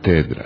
katedra.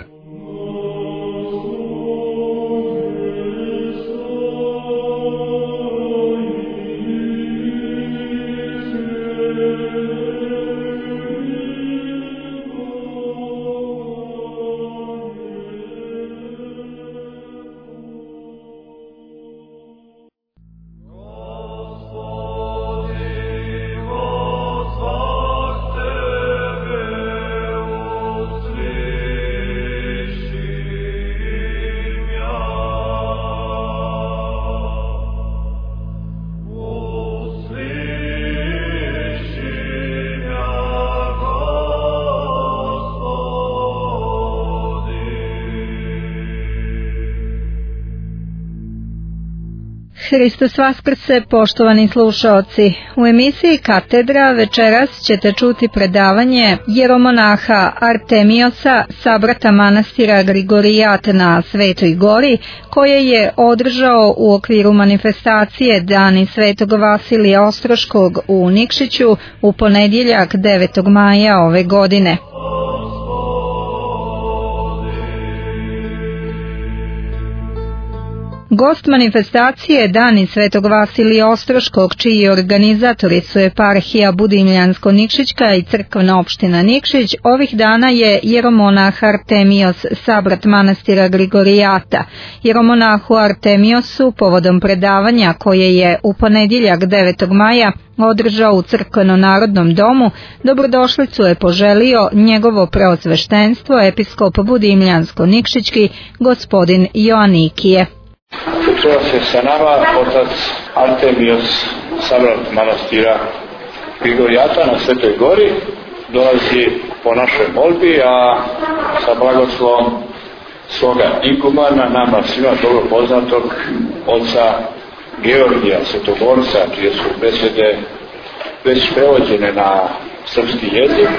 Hristos vaskrse, poštovani slušaoci. U emisiji Katedra večeras ćete čuti predavanje jeromonaha Artemiosa, sabrata manastira Grigorijat na Svetoj Gori, koje je održao u okviru manifestacije Dani Svetog Vasilija Ostroškog u Nikšiću u ponedjeljak 9. maja ove godine. Gost manifestacije Dani Svetog Vasilija Ostroškog, čiji organizatori su eparhija Budimljansko-Nikšićka i crkvena opština Nikšić, ovih dana je jeromonah Artemios, sabrat manastira Grigorijata. Jeromonahu Artemiosu, povodom predavanja koje je u ponedjeljak 9. maja održao u crkveno-narodnom domu, dobrodošlicu je poželio njegovo preosveštenstvo, episkop Budimljansko-Nikšićki, gospodin Joanikije. Večeras je sa nama otac Artemios, sabrat manastira Grigorijata na Svetoj Gori. Dolazi po našoj molbi, a sa blagoslovom svoga igumana, nama svima dobro poznatog oca Georgija Svetogorca, čije su besede već prevođene na srpski jezik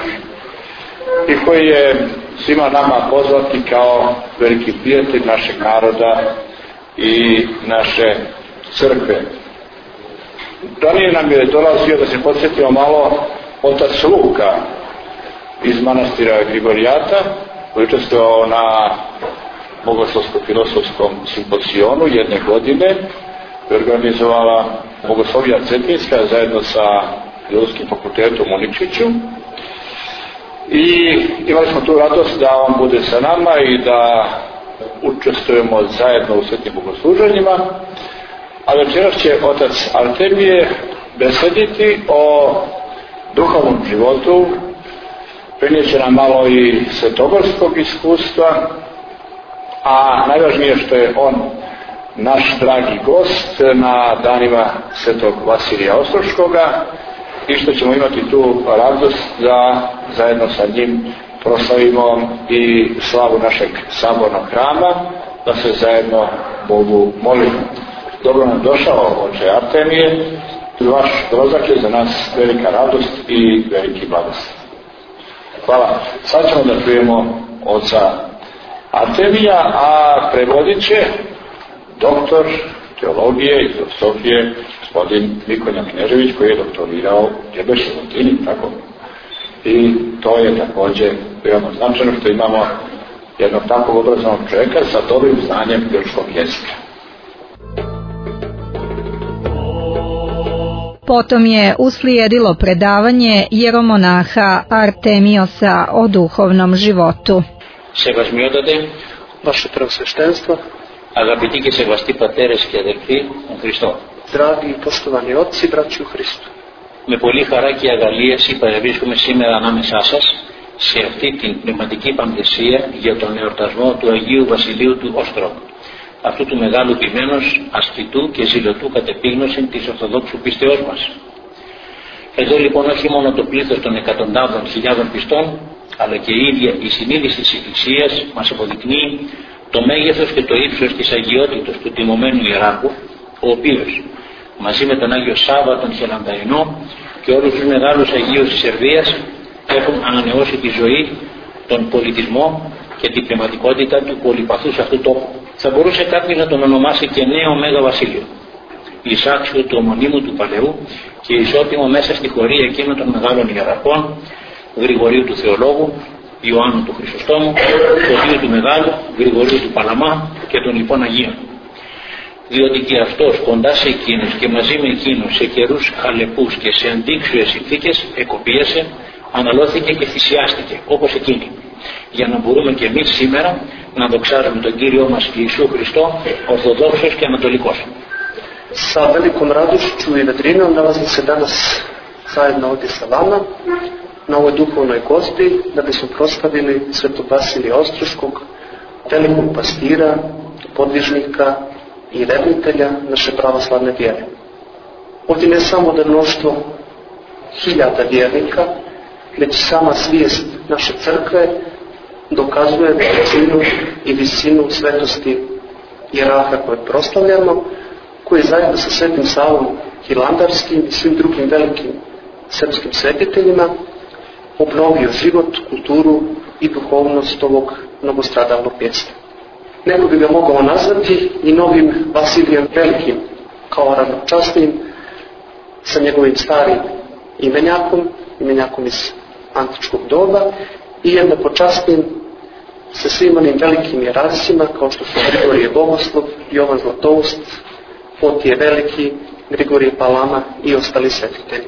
i koji je svima nama poznati kao veliki prijatelj našeg naroda i naše crkve. Ranije nam je dolazio, da se podsjetimo malo, otac Luka iz manastira Grigorijata, koji je učestvovao na bogoslovsko-filosofskom simpozionu jedne godine, koji je organizovala Bogoslovija Cetinjska zajedno sa Filozofskim fakultetom u Nikšiću. I imali smo tu radost da on bude sa nama i da učestvujemo zajedno u svetim bogosluženjima, a večeras će otac Artemije besediti o duhovnom životu, prenijeće nam malo i svetogorskog iskustva, a najvažnije što je on naš dragi gost na danima Svetog Vasilija Ostroškoga i što ćemo imati tu radost da zajedno sa njim proslavimo i slavu našeg sabornog hrama, da se zajedno Bogu molimo. Dobro nam došao, oče Artemije. Vaš dolazak je za nas velika radost i veliki blagoslov. Hvala. Sad ćemo da čujemo oca Artemija, a prevodit će doktor teologije i filozofije gospodin Mikonja Knežević, koji je doktorirao u Ljubeškoj Latini, tako. I to je također veoma značajno što imamo jednog takvog obrazovnog čovjeka sa dobrim znanjem grčkog jezika. Potom je uslijedilo predavanje jeromonaha Artemiosa o duhovnom životu. Σεβασμιότατε, vaše preosveštenstvo, αγαπητοί και σεβαστοί πατέρες και αδελφοί εν Χριστώ. dragi i poštovani otci, braći u Hristu. Με πολύ χαρά και αγαλίαση παρευρίσκομαι σήμερα ανάμεσά σας σε αυτή την πνευματική πανδεσία για τον εορτασμό του Αγίου Βασιλείου του Όστρογου, αυτού του μεγάλου ποιμένος, ασκητού και ζηλωτού κατεπίγνωση της Ορθοδόξου πίστεώς μας. Εδώ λοιπόν όχι μόνο το πλήθος των εκατοντάδων χιλιάδων πιστών, αλλά και η ίδια η συνείδηση της Εκκλησίας μας αποδεικνύει το μέγεθος και το ύψος της αγιότητος του τιμωμένου ιεράρχου, ο οποίος μαζί με τον Άγιο Σάββα τον Χελανταϊνό και όλους τους μεγάλους Αγίους της Σερβίας έχουν ανανεώσει τη ζωή, τον πολιτισμό και την πνευματικότητα του πολυπαθούς αυτού τόπου. Θα μπορούσε κάποιος να τον ονομάσει και νέο Μέγα Βασίλειο, εισάξιο του ομονίμου του παλαιού και ισότιμο μέσα στη χωρία εκείνων των μεγάλων ιεραρχών, Γρηγορίου του Θεολόγου, Ιωάννου του Χρυσοστόμου, Φωτίου του Μεγάλου, Γρηγορίου του Παλαμά και των λοιπών Αγίων. Διότι και αυτός κοντά σε εκείνους και μαζί με εκείνους σε καιρούς χαλεπούς και σε αντίξουες συνθήκες εκοπίασε, αναλώθηκε και θυσιάστηκε όπως εκείνοι, για να μπορούμε και εμείς σήμερα να δοξάζουμε τον Κύριό μας Ιησού Χριστό, Ορθοδόξος και Ανατολικός. Sa velikom radošću i vedrinom nalazim se danas zajedno ovdje sa vama na ovoj duhovnoj gosti da bismo proslavili Svetog Vasilija Ostroškog, velikog pastira, podvižnika i revnitelja naše pravoslavne vjere. Ovdje ne samo da mnoštvo hiljada vjernika, već sama svijest naše crkve dokazuje veličinu i visinu svetosti jeraha koje proslavljamo, koji zajedno sa Svetim Savom Hilandarskim i svim drugim velikim srpskim svetiteljima obnovio život, kulturu i duhovnost ovog mnogostradalnog mjesta. Neko bi ga mogao nazvati i novim Vasilijem Velikim, kao ravnočasnim sa njegovim starim imenjakom iz antičkog doba i jednopočasnim sa svim onim velikim jerarhima kao što su Grigorije Bogoslov, Jovan Zlatoust, Fotije Veliki, Grigorije Palama i ostali svetitelji.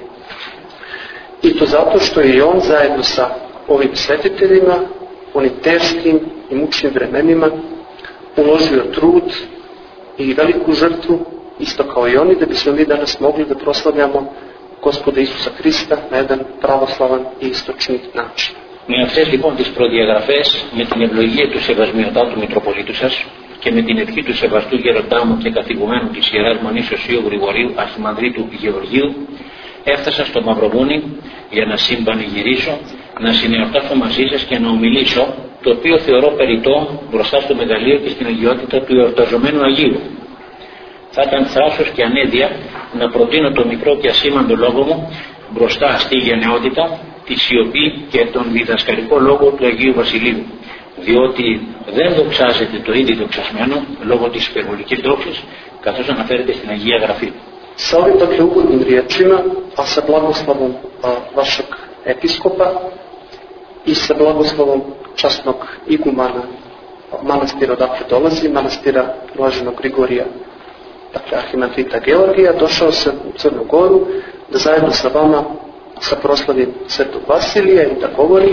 I to zato što je i on zajedno sa ovim svetiteljima, onim teškim i mučnim vremenima, uložio trud i veliku žrtvu, isto kao i oni, da bismo mi danas mogli da proslavljamo Gospoda Isusa Hrista na jedan pravoslavan i istočni način. Με αυτές λοιπόν τις προδιαγραφές, με την ευλογία του Σεβασμιωτάτου Μητροπολίτου σας και με την ευχή του Σεβαστού Γεροντά μου και καθηγουμένου της Ιεράς Μονής Οσίου Γρηγορίου Αρχιμανδρίτου Γεωργίου, έφτασα στο Μαυροβούνι για να συμπανηγυρίσω, να συνεορτάσω μαζί σας και να ομιλήσω, το οποίο θεωρώ περιττό μπροστά στο μεγαλείο και στην αγιότητα του εορταζομένου Αγίου. Θα ήταν θράσος και ανέδεια να προτείνω το μικρό και ασήμαντο λόγο μου μπροστά στη γενναιότητα, τη σιωπή και τον διδασκαλικό λόγο του Αγίου Βασιλείου, διότι δεν δοξάζεται το ήδη δοξασμένο λόγω της υπερβολικής δόξης, καθώς αναφέρεται στην Αγία Γραφή. Sa ovim dakle ugodnim riječima, a sa blagoslovom vašeg episkopa i sa blagoslovom časnog igumana manastira odakle dolazi, manastira Blaženog Grigorija, dakle Arhimandrita Georgija, došao sam u Crnu Goru da zajedno sa vama proslavim Svetog Vasilija i da govorim,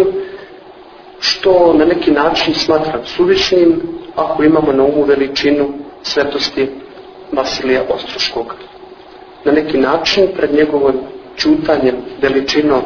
što na neki način smatram suvišnim ako imamo na umu veličinu svetosti Vasilija Ostroškog. Na neki način pred njegovim ćutanjem, veličinom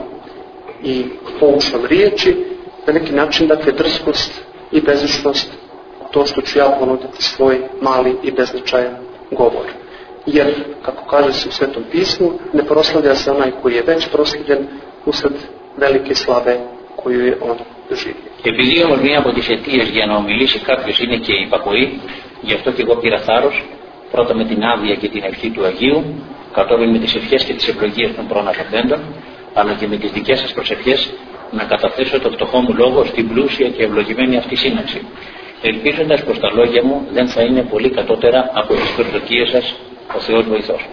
i poučnom riječi, na neki način dakle drskost i bezušnost, to što ću ja ponuditi svoj mali i beznačajan govor. Jer, kako kaže se u Svetom pismu, ne proslavlja se onaj koji je već proslavljen usred velike slave koju je on doživio. Επειδή όμως μία από τις αιτίες για να ομιλήσει κάποιος είναι και η υπακοή, γι' αυτό και εγώ πήρα θάρρος, πρώτα με την άδεια και την ευχή του Αγίου, κατόπιν με τις ευχές και τις ευλογίες των προαναφερθέντων, αλλά και με τις δικές σας προσευχές, να καταθέσω το φτωχό μου λόγο στην πλούσια και ευλογημένη αυτή σύναξη, ελπίζοντας πως τα λόγια μου δεν θα είναι πολύ κατώτερα από τις προσδοκίες σας, ο Θεός βοηθός.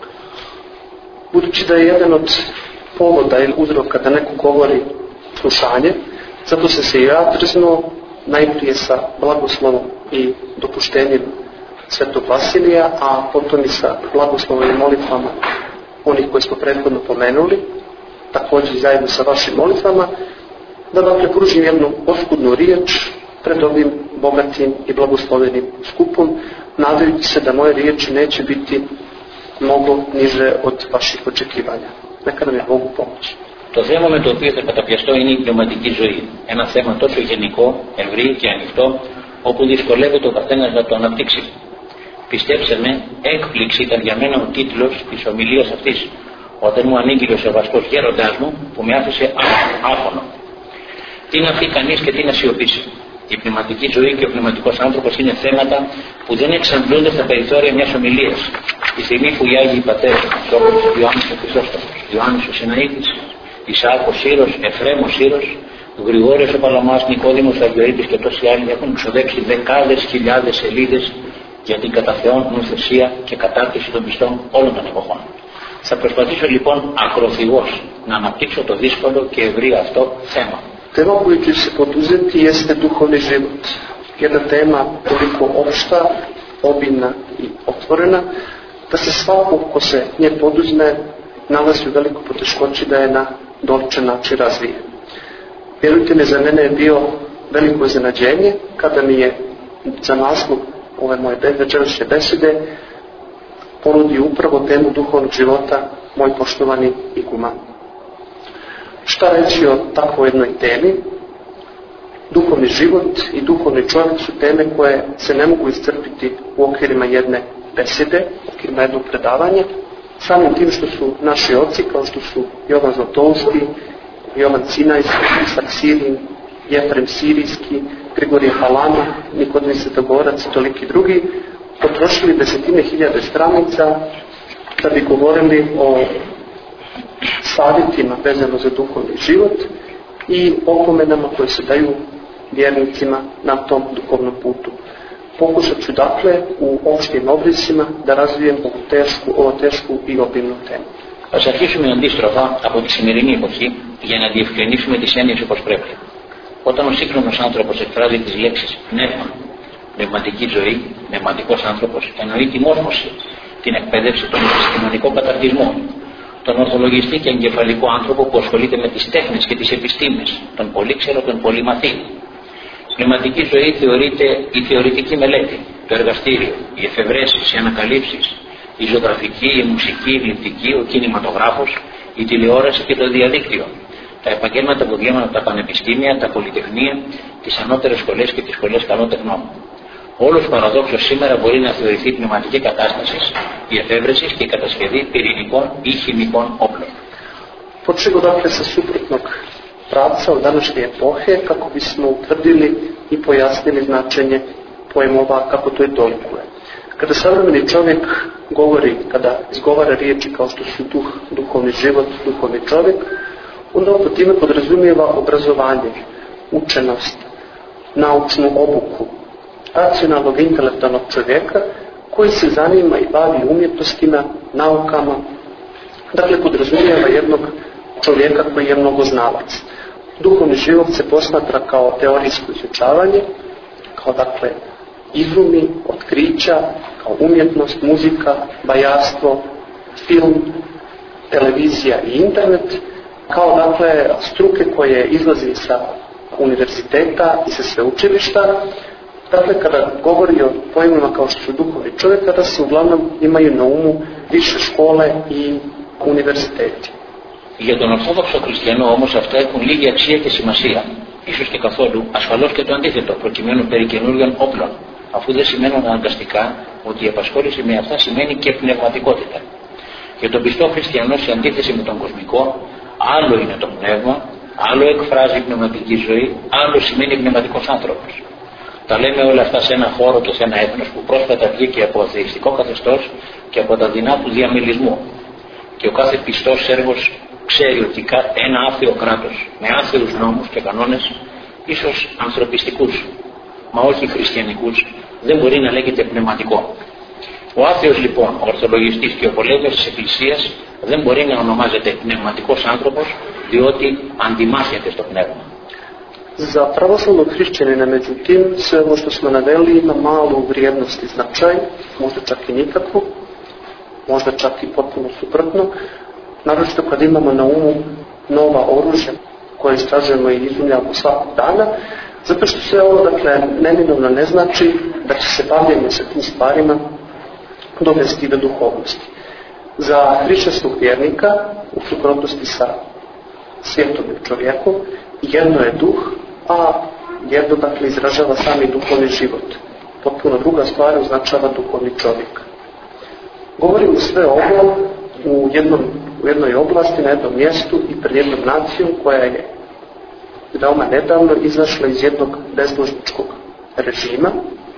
Budući da je jedan od povoda ili uzroka da neko govori slušanje, zato se i ja trznuo najprije sa blagoslovom i dopuštenjem Svetog Vasilija, a potom i sa blagoslovom i molitvama onih koje smo prethodno pomenuli, također zajedno sa vašim molitvama, da vam pružim jednu oskudnu riječ pred ovim bogatim i blagoslovenim skupom, nadajući se da moje riječi neće biti mnogo niže od vaših očekivanja. Neka nam je Bogu pomoći. Το θέμα με το οποίο θα καταπιαστώ είναι η πνευματική ζωή. Ένα θέμα τόσο γενικό, ευρύ και ανοιχτό, όπου δυσκολεύεται ο καθένας να το αναπτύξει. Πιστέψτε με, έκπληξη ήταν για μένα ο τίτλος της ομιλίας αυτής, όταν μου ανήγγειλε ο σεβαστός γέροντάς μου, που με άφησε άφωνο. Τι να πει κανείς και τι να σιωπήσει. Η πνευματική ζωή και ο πνευματικός άνθρωπος είναι θέματα που δεν εξαντλούνται στα περιθώρια μιας ομιλίας. Τη στιγμή που οι Άγιοι Πατέρες, όπως Ιωάννης ο Χρυσόστομος, Ιωάννης ο Σιναήτης, Ισαάκ ο Σύρος, Εφραίμ ο Σύρος, Γρηγόριος ο Παλαμάς, Νικόδημος ο Αγιορείτης και τόσοι άλλοι έχουν ξοδέψει δεκάδες χιλιάδες σελίδες για την κατά Θεόν νουθεσία και κατάρτιση των πιστών όλων των εποχών. Θα προσπαθήσω λοιπόν ακροθυγώς να αναπτύξω το δύσκολο και ευρύ αυτό θέμα. Tema koju ću se poduzeti jeste duhovni život. Jedna tema toliko opšta, obimna i otvorena, da se svako ko se nje poduzme nalazi u velikoj poteškoći da je na doličan način razvije. Vjerujte mi, za mene je bio veliko iznenađenje kada mi je za naslov ove moje večerašnje besede ponudio upravo temu duhovnog života moj poštovani iguman. Šta reći o takvoj jednoj temi? Duhovni život i duhovni čovjek su teme koje se ne mogu iscrpiti u okvirima jedne besede, u okvirima jednog predavanja, samim tim što su naši oci, kao što su Jovan Zlatousti, Jovan Cinajski, Isak Sirin, Jefrem Sirijski, Grigorije Halama, Nikodem Svetogorac i toliki drugi, potrošili desetine hiljade stranica da bi govorili o savjetima vezano za duhovni život i opomenama koje se daju vjernicima na tom duhovnom putu. Pokušat ću dakle u opštim obrisima da razvijem ovu tešku и обимну тему. Ας αρχίσουμε αντίστροφα από τη σημερινή εποχή για να διευκρινίσουμε τις έννοιες όπως πρέπει. Όταν ο σύγχρονος άνθρωπος εκφράζει τις λέξεις πνεύμα, πνευματική ζωή, πνευματικός άνθρωπος, εννοεί τη μόρφωση, την εκπαίδευση, τον επιστημονικό καταρτισμό, τον ορθολογιστή και εγκεφαλικό άνθρωπο που ασχολείται με τις τέχνες και τις επιστήμες, τον πολύξερο, τον πολυμαθή. Πνευματική ζωή θεωρείται η θεωρητική μελέτη, το εργαστήριο, οι εφευρέσεις, οι ανακαλύψεις, η ζωγραφική, η μουσική, η γλυπτική, ο κινηματογράφος, η τηλεόραση και το διαδίκτυο, τα επαγγέλματα που διέμεναν από τα πανεπιστήμια, τα πολυτεχνία, τις ανώτερες σχολές και τις σχολές καλών τεχνών. Όλος παραδόξως σήμερα μπορεί να θεωρηθεί πνευματική κατάσταση, η εφεύρεση και η κατασκευή πυρηνικών ή χημικών όπλων. Počeo dakle sa suprotnog pravca od današnje epohe kako bismo utvrdili i pojasnili značenje pojmova kako to je dolikuje. Kada savremeni čovjek govori, kada izgovara riječi kao što su duh, duhovni život, duhovni čovjek, onda on po time podrazumijeva obrazovanje, učenost, naučnu obuku, racionalnog intelektualnog čovjeka koji se zanima i bavi umjetnostima, naukama, dakle podrazumijeva jednog čovjeka koji je mnogoznalac. Duhovni život se posmatra kao teorijsko izučavanje, kao dakle izumi, otkrića, kao umjetnost, muzika, bajarstvo, film, televizija i internet, kao dakle struke koje izlazi sa univerziteta i sa sveučilišta. Dakle, kada govori o pojmima kao što su duhovni čovjek, tada se uglavnom imaju na umu više škole i univerziteti. Για τον Ορθόδοξο Χριστιανό όμως αυτά έχουν λίγη αξία και σημασία. Ίσως και καθόλου, ασφαλώς και το αντίθετο, προκειμένου περί καινούριων όπλων, αφού δεν σημαίνουν αναγκαστικά ότι η απασχόληση με αυτά σημαίνει και πνευματικότητα. Για τον πιστό χριστιανό, σε αντίθεση με τον κοσμικό, άλλο είναι το πνεύμα, άλλο εκφράζει πνευματική ζωή, άλλο σημαίνει πνευματικός άνθρωπος. Τα λέμε όλα αυτά σε ένα χώρο και σε ένα έθνος που πρόσφατα βγήκε από αθεϊστικό καθεστώς και από τα δεινά του διαμελισμού. Και ο κάθε πιστός έργος ξέρει ότι ένα άθεο κράτος με άθεους νόμους και κανόνες, ίσως ανθρωπιστικούς, μα όχι χριστιανικούς, δεν μπορεί να λέγεται πνευματικό. Ο άθεος λοιπόν, ο ορθολογιστής και ο πολέμιος της Εκκλησίας δεν μπορεί να ονομάζεται πνευματικός άνθρωπος, διότι αντιμάχεται στο πνεύμα. Za pravoslavnog hrišćanina, međutim, sve ovo što smo naveli ima malu vrijednost i značaj, možda čak i nikakvu, možda čak i potpuno suprotno, naročito kad imamo na umu nova oružja koje istražujemo i izumljamo svakog dana, zato što sve ovo, dakle, neminovno ne znači da će se bavljenje sa tim stvarima dovesti do duhovnosti. Za hrišćanskog vjernika, u suprotnosti sa svijetovim čovjekom, jedno je duh, a jedno, dakle, izražava sami duhovni život. Potpuno druga stvar označava duhovni čovjek. Govorimo sve ovo u jednoj oblasti, na jednom mjestu i pred jednom nacijom koja je veoma nedavno izašla iz jednog bezbožničkog režima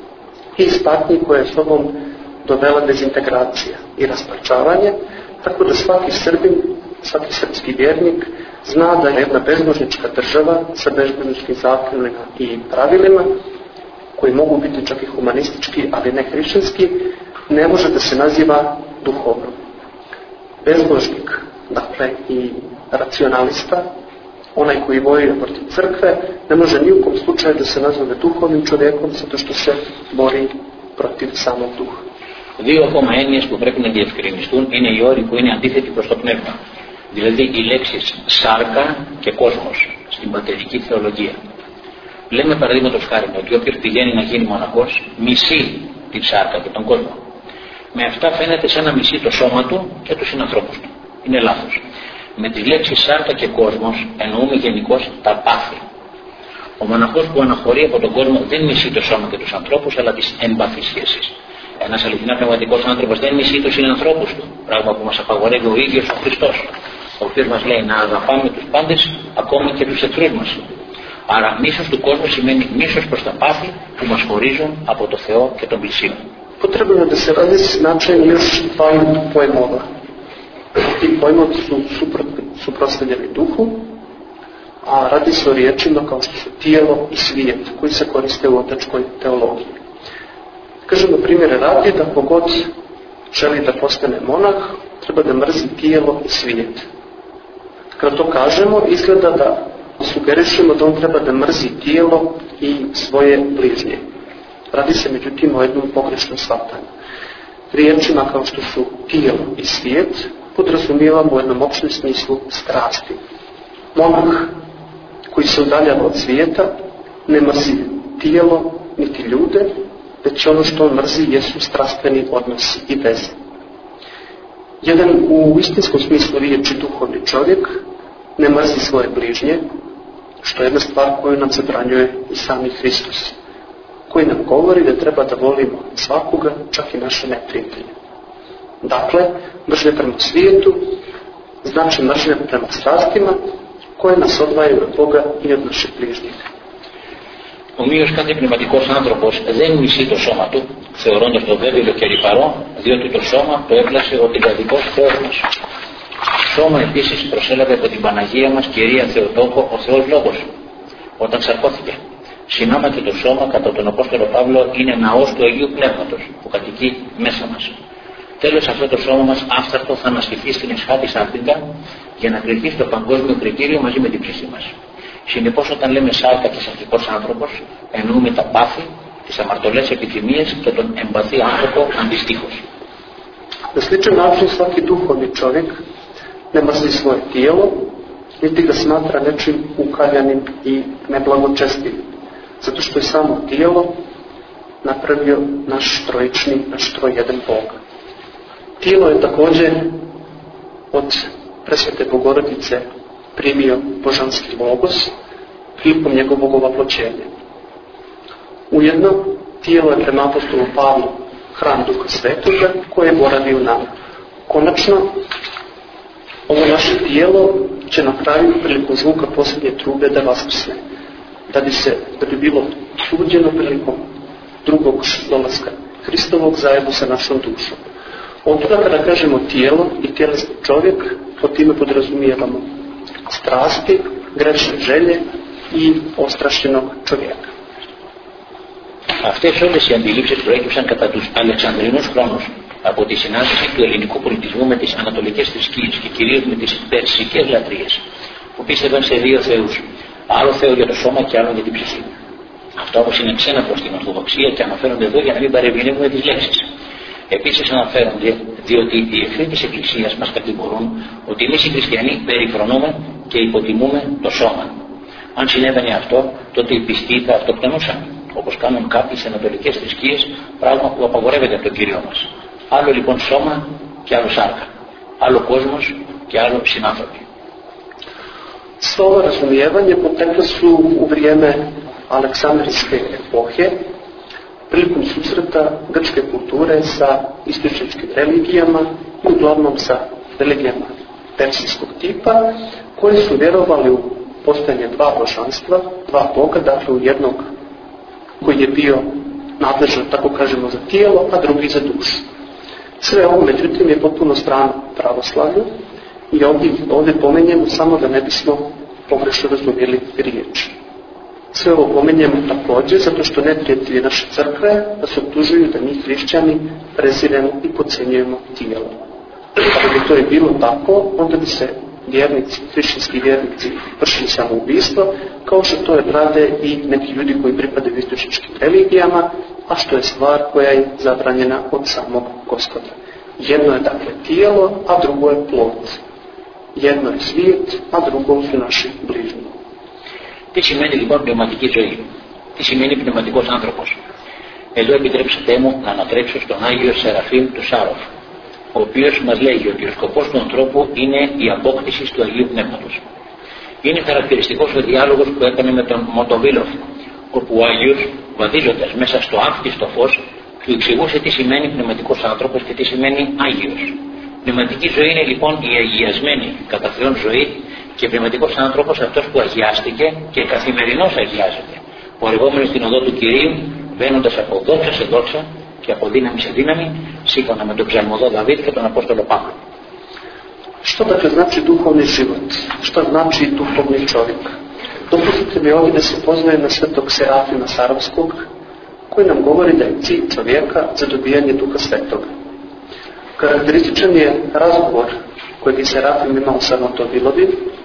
i iz patnji koja je sobom dovela dezintegracija i rasparčavanje, tako da svaki Srbin, svaki srpski vjernik zna da je jedna bezbožnička država sa bezbožničkim zakonima i pravilima, koji mogu biti čak i humanistički, ali ne hrišćanski, ne može da se naziva duhovnom. Bezbožnik, dakle i racionalista, onaj koji vojuje protiv crkve ne može ni u kom slučaju da se nazove duhovnim čovjekom zato što se bori protiv samog duha. Δύο ακόμα έννοιες που πρέπει να διευκρινιστούν είναι οι όροι που είναι αντίθετοι προς το πνεύμα. Δηλαδή οι λέξεις σάρκα και κόσμος στην πατερική θεολογία. Λέμε παραδείγματος χάρη ότι όποιος πηγαίνει να γίνει μοναχός μισεί την σάρκα και τον κόσμο. Με αυτά φαίνεται σαν να μισεί το σώμα του και τους συνανθρώπους του. Είναι λάθος. Με τις λέξεις σάρκα και κόσμος εννοούμε γενικώς τα πάθη. Ο μοναχός που αναχωρεί από τον κόσμο δεν μισεί το σώμα και τους ανθρώπους, αλλά τις έμπαθεις σχέσεις. Ένας αληθινά πνευματικός άνθρωπος δεν μισεί τους συνανθρώπους του, πράγμα που μας απαγορεύει ο ίδιος ο Χριστός, ο οποίος μας λέει να αγαπάμε τους πάντες, ακόμη και τους εχθρούς μας. Άρα μίσος του κόσμου σημαίνει μίσος προς τα πάθη που μας χωρίζουν από το Θεό και τον πλησίον. Potrebno da se različi značajem još dvaju pojmova. Ti pojmovi su suprotstavljeni duhu, a radi se o riječima kao što su tijelo i svijet, koji se koriste u otačkoj teologiji. Kažemo primjere radi da kogod želi da postane monah, treba da mrzi tijelo i svijet. Kada to kažemo, izgleda da sugerišemo da on treba da mrzi tijelo i svoje bližnje. Radi se međutim o jednom pogrešnom shvatanju. Riječima kao što su tijelo i svijet podrazumijevamo u jednom opštem smislu strasti. Monah koji se udaljava od svijeta ne mrzi tijelo niti ljude, već ono što on mrzi jesu strastveni odnosi i veze. Jedan u istinskom smislu riječi duhovni čovjek ne mrzi svoje bližnje, što je jedna stvar koju nam zabranjuje i sami Hristos, koji nam govori da treba da volimo svakoga, čak i naše neprijatelje. Dakle, mržnja prema svijetu znači mržnja prema strastima koje nas odvajaju od Boga i od naših bližnjih. Ομοίως κάθε πνευματικός άνθρωπος δεν μισεί το σώμα του, θεωρώντας το βέβαιο και ρυπαρό, διότι το σώμα το έπλασε ο τριαδικός Θεός μας. Σώμα επίσης προσέλαβε από την Παναγία μας Κυρία Θεοτόκο ο Θεός Λόγος, όταν ξαρκώθηκε. Συνάμα και το σώμα κατά τον Απόστολο Παύλο είναι ναός του Αγίου Πνεύματος που κατοικεί μέσα μας. Τέλος αυτό το σώμα μας άφθαρτο θα ανασχηθεί στην εσχά της Άρτιγκα για να κρυφθεί στο παγκόσμιο κριτήριο μαζί με την ψυχή μας. Συνεπώς όταν λέμε σάρκα και σαρκικός άνθρωπος εννοούμε τα πάθη, τις αμαρτωλές επιθυμίες και τον εμπαθή άνθρωπο αντιστοίχως. Na sličan način svaki duhovni čovjek ne mrzi svoje tijelo, niti ga smatra nečim ukaljanim i neblagočestivim, zato što je samo tijelo napravio naš trojični, naš trojedan Bog. Tijelo je također od presvete Bogorodice primio božanski logos prilikom njegovog ovaploćenja. Ujedno, tijelo je prema apostolu Pavlu hram Duha Svetoga koje je boravio u nama. Konačno, ovo naše tijelo će na kraju prilikom zvuka posljednje trube da vaskrsne, da bi bilo suđeno prilikom drugog dolaska Hristovog zajedno sa našom dušom. Od toga kada kažemo tijelo i tjelesni čovjek, po time podrazumijevamo strasti, grešne želje i ostrašćenog čovjeka. Αυτές όλες οι αντιλήψεις προέκυψαν κατά τους Αλεξανδρινούς χρόνους από τη συνάντηση του ελληνικού πολιτισμού με τις ανατολικές θρησκείες και κυρίως με τις περσικές λατρείες που πίστευαν σε δύο θεούς, άλλο Θεό για το σώμα και άλλο για την ψυχή. Αυτά όμως είναι ξένα προς την Ορθοδοξία και αναφέρονται εδώ για να μην παρεμβαίνουμε τις λέξεις. Επίσης αναφέρονται διότι οι εχθροί της Εκκλησίας μας κατηγορούν ότι εμείς οι χριστιανοί περιφρονούμε και υποτιμούμε το σώμα. Αν συνέβαινε αυτό, τότε οι πιστοί θα αυτοκτονούσαν, όπως κάνουν κάποιες ανατολικές θρησκείες, πράγμα που απαγορεύεται από τον Κύριο μας. Άλλο λοιπόν σώμα και άλλο σάρκα. Άλλο κόσμος και άλλο συνάνθρωποι. Svo ovo razumijevanje poteklo su u vrijeme Aleksandrijske epohe, prilikom susreta grčke kulture sa istočničkim religijama i uglavnom sa religijama persijskog tipa, koji su vjerovali u postojanje dva božanstva, dva Boga, dakle u jednog koji je bio nadležan, tako kažemo, za tijelo, a drugi za dušu. Sve ovo, međutim, je potpuno strano pravoslavlju i ovdje pomenjemo samo da ne bismo pogrešno razumjeli riječ. Sve ovo pomenjemo također zato što neprijatelji naše crkve nas optužuju da mi hrišćani preziremo i podcenjujemo tijelo. Ako bi to je bilo tako, onda bi se vjernici, hrišćanski vjernici vršili samoubistvo, kao što to rade i neki ljudi koji pripadaju istočničkim religijama, a što je stvar koja je zabranjena od samog Gospoda. Jedno je dakle tijelo, a drugo je plod. Jedno je svijet, a drugo su naši bližnji. Τι σημαίνει λοιπόν πνευματική ζωή, τι σημαίνει πνευματικός άνθρωπος? Εδώ επιτρέψτε μου να ανατρέψω στον Άγιο Σεραφείμ του Σάροφ, ο οποίος μας λέγει ότι ο σκοπός του ανθρώπου είναι η απόκτηση του Αγίου Πνεύματος. Είναι χαρακτηριστικός ο διάλογος που έκανε με τον Μοντοβίλοφ, όπου ο Άγιος, βαδίζοντας μέσα στο άφτιστο φως, του εξηγούσε τι σημαίνει πνευματικός άνθρωπος και τι σημαίνει Άγιος. Πνευματική ζωή είναι λοιπόν η αγιασμένη κατά Θεόν ζωή και πνευματικός άνθρωπος αυτός που αγιάστηκε και καθημερινώς αγιάζεται, πορευόμενος στην οδό του Κυρίου, βαίνοντας από δόξα σε δόξα και από δύναμη σε δύναμη, σύμφωνα με τον ψαλμοδό Δαβίδ και τον Απόστολο Παύλο. Što dakle znači duhovni život? Što znači duhovni čovjek? Dopustite mi ovdje da se poznajem na svetog Serafima Sarovskog, koji nam govori da je cilj čovjeka za dobijanje Duha Svetoga. Karakterističan je razgovor kojeg je Serafim imao sa Motovilovim,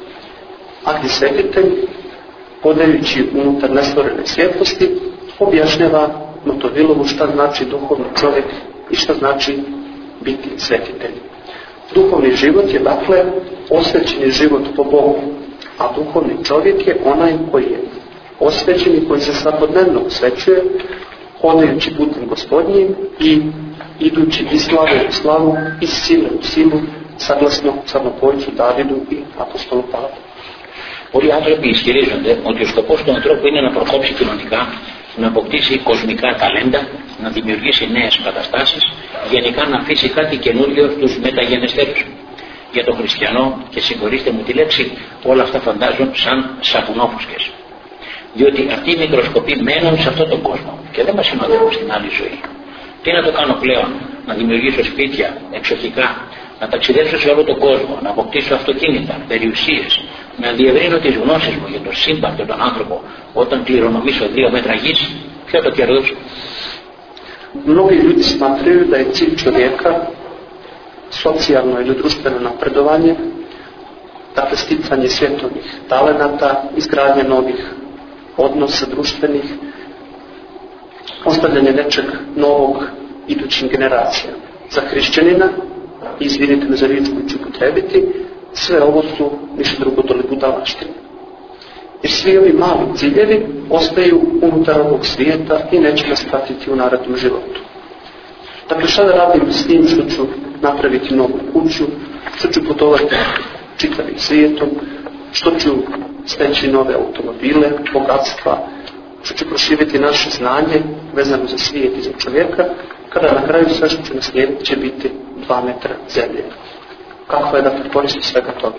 a gdje svetitelj, podajući unutar nestvorene svjetlosti, objašnjava Motovilovu šta znači duhovni čovjek i šta znači biti svetitelj. Duhovni život je dakle osvećeni život po Bogu, a duhovni čovjek je onaj koji je osvećen i koji se svakodnevno osvećuje, hodajući putem Gospodnjim i idući iz slave u slavu, iz sile u silu, saglasno Psalmopojcu Davidu i Apostolu Pavlu. Πολλοί άνθρωποι ισχυρίζονται ότι ο σκοπός του ανθρώπου είναι να προκόψει κοινωνικά, να αποκτήσει κοσμικά ταλέντα, να δημιουργήσει νέες καταστάσεις, γενικά να αφήσει κάτι καινούριο στους μεταγενεστέρους. Για τον χριστιανό, και συγχωρήστε μου τη λέξη, όλα αυτά φαντάζουν σαν σαπουνόφουσκες. Διότι αυτοί οι μικροσκοποί μένουν σε αυτόν τον κόσμο και δεν μας συνοδεύουν στην άλλη ζωή. Τι να το κάνω πλέον, να δημιουργήσω σπίτια, εξοχικά, να ταξιδέψω σε όλο τον κόσμο, να αποκτήσω αυτοκίνητα, περιουσίες, να διευρύνω τις γνώσεις μου για το σύμπαν και τον άνθρωπο όταν κληρονομήσω 2 μέτρα γης? Ποιο το κερδός? Mnogi ljudi smatraju da je cilj čovjeka socijalno ili društveno napredovanje, dakle sticanje svjetovnih talenata, izgradnja novih odnosa društvenih, ostavljanje nečeg novog idućim generacijama. Za hrišćanina, izvinite me za riječ koju ću upotrebiti, sve ovo su ništa drugo doli budalaštine. Jer svi ovi mali ciljevi ostaju unutar ovog svijeta i neće nas pratiti u narednom životu. Dakle, šta da radim s tim što ću napraviti novu kuću, što ću putovati čitavim svijetom, što ću steći nove automobile, bogatstva, što ću proširiti naše znanje vezano za svijet i za čovjeka, kada na kraju sve što ću naslijediti će biti 2 metra zemlje. Kakva je dakle korist svega toga?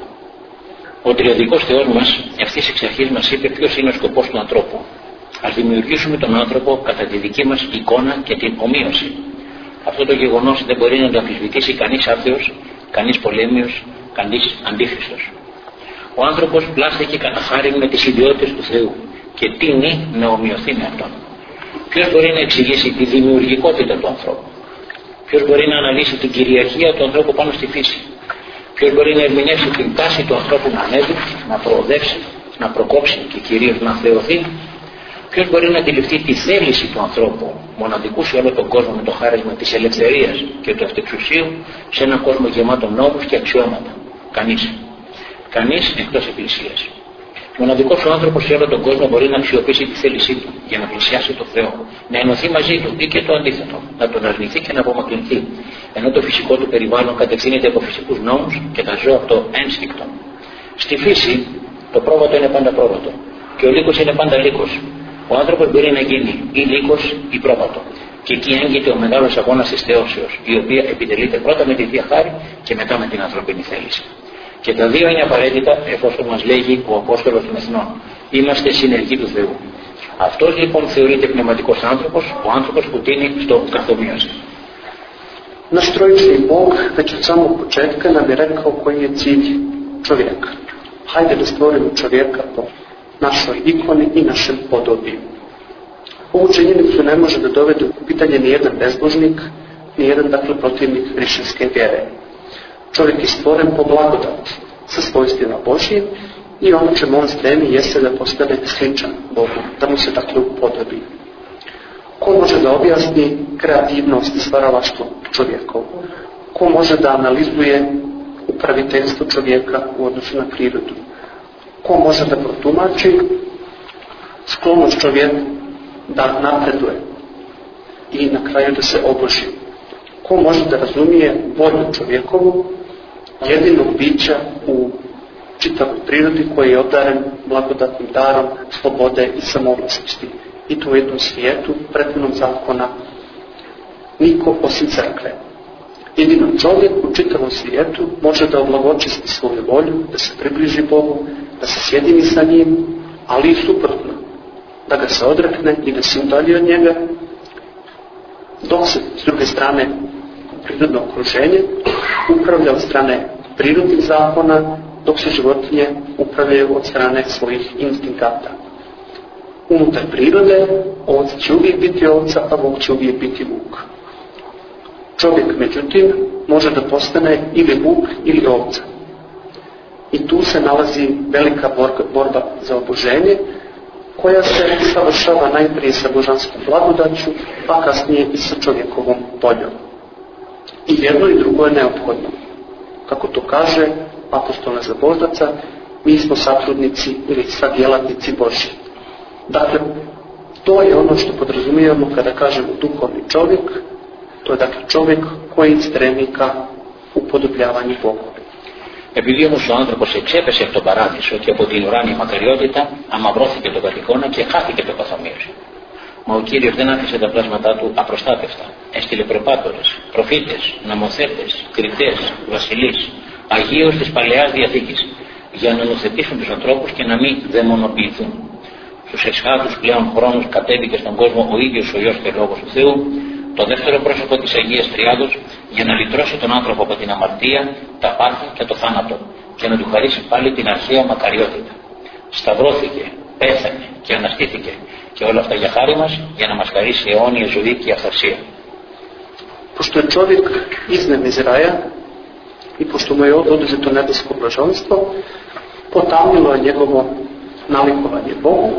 Ο τριαδικός Θεός μας ευθύς εξ αρχής μας είπε ποιος είναι ο σκοπός του ανθρώπου. Ας δημιουργήσουμε τον άνθρωπο κατά τη δική μας εικόνα και την ομοίωση. Αυτό το γεγονός δεν μπορεί να το αμφισβητήσει κανείς άθεος, κανείς πολέμιος, κανείς αντίχριστος. Ο άνθρωπος πλάστηκε κατά χάρη με τις ιδιότητες του Θεού και τείνει να ομοιωθεί με Αυτόν. Ποιος μπορεί να εξηγήσει τη δημιουργικότητα του ανθρώπου? Ποιος μπορεί να αναλύσει την κυριαρχία του ανθρώπου πάνω στη φύση? Ποιος μπορεί να ερμηνεύσει την τάση του ανθρώπου να ανέβει, να προοδεύσει, να προκόψει και κυρίως να θεωθεί? Ποιος μπορεί να αντιληφθεί τη θέληση του ανθρώπου, μοναδικού σε όλο τον κόσμο, με το χάρισμα της ελευθερίας και του αυτεξουσίου, σε έναν κόσμο γεμάτο νόμους και αξιώματα? Κανείς. Κανείς εκτός Εκκλησίας. Μοναδικός ο άνθρωπος σε όλο τον κόσμο μπορεί να αξιοποιήσει τη θέλησή του για να πλησιάσει τον Θεό, να ενωθεί μαζί του ή και το αντίθετο, να τον αρνηθεί και να απομακρυνθεί, ενώ το φυσικό του περιβάλλον κατευθύνεται από φυσικούς νόμους και τα ζώα από το ένστικτο. Στη φύση το πρόβατο είναι πάντα πρόβατο και ο λύκος είναι πάντα λύκος. Ο άνθρωπος μπορεί να γίνει ή λύκος ή πρόβατο. Και εκεί έγκυται ο μεγάλος αγώνας της θεώσεως, η οποία επιτελείται πρώτα με τη Θεία Χάρη και μετά με την ανθρωπίνη θέληση. Και τα δύο είναι απαραίτητα εφόσον μας λέγει ο Απόστολος των Εθνών. Είμαστε συνεργοί του Θεού. Αυτός λοιπόν θεωρείται πνευματικός άνθρωπος, ο άνθρωπος που τίνει στο καθομοίωση. Naš trojični Bog već od samog početka nam je rekao koji je cilj čovjeka. Hajde da stvorimo čovjeka po našoj ikoni i našem podobiju. Ovu činjenicu ne može da dovede u pitanje ni jedan bezbožnik, ni jedan dakle protivnik hrišćanske vjere. Čovjek je stvoren po blagodati, sa svojstvima Božjim i ono čemu on stremi jeste da postane sličan Bogu, da mu se dakle upodobi. Ko može da objasni kreativnost i stvaralaštvo čovjekovo? Ko može da analizuje upraviteljstvo čovjeka u odnosu na prirodu? Ko može da protumači sklonost čovjeka da napreduje i na kraju da se oboži? Ko može da razumije volju čovjekovu, jedinog bića u čitavoj prirodi koji je obdaren blagodatnim darom slobode i samovlasnosti? I to u jednom svijetu, prepunom zakona, niko osim crkve. Jedino čovjek u čitavom svijetu može da oblagočisti svoju volju, da se približi Bogu, da se sjedini sa njim, ali i suprotno, da ga se odrekne i da se udalji od njega, dok se s druge strane prirodno okruženje upravlja od strane prirodnih zakona, dok se životinje upravljaju od strane svojih instinkata. Unutar prirode ovac će uvijek biti ovca, a vuk će uvijek biti vuk. Čovjek, međutim, može da postane ili vuk ili ovca. I tu se nalazi velika borba za oboženje, koja se savršava najprije sa božanskom blagodaću, a kasnije i sa čovjekovom voljom. I jedno i drugo je neophodno. Kako to kaže apostol Nezabozdaca, mi smo satrudnici ili sadjelatnici Božji. Dakle, to je ono što podrazumijemo kada kažemo duhovni čovjek, to je dakle čovjek koji stremi ka upodobljavanju Bogu. Επειδή όμως ο άνθρωπος εξέπεσε από τον παράδεισο και από την ουράνια μακαριότητα, αμαυρώθηκε το καθηκόνα και χάθηκε το καθομοίωση. Μα ο Κύριος δεν άφησε τα πλάσματά του απροστάτευτα. Έστειλε προπάτορες, προφήτες, νομοθέτες, κριτές, βασιλείς, αγίους της Παλαιάς Διαθήκης, για να νομοθετήσουν τους ανθρώπους και να μην δαιμονοποιηθούν. Στους εσχάτους πλέον χρόνους κατέβηκε στον κόσμο ο ίδιος ο Υιός και Λόγος του Θεού, το δεύτερο πρόσωπο της Αγίας Τριάδος, για να λυτρώσει τον άνθρωπο από την αμαρτία, τα πάθη και το θάνατο και να του χαρίσει πάλι την αρχαία μακαριότητα. Σταυρώθηκε, πέθανε και αναστήθηκε και όλα αυτά για χάρη μας, για να μας χαρίσει αιώνια ζωή και αυθαρσία. Pošto je čovjek iznem iz raja i pošto mu je oduzeto nebesko blaženstvo, potamnilo je njegovo nalikovanje Bogu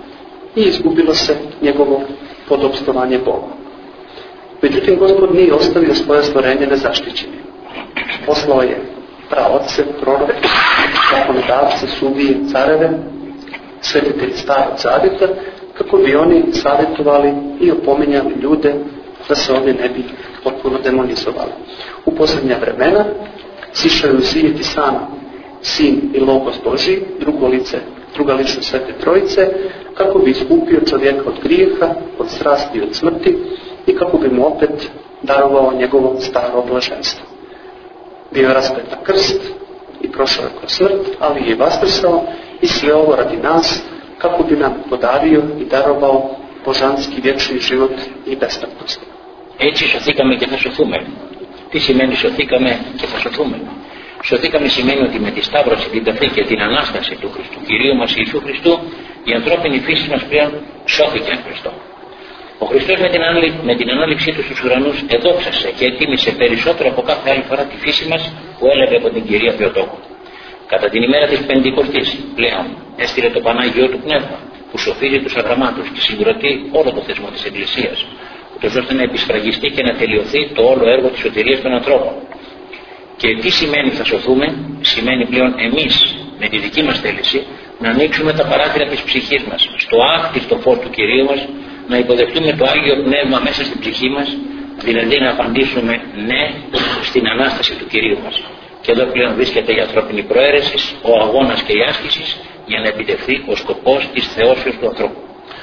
i izgubilo se njegovo podobstovanje Bogu. Međutim, Gospod nije ostavio svoje stvorenje nezaštićene. Poslao je praoce, proroke, zakonodavce, sudije, careve, svetitelji Starog Zavjeta, kako bi oni savjetovali i opominjali ljude da se oni ne bi potpuno demonizovali. U posljednja vremena sišao je uzijeti sam Sin i Logos Božji, druga ličnost Svete Trojice, kako bi iskupio čovjeka od grijeha, od strasti i od smrti i kako bi mu opet darovao njegovo staro blaženstvo. Bio je raspet na krst i prošao je kroz smrt, ali je vaskrsao i sve ovo radi nas, kako bi nam podario i darovao božanski vječni život i besmrtnost. Έτσι σωθήκαμε και θα σωθούμε. Τι σημαίνει σωθήκαμε και θα σωθούμε? Σωθήκαμε σημαίνει ότι με τη Σταύρωση, την ταφή και την Ανάσταση του Χριστού, Κυρίου μας Ιησού Χριστού, η ανθρώπινη φύση μας πλέον σώθηκε εν Χριστώ. Ο Χριστός με την ανάληψή του στους ουρανούς εδόξασε και ετοίμησε περισσότερο από κάθε άλλη φορά τη φύση μας που έλαβε από την Κυρία Θεοτόκου. Κατά την ημέρα της Πεντηκοστής πλέον έστειλε το Πανάγιό του Πνεύμα που σοφίζει τους αγραμμάτους και συγκροτεί όλο το θεσμό της Εκκλησίας, ούτως ώστε να επισφραγιστεί και να τελειωθεί το όλο έργο της σωτηρίας των ανθρώπων. Και τι σημαίνει θα σωθούμε? Σημαίνει πλέον εμείς με τη δική μας θέληση να ανοίξουμε τα παράθυρα της ψυχής μας στο άκτιστο φως του Κυρίου μας, να υποδεχτούμε το Άγιο Πνεύμα μέσα στην ψυχή μας, δηλαδή να απαντήσουμε ναι στην Ανάσταση του Κυρίου μας. Και εδώ πλέον βρίσκεται η ανθρώπινη προαίρεση, ο αγώνας και η άσκηση για να επιτευχθεί ο σκοπός της θεώσεως του ανθρώπου.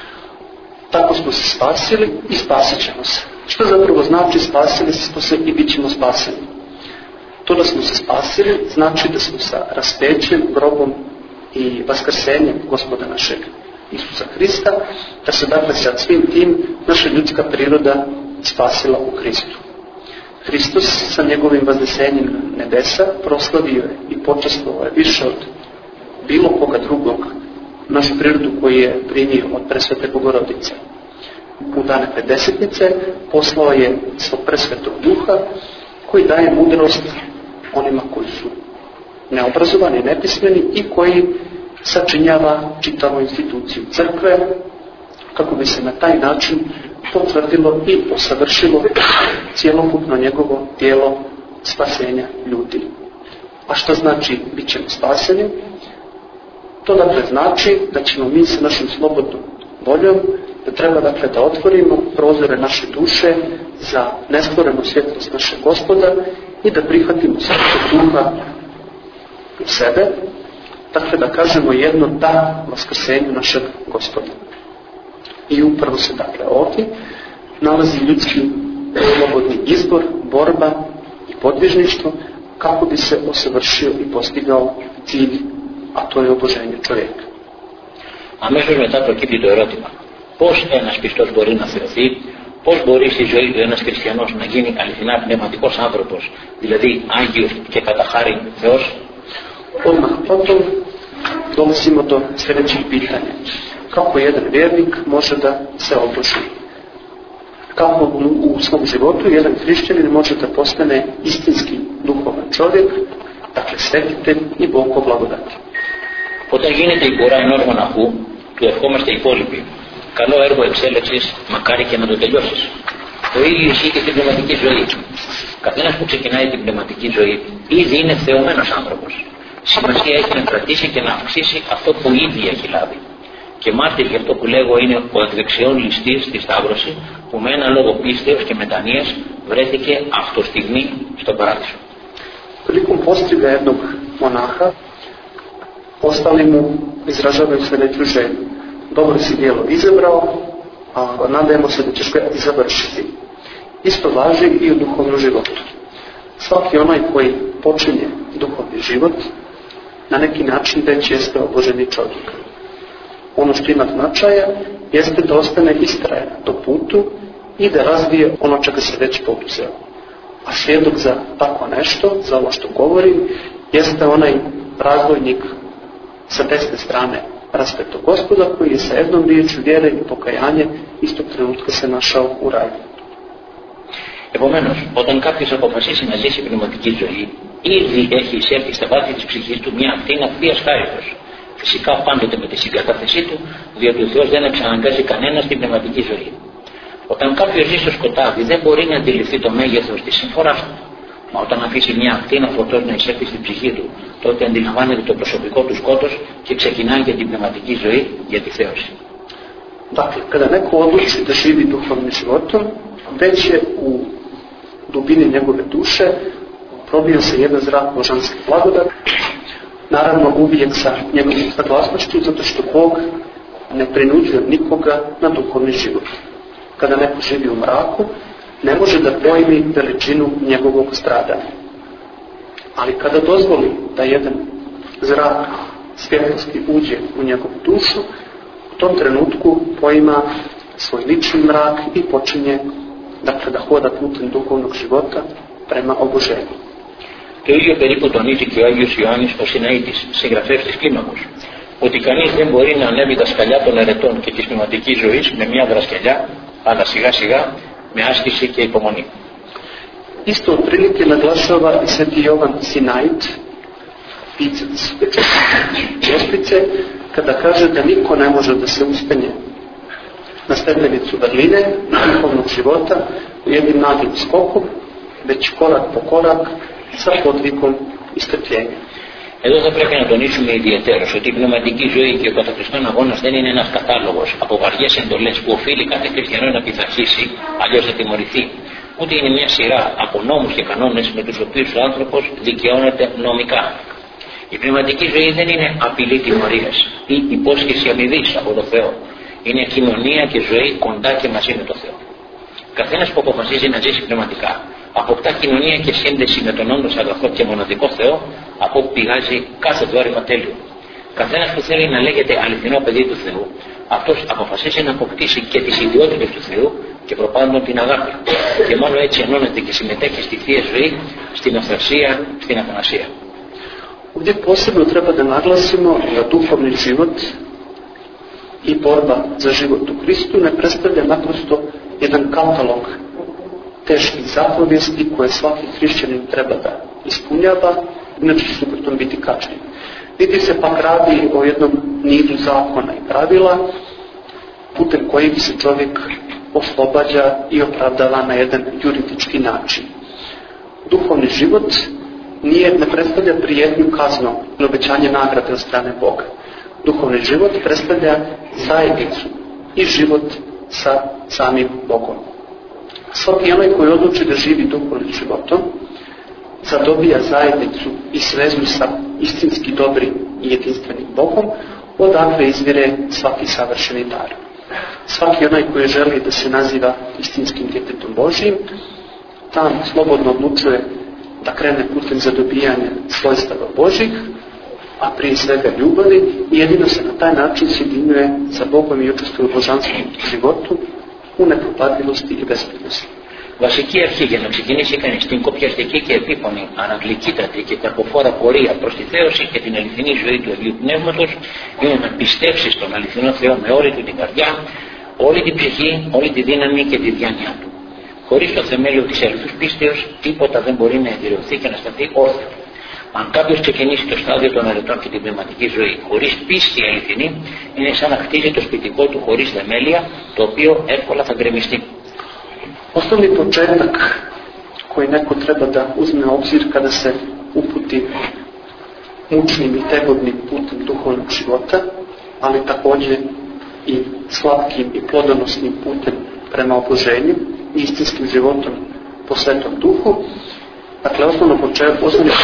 Tako smo se spasili i spasit ćemo se. Što zapravo znači spasili smo se i bit ćemo spaseni? To da smo se spasili znači da smo sa raspećem, grobom i vaskrsenjem Gospoda našeg Isusa Hrista, da se dakle sa svim tim naša ljudska priroda spasila u Hristu. Hristos sa njegovim vaznesenjem na nebesa proslavio je i počastvovao je više od bilo koga drugog našu prirodu koju je primio od presvete Bogorodice. U dane Pedesetnice poslao je svog presvetog duha koji daje mudrost onima koji su neobrazovani, nepismeni i koji sačinjava čitavu instituciju crkve, kako bi se na taj način potvrdilo i posavršilo cjelokupno njegovo djelo spasenja ljudi. A što znači bit ćemo spaseni? To dakle znači da ćemo mi sa našom slobodnom voljom, da treba dakle da otvorimo prozore naše duše za nestvorenu svjetlost našeg Gospoda i da prihvatimo Svetog Duha u sebe, dakle da kažemo jedno da vaskrsenju našeg Gospoda. I upravo se dakle ovdje nalazi ljudski slobodni izbor, borba i podvižništvo kako bi se osavršio i postigao cilj, a το είναι οboženje čovjeka. Αμέσως μετά προκύπτει το ερώτημα. Πώς ένας πιστός μπορεί να θεωθεί, πώς μπορεί στη ζωή του ένας χριστιανός να γίνει αληθινά πνευματικός άνθρωπος, δηλαδή Άγιος και κατά χάριν Θεός? Odmah potom dolazimo do sljedećeg pitanja. Kako jedan vjernik može da se oboži? Kako u svom životu jedan hrišćanin može da postane istinski duhovan čovjek, dakle svetitelj i Bog blagodati? Όταν γίνεται η πορεία ενός μοναχού, του ευχόμαστε οι υπόλοιποι. Καλό έργο εξέλεξης, μακάρι και να το τελειώσεις. Το ίδιο ισχύει και στην πνευματική ζωή. Καθένας που ξεκινάει την πνευματική ζωή ήδη είναι θεωμένος άνθρωπος. Σημασία έχει να κρατήσει και να αυξήσει αυτό που ήδη έχει λάβει. Και μάρτυρ για αυτό που λέγω είναι ο εκ δεξιών ληστής στη Σταύρωση, που με ένα λόγο πίστεως και μετανοίας βρέθηκε αυτοστιγμή στον παράδεισο. Prilikom postriga jednog monaha, ostali mu izražavaju sljedeću želju. Dobro si djelo izabrao, a nadajemo se da ćeš ga i završiti. Isto važi i u duhovnom životu. Svaki onaj koji počinje duhovni život, na neki način već jeste oboženi čovjek. Ono što ima značaja jeste da ostane istrajan do putu i da razvije ono čega se već poduzeo. A svjedok za tako nešto, za ovo što govorim, jeste onaj razvojnik sa desne strane raspetog Gospoda koji je sa jednom riječju vjere i pokajanje istog trenutka se našao u raju. Επομένως, όταν κάποιος αποφασίσει να ζήσει πνευματική ζωή, ήδη έχει εισέλθει στα βάθη της ψυχής του μια ακτίνα θείας χάριτος. Φυσικά πάντοτε με τη συγκατάθεσή του, διότι ο Θεός δεν εξαναγκάζει κανένα στην πνευματική ζωή. Όταν κάποιος ζει στο σκοτάδι, δεν μπορεί να αντιληφθεί το μέγεθος της συμφοράς του. Μα όταν αφήσει μια ακτίνα φωτός να εισέλθει στην ψυχή του, τότε αντιλαμβάνεται το προσωπικό του σκότος και ξεκινάει για την πνευματική ζωή, για τη θέωση. Dakle, kada neko odluči da živi duhovnim životom, već je u dubini njegove duše probio se jedan zrak božanske blagodati, naravno uvijek sa njegovom saglasnošću, zato što Bog ne prinuđuje nikoga na duhovni život. Kada neko živi u mraku, ne može da pojmi veličinu njegovog stradanja. Ali kada dozvoli da jedan zrak svjetlosti uđe u njegovu dušu, u tom trenutku poima svoj lični mrak i počinje dakle da hoda putem duhovnog života prema oboženju. Το ίδιο περίπου τονίζει και ο Άγιος Ιωάννης ο Συναήτης, συγγραφέας της Κλίμακος, ότι κανείς δεν μπορεί να ανέβει τα σκαλιά των ερετών και της πνευματικής ζωής με μια δρασκελιά, αλλά σιγά σιγά με άσκηση και υπομονή. Isto otprilike naglašava i sveti Jovan Sinait, pisac Gospice, kada kaže da niko ne može da se uspenje na stepenicu vrline duhovnog života u jednim naglim skokom, već korak po korak sa podvikom i strpljenjem. Εδώ θα πρέπει να τονίσουμε ιδιαιτέρως ότι η πνευματική ζωή και ο κατακριστών αγώνας δεν είναι ένας κατάλογος από βαριές εντολές που οφείλει κάθε χριστιανό να πειθαρχήσει, αλλιώς θα τιμωρηθεί. Ούτε είναι μια σειρά από νόμους και κανόνες με τους οποίους ο άνθρωπος δικαιώνεται νομικά. Η πνευματική ζωή δεν είναι απειλή τιμωρίας ή υπόσχεση αμοιβής από το Θεό. Είναι κοινωνία και ζωή κοντά και μαζί με το Θεό. Καθένας που αποφασίζει να ζήσει πνευματικά αποκτά κοινωνία και σύνδεση με τον όντως αγαθό και μοναδικό Θεό, από όπου πηγάζει κάθε δόρημα τέλειο. Καθένας που θέλει να λέγεται αληθινό παιδί του Θεού, αυτός αποφασίζει να αποκτήσει και τις ιδιότητες του Θεού και προπάντων την αγάπη. Και μόνο έτσι ενώνεται και συμμετέχει στη Θεία Ζωή, στην αυθαρσία, στην αθανασία. Ovdje posebno treba da naglasimo da duhovni život i borba za život u Hristu ne predstavlja naprosto jedan katalog teških zapovijesti koje svaki hrišćanin treba da ispunjava inače će suprotno biti kažnjen. Niti se pak radi o jednom nizu zakona i pravila putem kojih se čovjek oslobađa i opravdava na jedan juridički način. Duhovni život ne predstavlja prijetnju kaznom i obećanje nagrade od strane Boga. Duhovni život predstavlja zajednicu i život sa samim Bogom. Svaki onaj koji odluči da živi duhovnim životom zadobija zajednicu i svezu sa istinski dobrim i jedinstvenim Bogom, odakle izvire svaki savršeni dar. Svaki onaj koji želi da se naziva istinskim djetetom Božijim, tam slobodno odlučuje da krene putem zadobijanja svojstava Božjih, a prije svega ljubavi, i jedino se na taj način sjedinjuje sa Bogom i učestvuje u božanskom životu, u nepropadljivosti и безпредnosti. Βασική αρχή για να ξεκινήσει κανείς την κοπιαστική και επίπονη, αναγλυκύτατη και καρποφόρα πορεία προς τη θέωση και την αληθινή ζωή του Αγίου Πνεύματος είναι να πιστέψει στον αληθινό Θεό με όλη του την καρδιά, όλη την ψυχή, όλη τη δύναμη και τη διάνοιά του. Χωρίς το θεμέλιο της αληθούς πίστεως, τίποτα δεν μπορεί να εδραιωθεί και να σταθεί όρθιο. Αν κάποιος ξεκινήσει το στάδιο των αρετών και την πνευματική ζωή χωρίς πίστη αληθινή, είναι σαν να χτίζει το σπιτικό του χωρίς θεμέλια, το οποίο εύκολα θα γκρεμιστεί. Osnovni početak koji neko treba da uzme u obzir kada se uputi mučnim i tegodnim putem duhovnog života, ali također i slatkim i plodonosnim putem prema oboženju i istinskim životom po Svetom Duhu. Dakle, osnovni početak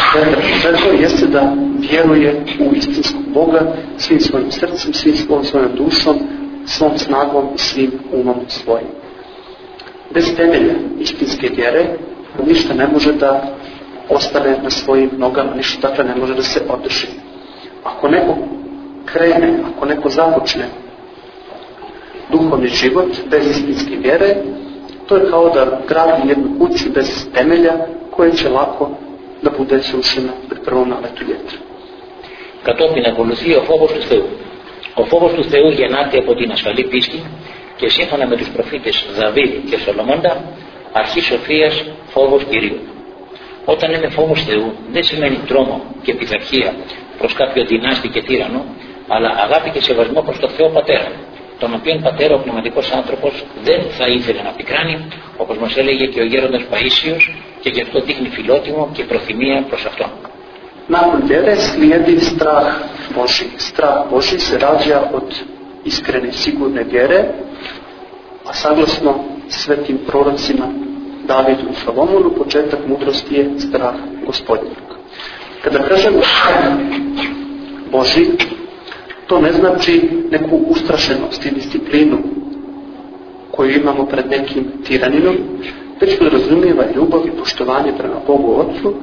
jeste da vjeruje u istinskog Boga svim svojim srcem, svim svojom dušom, svom snagom i svim umom svojim. Bez temelja istinske vjere ništa ne može da ostane na svojim nogama, ništa dakle ne može da se održi. Ako neko krene, ako neko započne duhovni život bez istinske vjere, to je kao da gradi jednu kuću bez temelja koja će lako da bude srušena pri prvom naletu vjetra. Κατόπιν ακολουθεί ο φόβος του Θεού. Ο φόβος του Θεού γεννάται από την ασφαλή πίστη και σύμφωνα με τους προφήτες Δαβίδ και Σολομώντα, αρχή σοφίας, φόβος Κυρίου. Όταν λέμε φόβος Θεού δεν σημαίνει τρόμο και πειθαρχία προς κάποιο δυνάστη και τύρανο, αλλά αγάπη και σεβασμό προς τον Θεό Πατέρα, τον οποίον πατέρα ο πνευματικός άνθρωπος δεν θα ήθελε να πικράνει, όπως μας έλεγε και ο γέροντας Παΐσιος, και γι' αυτό δείχνει φιλότιμο και προθυμία προς αυτόν. Nakon vjere slijedi strah Božji. Strah Božji se rađa od iskrene, sigurne vjere, a saglasno svetim prorocima Davidu i Salomonu, početak mudrosti je strah Gospodnjeg. Kada kažemo Božji, to ne znači neku ustrašenost i disciplinu koju imamo pred nekim tiraninom, već podrazumijeva ljubav i poštovanje prema Bogu Otcu,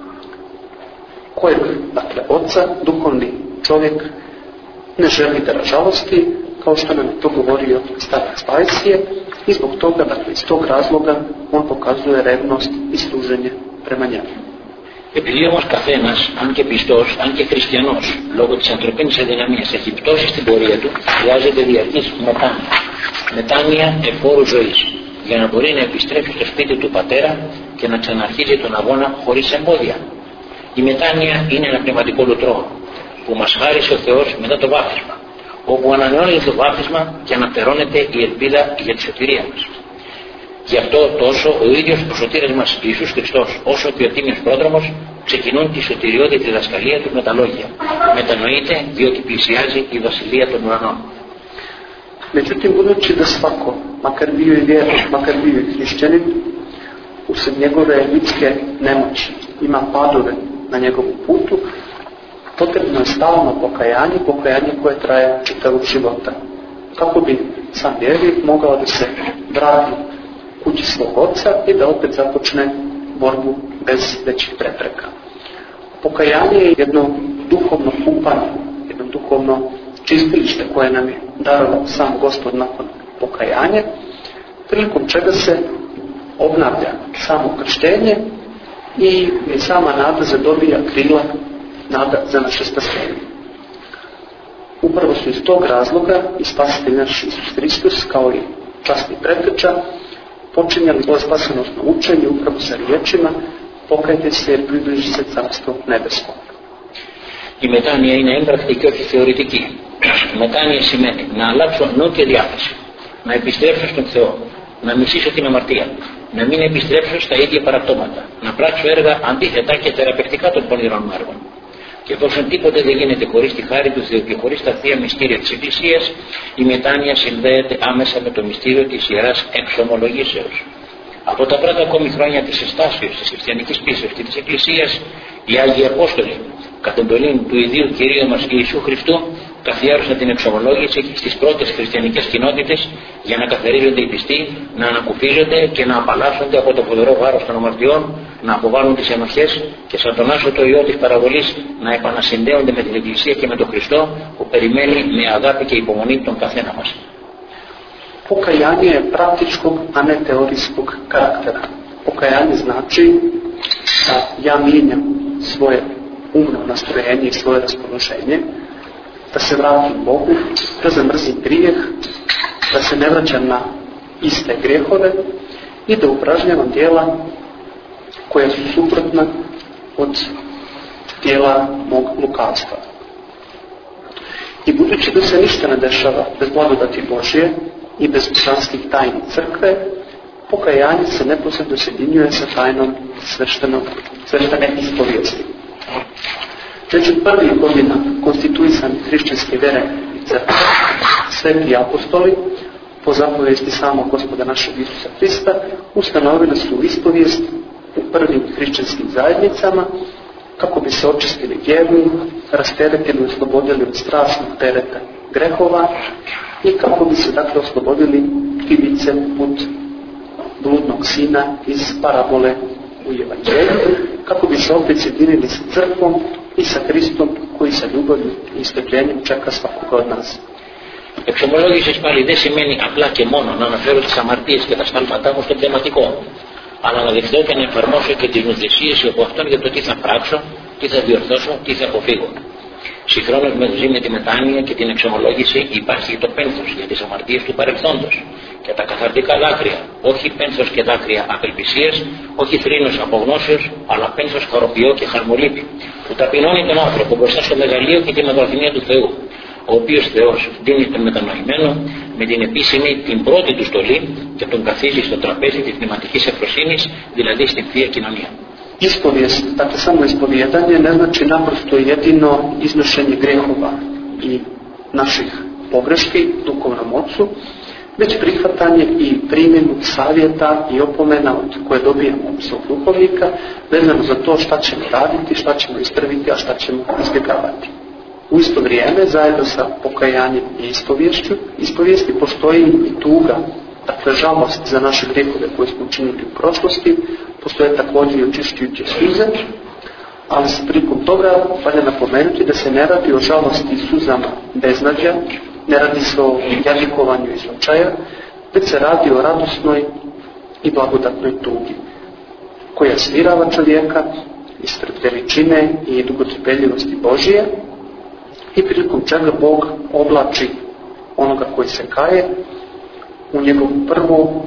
kojeg, dakle, Oca, duhovni čovjek ne želi da ražalosti, kao što nam je to govorio starac Pajsije, i zbog toga, dakle, iz tog razloga on pokazuje revnost i služenje prema njemu. Επειδή όμως καθένας, αν και πιστός, αν και χριστιανός, λόγω της ανθρωπίνης αδυναμίας έχει πτώσει στην πορεία του, χρειάζεται διαρκής μετάνοια. Μετάνοια εφόρου ζωής, για να μπορεί να επιστρέψει στο σπίτι του πατέρα και να ξαναρχίζει τον αγώνα χωρίς εμπόδια. Η μετάνοια είναι ένα πνευματικό λουτρό που μας χάρισε ο Θεός μετά το βάπτισμα, όπου ανανεώνεται το βάπτισμα και αναπτερώνεται η ελπίδα για τη σωτηρία μας. Γι' αυτό τόσο ο ίδιος ο σωτήρας μας Ιησούς Χριστός, όσο και ο τίμιος πρόδρομος ξεκινούν τη σωτηριώδη διδασκαλία του με τα λόγια. Μετανοείται διότι πλησιάζει η βασιλεία των ουρανών. Međutim, budući da svako, makar bio i vjernik, makar bio i hrišćanin, usred njegove ljudske nemoći ima padove na njegovom putu, potrebno je stalno pokajanje koje traje čitavog života. Kako bi sam vjernik mogao da se vrati kući svog oca i da opet započne borbu bez većih prepreka. Pokajanje je jedno duhovno kupanje, jedno duhovno čistilište koje nam je darovao sam Gospod nakon pokajanja, prilikom čega se obnavlja samo krštenje i sama nada zadobija krila, nada za naše spasenje. Upravo su iz tog razloga i spasitelj naš Isus Hristos kao i časni preteča počinjali svoje spasonosno učenje upravo sa riječima: Pokajte se jer približi se Carstvo nebesko. Η μετάνοια είναι έμπρακτη και όχι θεωρητική. Μετάνοια σημαίνει να αλλάξω νου και διάθεση, να επιστρέψω στον Θεό, να μισήσω την αμαρτία, να μην επιστρέψω στα ίδια παραπτώματα, να πράξω έργα αντίθετα και θεραπευτικά των πονηρών μου έργων. Και εφόσον τίποτε δεν γίνεται χωρίς τη χάρη του Θεού και χωρίς τα θεία μυστήρια της Εκκλησίας, η μετάνοια συνδέεται άμεσα με το μυστήριο της Ιεράς Εξομολογήσεως. Από τα πρώτα ακόμη χρόνια της εστάσεως της χριστιανικής πίστεως και της Εκκλησίας, οι Άγιοι Απόστολοι, κατ' εντολή του ιδίου Κυρίου μας Ιησού Χριστού, καθιέρωσαν την εξομολόγηση στις πρώτες χριστιανικές κοινότητες για να καθαρίζονται οι πιστοί, να ανακουφίζονται και να απαλλάσσονται από το φοβερό βάρος των αμαρτιών, να αποβάλουν τις ενοχές και σαν τον άσωτο Υιό της παραβολής να επανασυνδέονται με την Εκκλησία και με τον Χριστό που περιμένει με αγάπη και υπομονή τον καθένα μας. Pokajanje je praktičkog, a ne teorijskog karaktera. Pokajanje znači da ja mijenjam svoje umno nastrojenje i svoje raspoloženje, da se vratim Bogu, da zamrzim grijeh, da se ne vraćam na iste grijehove i da upražnjavam djela koja su suprotna od djela mog lukavstva. I budući da se ništa ne dešava bez blagodati Božje i bez božanskih tajni crkve, pokajanje se neposredno sjedinjuje sa tajnom sveštene ispovijesti. Među prvih godina konstituisane hrišćanske vere i crkve, sveti apostoli, po zapovijesti samog Gospoda našeg Isusa Hrista, ustanovili su ispovijest u prvim hrišćanskim zajednicama kako bi se očistili grijevi, rasteretili i oslobodili od strašnog tereta grehova i kako bi se dakle oslobodili ivice put bludnog sina iz parabole u Evanđelju, kako bi se opet sjedinili sa crkvom i sa Hristom koji sa ljubavlju i strpljenjem čeka svakoga od nas. Εξομολόγησης πάλι δεν σημαίνει απλά και μόνο να αναφέρω τις αμαρτίες και τα σφάλματά μου στο πνευματικό, αλλά να δεχτώ και να εφαρμόσω και τις νοθεσίες υπό αυτόν για το τι θα πράξω, τι θα διορθώσω, τι θα αποφύγω. Συγχρόνως μαζί με τη μετάνοια και την εξομολόγηση υπάρχει το πένθος για τις αμαρτίες του παρελθόντος και τα καθαρτικά δάκρυα, όχι πένθος και δάκρυα απελπισίας, όχι θρήνος απογνώσεως, αλλά πένθος χαροποιό και χαρμολύπη, που ταπεινώνει τον άνθρωπο μπροστά στο μεγαλείο και τη μεγαλοθυμία του Θεού, ο οποίος Θεός δίνει τον μετανοημένο με την επίσημη την πρώτη του στολή και τον καθίζει στο τραπέζι της πνευματικής ευφροσύνης, δηλαδή στην Θεία Κοινωνία. Ispovijest, dakle samo ispovijedanje ne znači naprosto jedino iznošenje grehova i naših pogreški duhovnom ocu, već prihvatanje i primjenu savjeta i opomena od koje dobijamo od svog duhovnika vezano za to šta ćemo raditi, šta ćemo ispraviti, a šta ćemo izbjegavati. U isto vrijeme, zajedno sa pokajanjem i ispovijesti postoji i tuga, dakle žalost za naše grehove koje smo učinili u prošlosti, postoje također i očišćujuće suze, ali se prilikom toga valja napomenuti da se ne radi o žalosti i suzama beznađa, ne radi se o jadikovanju iz očaja, već se radi o radosnoj i blagodatnoj tugi, koja smirava čovjeka ispred veličine i dugotrpeljivosti Božije i prilikom čega Bog oblači onoga koji se kaje u njegovu prvu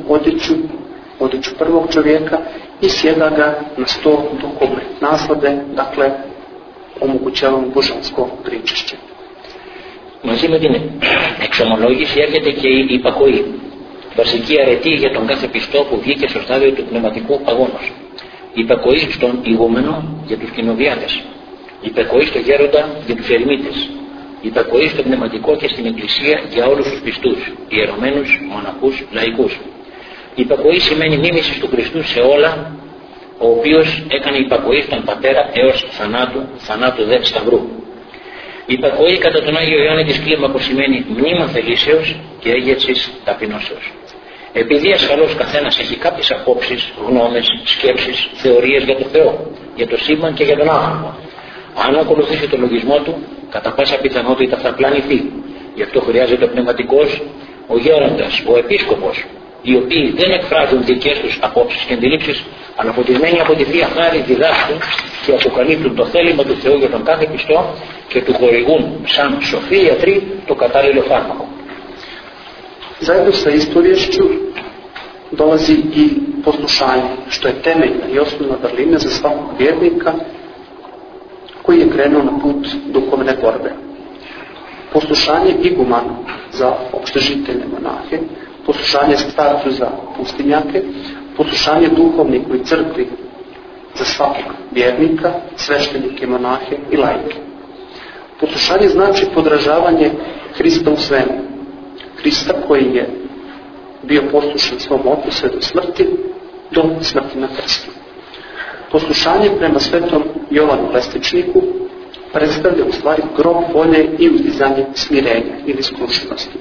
odjeću prvog čovjeka i sjeda ga na sto duhovne naslade, dakle omogućava mu božansko pričešće. Μαζί με την εξομολόγηση έρχεται και η υπακοή, βασική αρετή για τον κάθε πιστό που βγήκε στο στάδιο του πνευματικού αγώνος. Η υπακοή στον ηγούμενο για τους κοινοβιάτες, η υπακοή στο γέροντα για τους ερημίτες, η υπακοή στο πνευματικό και στην Εκκλησία για όλους τους πιστούς, ιερωμένους, μοναχούς, λαϊκούς. Η υπακοή σημαίνει μίμηση του Χριστού σε όλα, ο οποίος έκανε υπακοή στον Πατέρα έως θανάτου δε σταυρού. Η υπακοή κατά τον Άγιο Ιωάννη της Κλίμακος σημαίνει μνήμα θελήσεως και έγερσης ταπεινώσεως. Επειδή ασφαλώς καθένας έχει κάποιες απόψεις, γνώμες, σκέψεις, θεωρίες για το Θεό, για το σύμπαν και για τον άνθρωπο. Αν ακολουθήσει το λογισμό του, κατά πάσα πιθανότητα θα πλανηθεί. Γι' αυτό χρειάζεται ο πνευματικός, ο γέροντας, ο επίσκοπος, οι οποίοι δεν εκφράζουν δικές τους απόψεις και αντιλήψεις, αλλά φωτισμένοι από τη Θεία Χάρη διδάσκουν και αποκαλύπτουν το θέλημα του Θεού για τον κάθε πιστό και του χορηγούν σαν σοφοί ιατροί το κατάλληλο φάρμακο. Zajedno sa ispovješću dolazi i poslušanje, što je temeljna i osnovna vrlina za svakog vjernika koji je krenuo na put duhovne borbe. Poslušanje igumanu za opštežitelje monahe, poslušanje starcu za pustinjake, poslušanje duhovniku i crkvi za svakog vjernika, sveštenike, monahe i laike. Poslušanje znači podražavanje Hrista u svemu. Hrista koji je bio poslušan svom ocu sve do smrti na krstu. Poslušanje prema svetom Jovanu Lestičniku predstavlja u stvari grob volje i uzdizanje smirenja ili skrušenosti.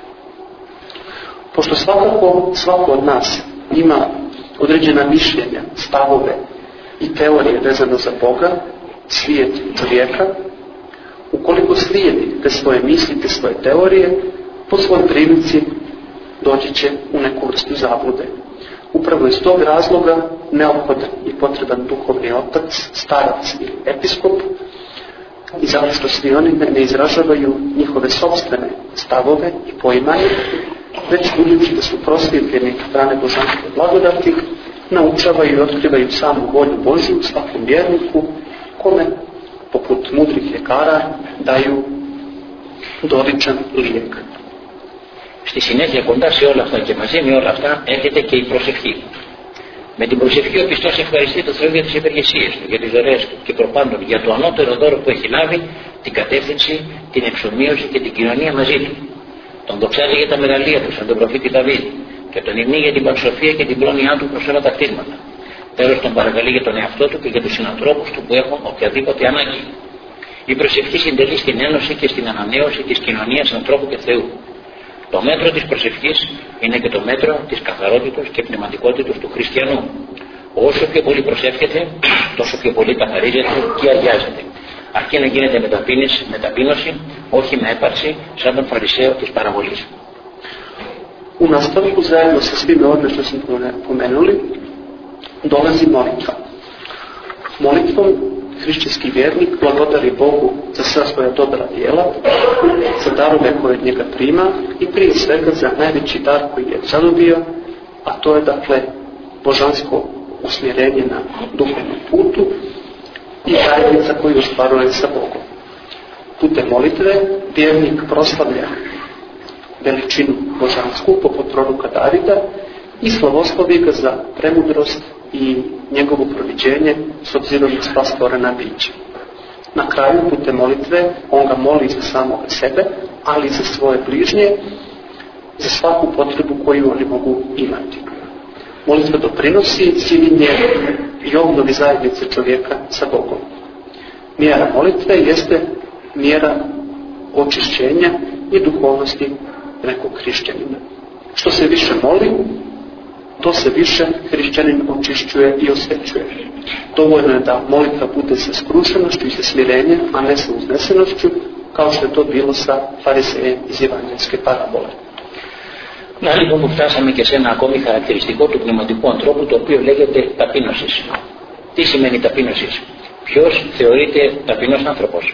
Pošto svako od nas ima određena mišljenja, stavove i teorije vezano za Boga, svijet čovjeka, ukoliko slijedi te svoje misli, te svoje teorije, po svojoj prilici doći će u neku vrstu zablude. Upravo iz tog razloga neophodan i potreban duhovni otac, starac ili episkop, i zato što svi oni ne izražavaju njihove sopstvene stavove i poimanje, već budući da su prosvjetljeni strane božanske blagodati, naučavaju i otkrivaju samu volju Božju svakom vjerniku, kome, poput mudrih ljekara, daju doličan lijek. Στη συνέχεια, κοντά σε όλα αυτά και μαζί με όλα αυτά, έρχεται και η προσευχή. Με την προσευχή ο πιστός ευχαριστεί τον Θεό για τις υπεργεσίες του, για τις δωρεές του και προπάντων για το ανώτερο δώρο που έχει λάβει, την κατεύθυνση, την εξομοίωση και την κοινωνία μαζί του. Τον δοξάζει για τα μεγαλεία του, σαν τον προφήτη Δαβίδ, και τον υμνεί για την πανσοφία και την πρόνοιά του προς όλα τα κτήματα. Τέλος, τον παρακαλεί για τον εαυτό του και για τους συνανθρώπους του που έχουν οποιαδήποτε ανάγκη. Η προσευχή συντελεί στην ένωση και στην ανανέωση της κοινωνίας ανθρώπου και Θεού. Το μέτρο της προσευχής είναι και το μέτρο της καθαρότητας και πνευματικότητας του χριστιανού. Όσο πιο πολύ προσεύχεται, τόσο πιο πολύ καθαρίζεται και αγιάζεται. Αρκεί να γίνεται με ταπείνωση, όχι με έπαρση, σαν τον Φαρισαίο της παραβολής. U nastavku zajedno sa svime ovdje što smo pomenuli, dolazi molitva. Molitvom hrišćanski vjernik blagodari Bogu za sva svoja dobra djela, za darove koje od njega prima i prije svega za najveći dar koji je zadobio, a to je dakle božansko usmjerenje na duhovnom putu i zajednica koju ostvaruje sa Bogom. Putem molitve vjernik proslavlja veličinu božansku poput proroka Davida i slavoslovi ga za premudrost i njegovo proviđenje s obzirom na sva stvorena bića. Na kraju putem molitve on ga moli za samoga sebe, ali i za svoje bližnje, za svaku potrebu koju oni mogu imati. Molitva doprinosi civiljenje i obnovi zajednice čovjeka sa Bogom. Mjera molitve jeste mjera očišćenja i duhovnosti nekog hrišćanina. Što se više moli, to se više hrišćanin očišćuje i osvećuje. Dovoljno je da molitva bude sa skrušenošću i sa smirenjem, a ne sa uznesenošću, kao što je to bilo sa Φαρισαίjem iz Ευαγγελske παρабole. Να λοιπόν που φτάσαμε και σε ένα ακόμη χαρακτηριστικό του πνευματικού ανθρώπου, το οποίο λέγεται ταπείνωση. Τι σημαίνει ταπείνωση? Ποιος θεωρείται ταπεινός άνθρωπος?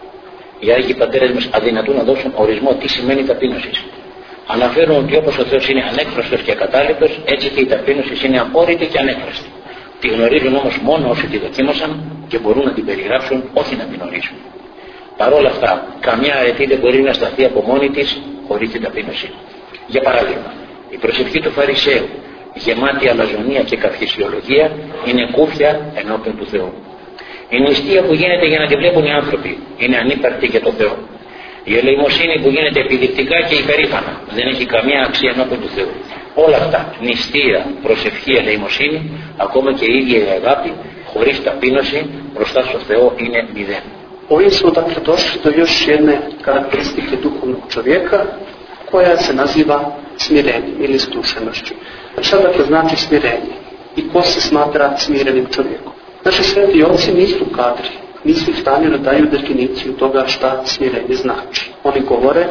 Οι Άγιοι Πατέρες μας αδυνατούν να δώσουν ορισμό τι σημαίνει ταπείνωση. Αναφέρουν ότι όπως ο Θεός είναι ανέκφραστος και ακατάληπτος, έτσι και η ταπείνωση είναι απόρριτη και ανέκφραστη. Τη γνωρίζουν όμως μόνο όσοι τη δοκίμασαν και μπορούν να την περιγράψουν, όχι να την ορίσουν. Παρ' όλα αυτά, καμιά αρετή δεν μπορεί να σταθεί από μόνη της χωρίς την ταπείνωση. Για παράδειγμα, η προσευχή του Φαρισαίου, γεμάτη αλαζονία και καυχησιολογία, είναι κούφια ενώπιον του Θεού. Η νηστεία που γίνεται για να τη βλέπουν οι άνθρωποι είναι ανύπαρκτη για τον Θεό. Η ελεημοσύνη που γίνεται επιδεικτικά και υπερήφανα δεν έχει καμία αξία ενώπιον του Θεού. Όλα αυτά, νηστεία, προσευχή, ελεημοσύνη, ακόμα και η ίδια η αγάπη, χωρίς ταπείνωση μπροστά στο Θεό είναι μηδέν. Ovdje smo dakle došli do još jedne karakteristike duhovnog čovjeka koja se naziva smirenjem ili skrušenošću. Šta dakle znači smirenje i ko se smatra smirenim čovjekom? Naši sveti oci nisu kadri, nisu u stanju da daju definiciju toga šta smirenje znači. Oni govore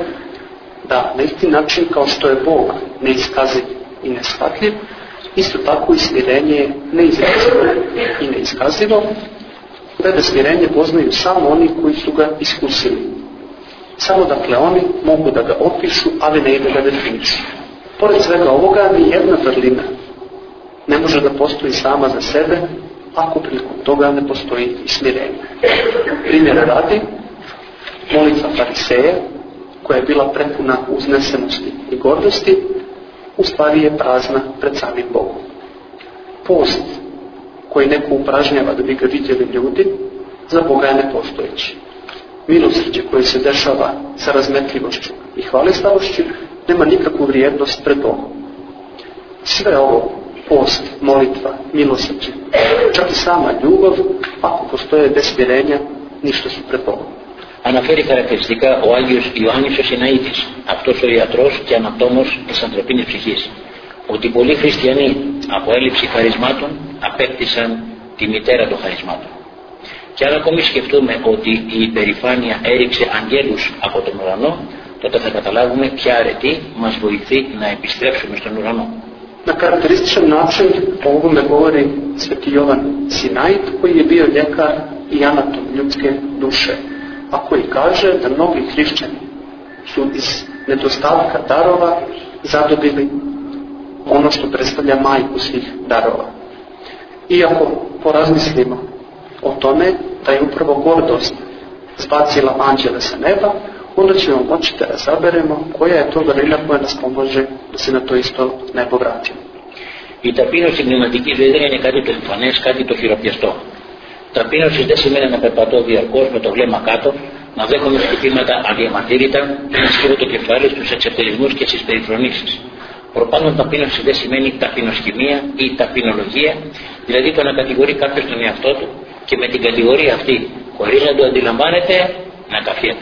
da na isti način kao što je Bog neiskaziv i neshvatljiv, isto tako i smirenje je neizrazivo i neiskazivo, da smirenje poznaju samo oni koji su ga iskusili. Samo dakle oni mogu da ga opišu, ali ne i da ga definišu. Pored svega ovoga, ni jedna vrlina ne može da postoji sama za sebe ako prilikom toga ne postoji i smirenje. Primjera radi, molitva fariseja, koja je bila prepuna uznesenosti i gordosti, u stvari je prazna pred samim Bogom. Post koji neko upražnjava da bi ga vidjeli ljudi, za Boga je nepostojeći. Milosrđe koje se dešava sa razmetljivošću i hvalislavošću nema nikakvu vrijednost pred Bogom. Sve ovo, post, molitva, milosrđe, čak i sama ljubav, ako postoje bez smirenja, ništa su pred Bogom. Αναφέρει χαρακτηριστικά ο Άγιος Ιωάννης ο Συναΐτης, αυτός ο ιατρός και ανατόμος της ανθρωπίνης ψυχής, ότι πολλοί χριστιανοί από έλλειψη χαρισμάτων απέκτησαν τη μητέρα των χαρισμάτων. Και αν ακόμη σκεφτούμε ότι η υπερηφάνεια έριξε αγγέλους από τον ουρανό, τότε θα καταλάβουμε ποια αρετή μας βοηθεί να επιστρέψουμε στον ουρανό. Na karakterističan način o ovome govori sveti Jovan Sinait, koji je bio ljekar i anatom ljudske duše, a koji kaže da mnogi hrišćani su iz nedostatka darova zadobili ono što predstavlja majku svih darova. Iako porazmislimo o tome da je upravo gordost zbacila anđele sa neba, onda ćemo moći da razaberemo koja je to vrlina koja nas pomože da se na to isto nebo vratimo. Η ταπείνωση στην πνευματική ζωή δεν είναι κάτι το εμφανές, κάτι το χειροπιαστό. Ταπείνωση δεν σημαίνει να περπατώ διαρκώς με το βλέμμα κάτω, να δέχομαι χτυπήματα αδιαμαρτύρητα και να σκύβω το κεφάλι στους εξευτελισμούς και στις περιφρονήσεις. Προπάντων ταπείνωση δεν σημαίνει ταπεινοσχημία ή ταπεινολογία, δηλαδή το να κατηγορεί κάποιος τον εαυτό του και με την κατηγορία αυτή, χωρίς να το αντιλαμβάνεται, να καφιέται.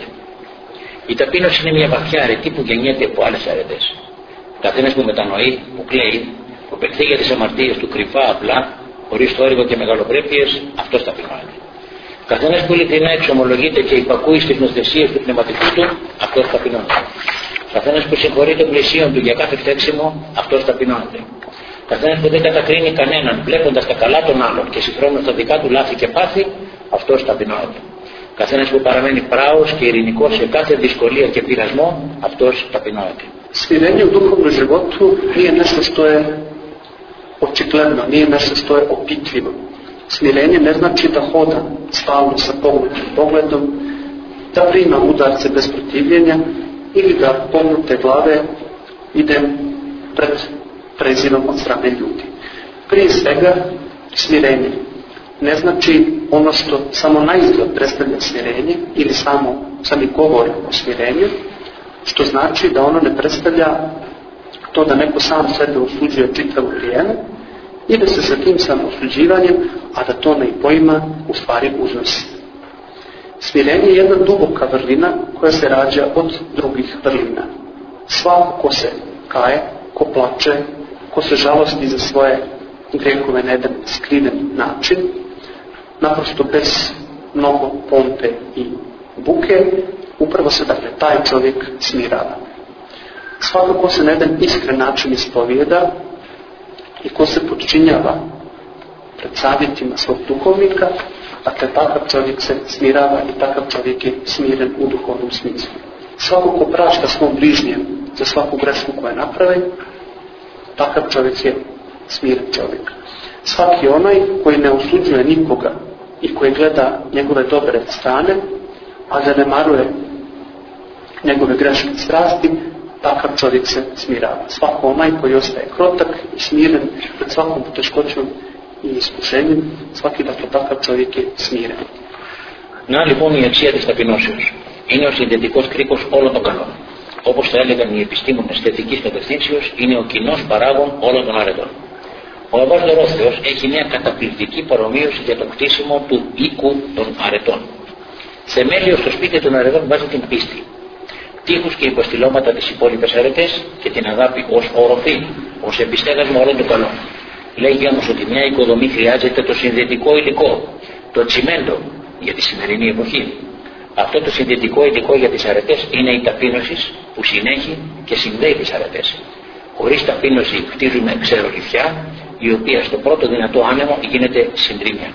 Η ταπείνωση είναι μια βαθιά αρετή που γεννιέται από άλλες αρετές. Καθένας που μετανοεί, που κλαίει, που παιχθεί για τις αμαρτίες του κρυφά απλά, χωρίς θόρυβο και μεγαλοπρέπειες, αυτός ταπεινώνεται. Καθένας που ειλικρινά εξομολογείται και υπακούει στις νοθεσίες του πνευματικού του, αυτός ταπεινώνεται. Καθένας που συγχωρεί των πλησίων του για κάθε φταίξιμο, αυτός ταπεινώνεται. Καθένας που δεν κατακρίνει κανέναν βλέποντας τα καλά των άλλων και συγχρόνως τα δικά του λάθη και πάθη, αυτός ταπεινώνεται. Καθένας που παραμένει πράος και ειρηνικός σε κάθε δυσκολία και πειρασμό, αυτός ταπεινώνεται. Smirenje u duhovnom životu nije nešto što je očigledno, nije nešto što je opitljivo. Smirenje ne znači da hoda stalno sa pognutim pogledom, da prima udarce bez protivljenja ili da pognute glave idem pred prezirom od strane ljudi. Prije svega, smirenje ne znači ono što samo naizgled predstavlja smirenje ili sami govor o smirenju, što znači da ono ne predstavlja to da neko sam sebe osuđuje čitavo vrijeme i da se sa tim samoosuđivanjem, a da to ne i pojma, u stvari uznosi. Smirenje je jedna duboka vrlina koja se rađa od drugih vrlina. Svako ko se kaje, ko plače, ko se žalosti za svoje grehove na jedan skriven način, naprosto bez mnogo pompe i buke, upravo se dakle taj čovjek smirava. Svako ko se na jedan iskren način ispovijeda i ko se podčinjava pred savjetima svog duhovnika, dakle takav čovjek se smirava i takav čovjek je smiren u duhovnom smislu. Svako ko prašta svom bližnjem za svaku grešku koju naprave, takav čovjek je smiren čovjek. Svaki onaj koji ne osuđuje nikoga i koji gleda njegove dobre strane, a zanemaruje njegove greške strasti, takav čovjek se smirava. Svako onaj koji ostaje krotak i smiren pred svakom poteškoćom i iskušenjem, svaki dakle takav čovjek je smiren. Να λοιπόν η αξία της ταπεινώσεως. Είναι ο συνδετικός κρίκος όλων των καλών. Όπως θα έλεγαν οι επιστήμονες θετικής κατευθύνσεως, είναι ο κοινός παράγων όλων των αρετών. Ο Αββάς Δωρόθεος έχει μια καταπληκτική παρομοίωση για το κτίσιμο του οίκου των αρετών. Θεμέλιο στο σπίτι των αρετών βάζει την πίστη. Τείχους και υποστηλώματα τις υπόλοιπες αρετές και την αγάπη ως οροφή, ως επιστέγασμα όλων των καλών. Λέγει όμως ότι μια οικοδομή χρειάζεται το συνδετικό υλικό, το τσιμέντο για τη σημερινή εποχή. Αυτό το συνδετικό υλικό για τις αρετές είναι η ταπείνωση που συνέχει και συνδέει τις αρετές. Χωρίς ταπείνωση χτίζουμε ξερολιθιά, η οποία στο πρώτο δυνατό άνεμο γίνεται συντρίμια.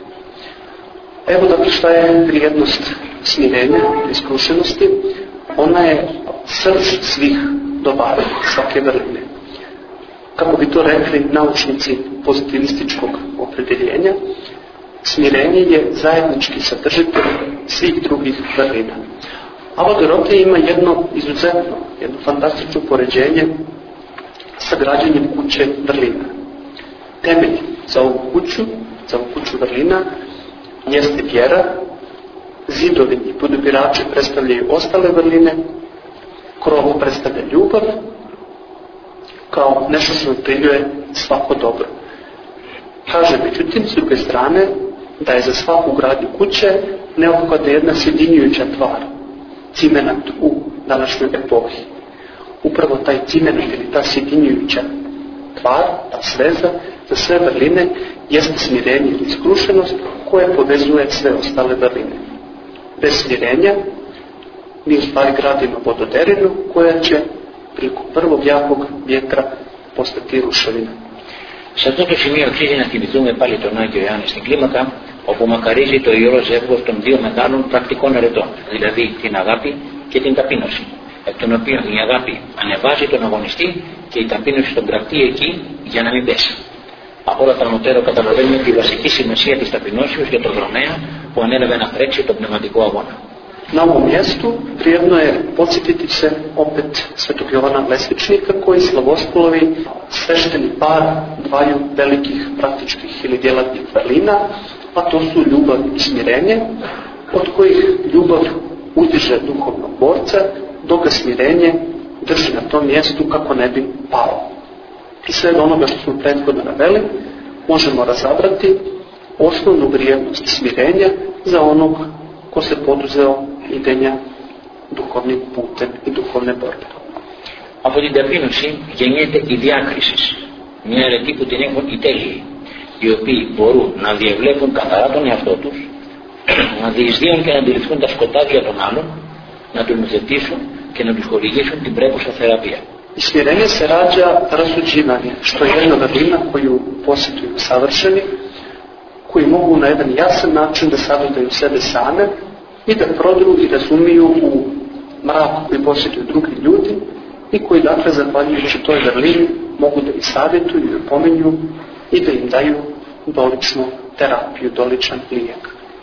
Evo dakle šta je vrijednost smirenja, iskrušenosti. Ona je srž svih dobara, svake vrline. kako bi to rekli naučnici pozitivističkog opredjeljenja, smirenje je zajednički sadržitelj svih drugih vrlina. Ava Doroteja ima jedno fantastično poređenje sa građenjem kuće vrlina. Temelj za ovu kuću vrlina jeste vjera, zidovi i podupirači predstavljaju ostale vrline, krov predstavlja ljubav, kao nešto što priljuje svako dobro. Kaže, međutim, s druge strane, da je za svaku gradnju kuće neophodna jedna sjedinjujuća tvar, cimenat u današnjoj epohi. Upravo taj cimenat ili ta sjedinjujuća tvar, ta sveza za sve vrline jeste smirenje ili skrušenost koja povezuje sve ostale vrline. Bez smirenja mi u stvari gradimo vododerinu koja će prilikom prvog jakog vjetra postati ruševina. Σε αυτό το σημείο αξίζει να θυμηθούμε πάλι τον Άγιο Ιωάννη στην κλίμακα, όπου μακαρίζει το ιερό ζεύγος των δύο μεγάλων πρακτικών αρετών, δηλαδή την αγάπη και την ταπείνωση, εκ των οποίων η αγάπη ανεβάζει τον αγωνιστή και η ταπείνωση τον κρατεί εκεί για να μην πέσει. Από όλα τα ανωτέρω καταλαβαίνουμε τη βασική σημασία της ταπεινώσεως για τον δρομέα που ανέλαβε να τρέξει τον πνευματικό αγώνα. Na ovom mjestu vrijedno je podsjetiti se opet Svetog Jovana Lesvičnika koji slavoslovi svešteni par dvaju velikih praktičkih ili djelatnih vrlina, a to su ljubav i smirenje, od kojih ljubav uzdiže duhovnog borca, dok ga smirenje drži na tom mjestu kako ne bi pao. I sve onoga što smo prethodno naveli možemo razabrati osnovnu vrijednost smirenja za onog ko se poduzeo idenja duhovnim putem i duhovne borbe. Από την ταπείνωση γεννιέται η διάκριση, μια αιρετή που την έχουν οι τέλειοι, οι οποίοι μπορούν να διαβλέπουν καθαρά τον εαυτό τους, να διεισδύουν και να αντιληφθούν τα σκοτάδια των άλλων, να τους νουθετήσουν και να τους χορηγήσουν την πρέπουσα θεραπεία. I smirenje se rađa rasuđivanje, što je jedna vrlina koju posjetuju savršeni, koji mogu na jedan jasan način da sagledaju sebe same i da prodru i razumiju u mraku koji posjetuju drugi ljudi i koji, dakle, zahvaljujući toj vrlini mogu da ih savjetuju i opominju i da im daju doličnu terapiju, doličan lijek.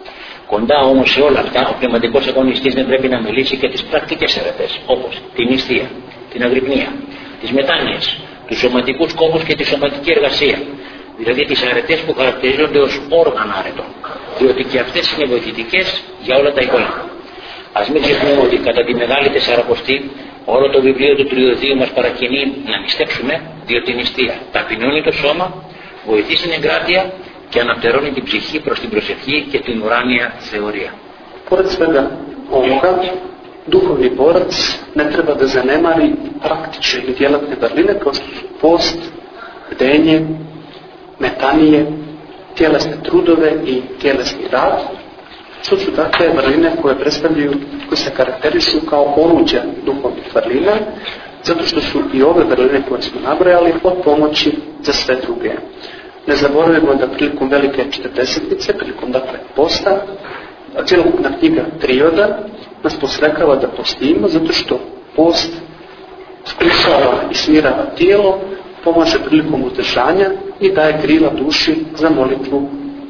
Κοντά όμως σε όλα αυτά, ο πνευματικός αγωνιστής δεν πρέπει να μιλήσει και τις πρακτικές αιρετές, όπως την νηστεία, την αγρυπνία, τις μετάνοιες, τους σωματικούς κόπους και τη σωματική εργασία, δηλαδή τις αρετές που χαρακτηρίζονται ως όργανα αρετών, διότι και αυτές είναι βοηθητικές για όλα τα υπόλοιπα. Ας μην ξεχνούμε ότι κατά τη Μεγάλη Τεσσαρακοστή όλο το βιβλίο του Τριωδίου μας παρακινεί να νηστέψουμε, διότι η νηστεία ταπεινώνει το σώμα, βοηθεί στην εγκράτεια και αναπτερώνει την ψυχή προς την προσευχή και την ουράνια θεωρία. Pored svega ovoga, duhovni borac ne treba da zanemari praktične ili djelatne vrline kao što su post, bdenje, metanije, tjelesne trudove i tjelesni rad, što su dakle vrline koje se karakterišu kao oruđa duhovnih vrlina, zato što su i ove vrline koje smo nabrojali od pomoći za sve druge. Ne zaboravimo da prilikom velike četrdesetnice, prilikom dakle posta, cjelokupna knjiga Trioda nas posrekava da postimo, zato što post skrušava i smirava tijelo, pomaže prilikom uzdržanja i daje krila duši za molitvu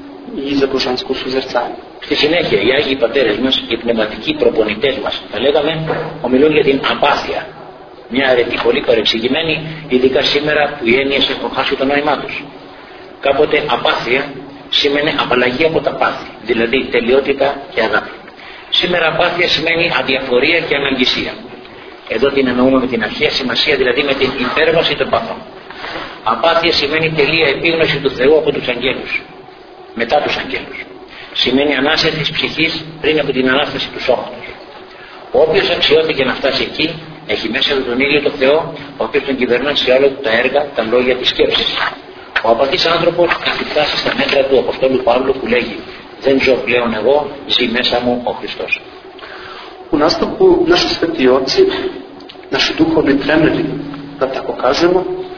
i za božansko suzercanje. Στη συνέχεια, οι Άγιοι Πατέρες μας, οι πνευματικοί προπονητές μας, θα λέγαμε, ομιλούν για την απάθεια. Μια αρετή πολύ παρεξηγημένη, ειδικά σήμερα που οι έννοιες έχουν χάσει το νόημά τους. Κάποτε απάθεια σημαίνει απαλλαγή από τα πάθη, δηλαδή τελειότητα και αγάπη. Σήμερα απάθεια σημαίνει αδιαφορία και αναγκησία. Εδώ την εννοούμε με την αρχαία σημασία, δηλαδή με την υπέρβαση των παθών. Απάθεια σημαίνει τελεία επίγνωση του Θεού από τους αγγέλους, μετά τους αγγέλους. Σημαίνει ανάσταση της ψυχής πριν από την ανάσταση του σώματος. Όποιος αξιώθηκε να φτάσει εκεί, έχει μέσα του τον ίδιο το Θεό, ο οποίος τον κυβερνά σε όλα τα έργα, τα λόγια, τις σκέψεις. Ο απαθής άνθρωπος έχει φτάσει στα μέτρα του Αποστόλου Παύλου που λέγει «Δεν ζω πλέον εγώ, ζει μέσα μου ο Χριστός». U nastavku naši sveti oci, naši duhovni treneri, da tako kažemo,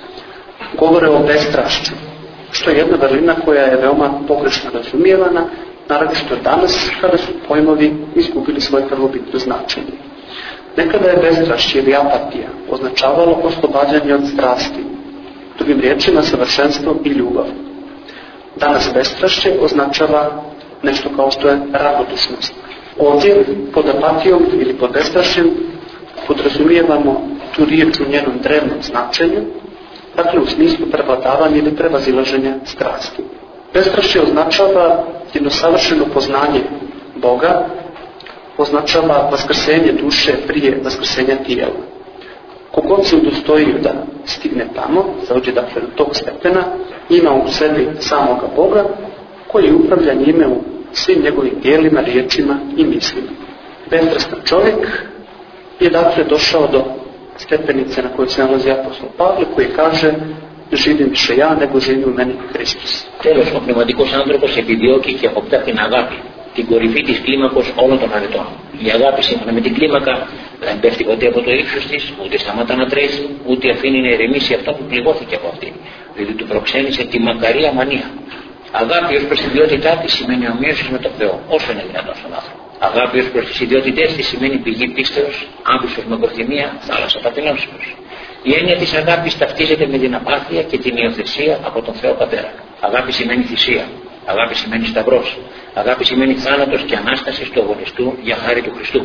govore o bestrašću, što je jedna vrlina koja je veoma pogrešno razumijevana, naravno što danas kada su pojmovi izgubili svoje prvobitno značenje. Nekada je bestrašće ili apatija označavalo oslobađanje od strasti, Drugim riječima, savršenstvo i ljubav. Danas bestrašće označava nešto kao što je radodušnost. Ovdje, pod apatijom ili pod bestrašćem, podrazumijevamo tu riječ u njenom drevnom značenju, dakle u smislu prevladavanja ili prevazilaženja strasti. Bestrašće označava jedno savršeno poznanje Boga, označava vaskrsenje duše prije vaskrsenja tijela. Kogod se udostojio da stigne tamo, zaođe dakle do tog stepena, ima u sebi samoga Boga koji upravlja njime u svim njegovim dijelima, riječima i mislima. Bestrastan čovjek je dakle došao do stepenice na kojoj se nalazi apostol Pavle, koji kaže: "Ne živim više ja, nego živi u meni Hristos." Τέλος, ο πνευματικός άνθρωπος επιδιώκει και αποκτά την αγάπη, την κορυφή της κλίμακος όλων των αρετών. Η αγάπη σύμφωνα με την κλίμακα δεν πέφτει ποτέ από το ύψος της, ούτε σταματά να τρέχει, ούτε αφήνει να ηρεμήσει αυτό που πληγώθηκε από αυτή, διότι του προξένησε τη μακαρία μανία. Αγάπη ως προς την ποιότητά της σημαίνει ομοίωση με τον Θεό, όσο είναι δυνατόν στον άνθρωπο. Αγάπη ως προς τις ιδιότητές της σημαίνει πηγή πίστεως, άμβησος με κορθυμία, θάλασσα ταπεινώσεως. Η έννοια της αγάπης ταυτίζεται με την απάθεια και την υιοθεσία από τον Θεό Πατέρα. Αγάπη σημαίνει θυσία. Αγάπη σημαίνει σταυρός. Αγάπη σημαίνει θάνατος και ανάσταση του αγωνιστού για χάρη του Χριστού.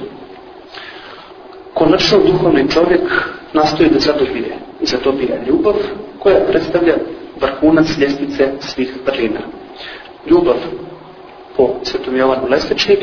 Konačno duhovni čovjek nastoji da zadobije ljubav koja predstavlja vrhunac ljestvice svih vrlina. Ljubav po Svetom Jovanu Lesvečniku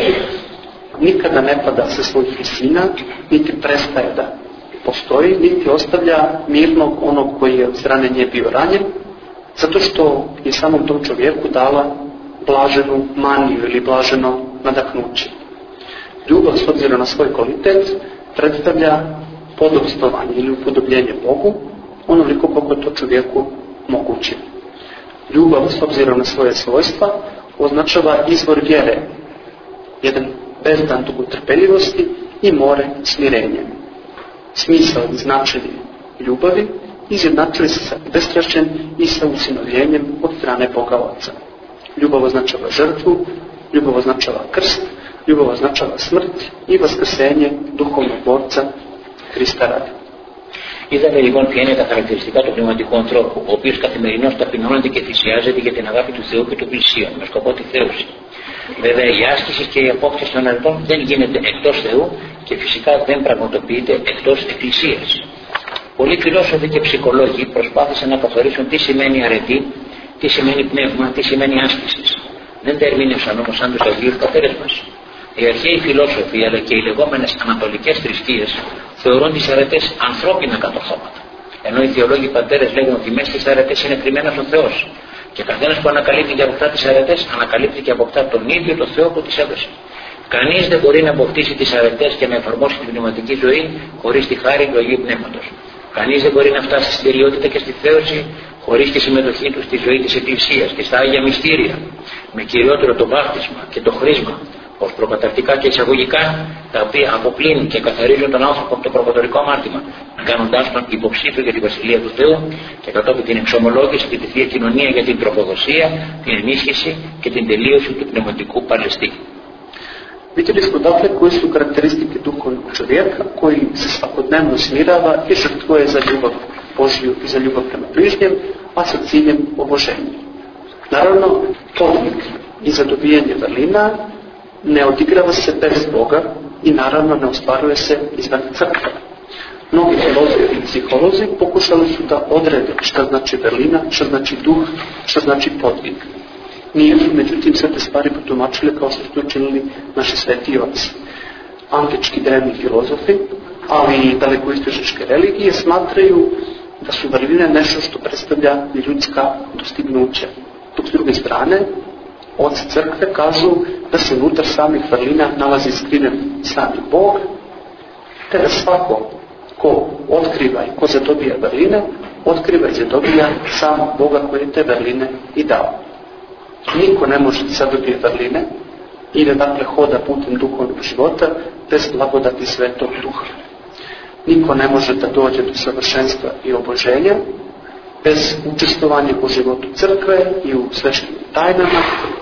nikada ne pada sa svojih visina, niti prestaje da postoji, niti ostavlja mirnog onog koji je od strane nje bio ranjen, zato što je samom tom čovjeku dala blaženu maniju ili blaženo nadahnuće. Ljubav, s obzirom na svoj kvalitet, predstavlja podobstovanje ili upodobljenje Bogu, onoliko koliko je to čovjeku moguće. Ljubav, s obzirom na svoje svojstva, označava izvor vjere, jedan bezdan dugotrpeljivosti i more smirenja. Smisao i značenje ljubavi izjednačuje se sa bestrašćem i sa usinovljenjem od strane Boga Oca. Ljubav označava žrtvu, ljubav označava krst, ljubav označava smrt i vaskrsenje duhovnog borca Hrista radi. Είδαμε λοιπόν ποια είναι τα χαρακτηριστικά του πνευματικού ανθρώπου, ο οποίος καθημερινώς ταπεινώνεται και θυσιάζεται για την αγάπη του Θεού και του πλησίον, με σκοπό τη θέωση. Βέβαια, η άσκηση και η απόκτηση των αρετών δεν γίνεται εκτός Θεού και φυσικά δεν πραγματοποιείται εκτός Εκκλησίας. Πολλοί φιλόσοφοι και ψυχολόγοι προσπάθησαν να καθορίσουν τι σημαίνει αρετή, τι σημαίνει πνεύμα, τι σημαίνει άσκηση. Δεν τα ερμήνευσαν όμως σαν τους Αγίους Πατέρες μας. Οι αρχαίοι φιλόσοφοι αλλά και οι λεγόμενες ανατολικές θρησκείες θεωρούν τις αρετές ανθρώπινα κατορθώματα. Ενώ οι θεολόγοι πατέρες λέγουν ότι μέσα στις αρετές είναι κρυμμένος ο Θεός. Και καθένας που ανακαλύπτει και αποκτά τις αρετές, ανακαλύπτει και αποκτά τον ίδιο τον Θεό που τις έδωσε. Κανείς δεν μπορεί να αποκτήσει τις αρετές και να εφαρμόσει την πνευματική ζωή χωρίς τη χάρη του Αγίου Πνεύματος. Κανείς δεν μπορεί να φτάσει στην τελειότητα και στη θέωση χωρίς τη συμμετοχή του στη ζωή της Εκκλησίας και στα Άγια Μυστήρια, με κυριότερο το βάπτισμα και το χρήσμα, ως προκαταρκτικά και εισαγωγικά, τα οποία αποκλίνουν και καθαρίζουν τον άνθρωπο από το προκατορικό αμάρτημα, κάνοντάς τον υποψήφιο για τη Βασιλεία του Θεού και κατόπιν την εξομολόγηση και τη Θεία Κοινωνία για την τροφοδοσία, την ενίσχυση και την τελείωση του πνευματικού παλαιστή. Vidjeli smo dakle koje su karakteristike duhovnog čovjeka koji se svakodnevno smirava i žrtvuje za ljubav Božju i za ljubav prema bližnjem, a sa ciljem oboženja. Naravno, podvig i zadobijanje vrlina ne odigrava se bez Boga i naravno ne ostvaruje se izvan crkve. Mnogi filozofi i psiholozi pokušali su da odrede šta znači vrlina, šta znači duh, šta znači podvig. Nije su međutim sve te stvari potumačili kao što su učinili naši sveti oci. Antički drevni filozofi, ali i dalekoistočne religije smatraju da su vrline nešto što predstavlja ljudska dostignuća. Dok s druge strane, oci crkve kažu da se unutar samih vrlina nalazi skriven sami Bog, te da svako ko otkriva i ko zadobija vrline, otkriva i zadobija samog Boga koji je te vrline i dao. Niko ne može da zadobije vrline i da dakle hoda putem duhovnog života bez blagodati Svetog Duha. Niko ne može da dođe do savršenstva i oboženja bez učestvovanja u životu crkve i u sveštenim tajnama,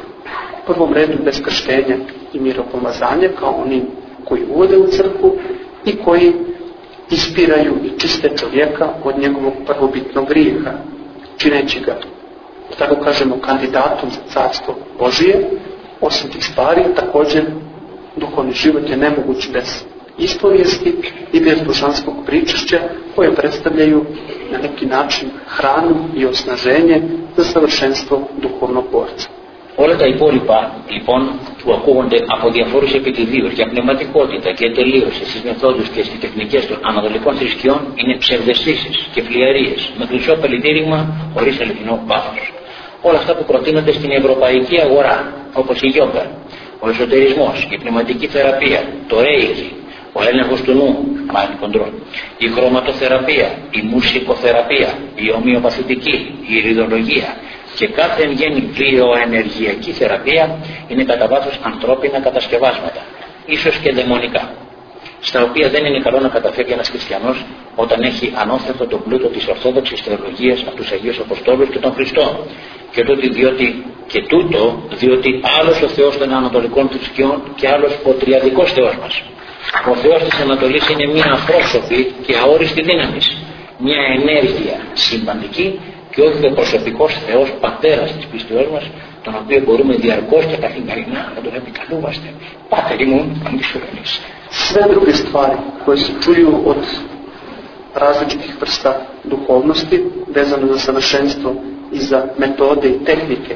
u prvom redu bez krštenja i miropomazanja kao oni koji uvode u crkvu i koji ispiraju i čiste čovjeka od njegovog prvobitnog grijeha, čineći ga, tako kažemo, kandidatom za carstvo Božije. Osim tih stvari, također duhovni život je nemoguć bez ispovijesti i bez božanskog pričašća, koje predstavljaju na neki način hranu i osnaženje za savršenstvo duhovnog borca. Όλα τα υπόλοιπα λοιπόν που ακούγονται από διαφόρους επιτιδίους για πνευματικότητα και τελείωση στις μεθόδους και στις τεχνικές των ανατολικών θρησκειών είναι ψευδαισθήσεις και φλιαρίες με χρυσό πελητήριγμα χωρίς αληθινό πάθος. Όλα αυτά που προτείνονται στην ευρωπαϊκή αγορά, όπως η γιόγκα, ο εσωτερισμός, η πνευματική θεραπεία, το ρέικι, ο έλεγχος του νου, mind control, η χρωματοθεραπεία, η μουσικοθεραπεία, η ομοιοπαθητική, η ειριδολογία και κάθε εν γέννη βιοενεργειακή θεραπεία είναι κατά βάθος ανθρώπινα κατασκευάσματα, ίσως και δαιμονικά, στα οποία δεν είναι καλό να καταφέρει ένας χριστιανός όταν έχει ανώθευτο τον πλούτο της ορθόδοξης θεολογίας από τους Αγίους Αποστόλους και των Χριστών. Διότι άλλος ο Θεός των Ανατολικών θρησκειών και άλλος ο τριαδικός Θεός μας. Ο Θεός της Ανατολής είναι μια απρόσωπη και αόριστη δύναμη, μια ενέργεια συμπαντική και όχι ο προσωπικός Θεός Πατέρας της πίστεώς μας, τον οποίο μπορούμε διαρκώς και καθημερινά να τον επικαλούμαστε. Πάτερ ήμουν αντισουρενής. Sve druge stvari koje se čuju od različitih vrsta duhovnosti vezano za savršenstvo i za metode i tehnike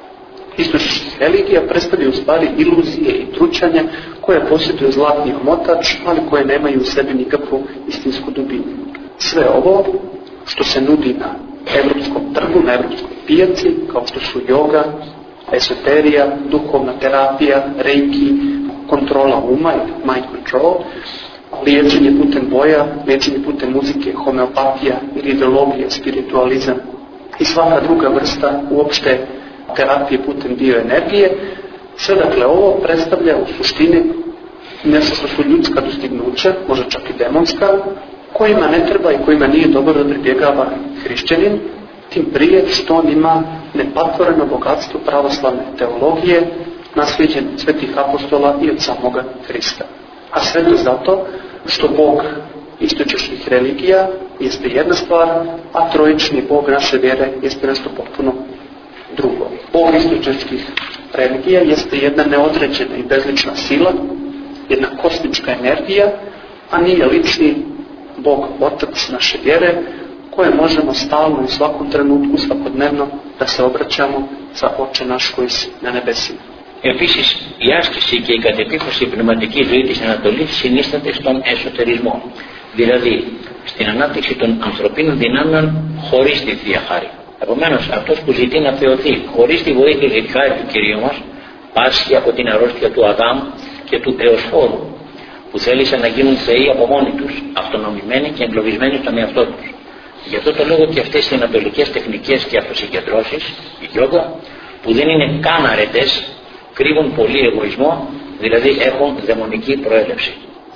istočnih religija predstavljaju u stvari iluzije i tručanja koje posjeduju zlatni omotač, ali koje nemaju u sebi nikakvu istinsku dubinu. Sve ovo što se nudi na evropskom trgu, na evropskoj pijaci, kao što su joga, esoterija, duhovna terapija, reiki, kontrola uma, mind control, liječenje putem boja, liječenje putem muzike, homeopatija, iridologija, spiritualizam i svaka druga vrsta uopšte terapije putem bioenergije. Sve dakle ovo predstavlja u suštini nešto što su ljudska dostignuća, možda čak i demonska, kojima ne treba i kojima nije dobro da pribjegava hrišćanin, tim prije što on ima nepatvoreno bogatstvo pravoslavne teologije, naslijeđen od svetih apostola i od samoga Hrista. A sve to zato što Bog istočnih religija jeste jedna stvar, a trojični Bog naše vjere jeste nešto potpuno drugo. Bog istočnih religija jeste jedna neodređena i bezlična sila, jedna kosmička energija, a nije lični Bog Otac naše vjere, koje možemo stalno u svakom trenutku, svakodnevno da se obraćamo za Oče naš koji si na nebesima. Επίσης, η άσκηση και η κατεπίχωση πνευματική ζωή της Ανατολής συνίσταται στον εσωτερισμό, δηλαδή στην ανάπτυξη των ανθρωπίνων δυνάμεων χωρίς τη Θεία Χάρη. Επομένως, αυτός που ζητεί να θεωθεί χωρίς τη βοήθεια και τη χάρη του Κυρίου μας, πάσχει από την αρρώστια του Αδάμ και του εωσφόρου, που θέλησαν να γίνουν θεοί από μόνοι τους, αυτονομημένοι και εγκλωβισμένοι στον εαυτό τους. Γι' αυτό το λόγο και αυτές οι ανατολικές τεχνικές και αυτοσυγκεντρώσεις, η γιόγκα, που δεν είναι καν αρετές, κρύβουν πολύ εγωισμό, δηλαδή έχουν δαιμονική προέλευση.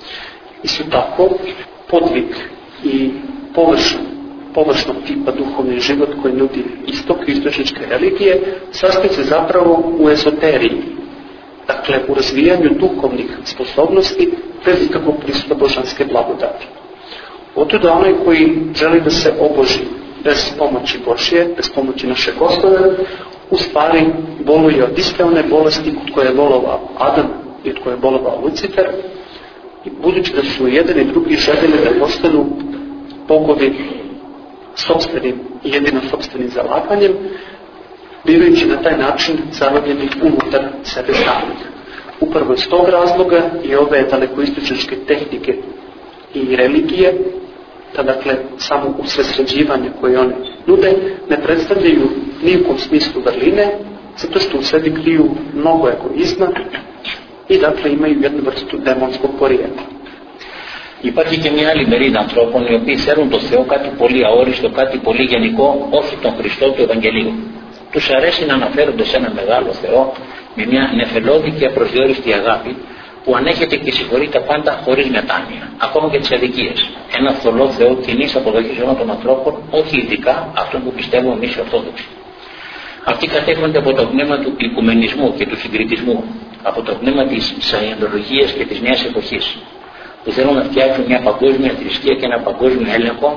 Isto tako, podvig i površnog tipa duhovni život koji nudi istok i istočničke religije sastoji se zapravo u ezoteriji, dakle u razvijanju duhovnih sposobnosti bez ikakvog prisuta božanske blagodati. Otuda onaj koji želi da se oboži bez pomoći Božje, bez pomoći naše Gospoda, u stvari boluje od iste one bolesti od koje je bolovao Adam i od koje je bolovao Lucifer, i budući da su jedan i drugi željeli da postanu bogovi sopstvenim i jedino sopstvenim zalaganjem, bivajući na taj način zarobljeni unutar sebe samih. Upravo iz tog razloga i ove dalekoistočničke tehnike i religije, da dakle samo usredsređivanje koje one nude, ne predstavljaju ni u kom smislu vrline, zato što u sebi kriju mnogo egoizma i dakle imaju jednu vrstu demonskog porijekla. Υπάρχει και μια άλλη μερίδα ανθρώπων οι οποίοι θέλουν το Θεό κάτι πολύ αόριστο, κάτι πολύ γενικό, όχι τον Χριστό του Ευαγγελίου. Τους αρέσει να αναφέρονται σε ένα μεγάλο Θεό με μια νεφελώδη και απροσδιόριστη αγάπη που ανέχεται και συγχωρεί τα πάντα χωρίς μετάνοια, ακόμα και τις αδικίες. Ένα θολό Θεό κοινής αποδοχής όλων των ανθρώπων, όχι ειδικά αυτών που πιστεύουμε εμείς οι Ορθόδοξοι. Αυτοί κατέχονται από το πνεύμα του οικουμενισμού και του συγκριτισμού, από το πνεύμα της σαϊεντολογίας και της νέας εποχής, που θέλουν να φτιάξουν μια παγκόσμια θρησκεία και ένα παγκόσμιο έλεγχο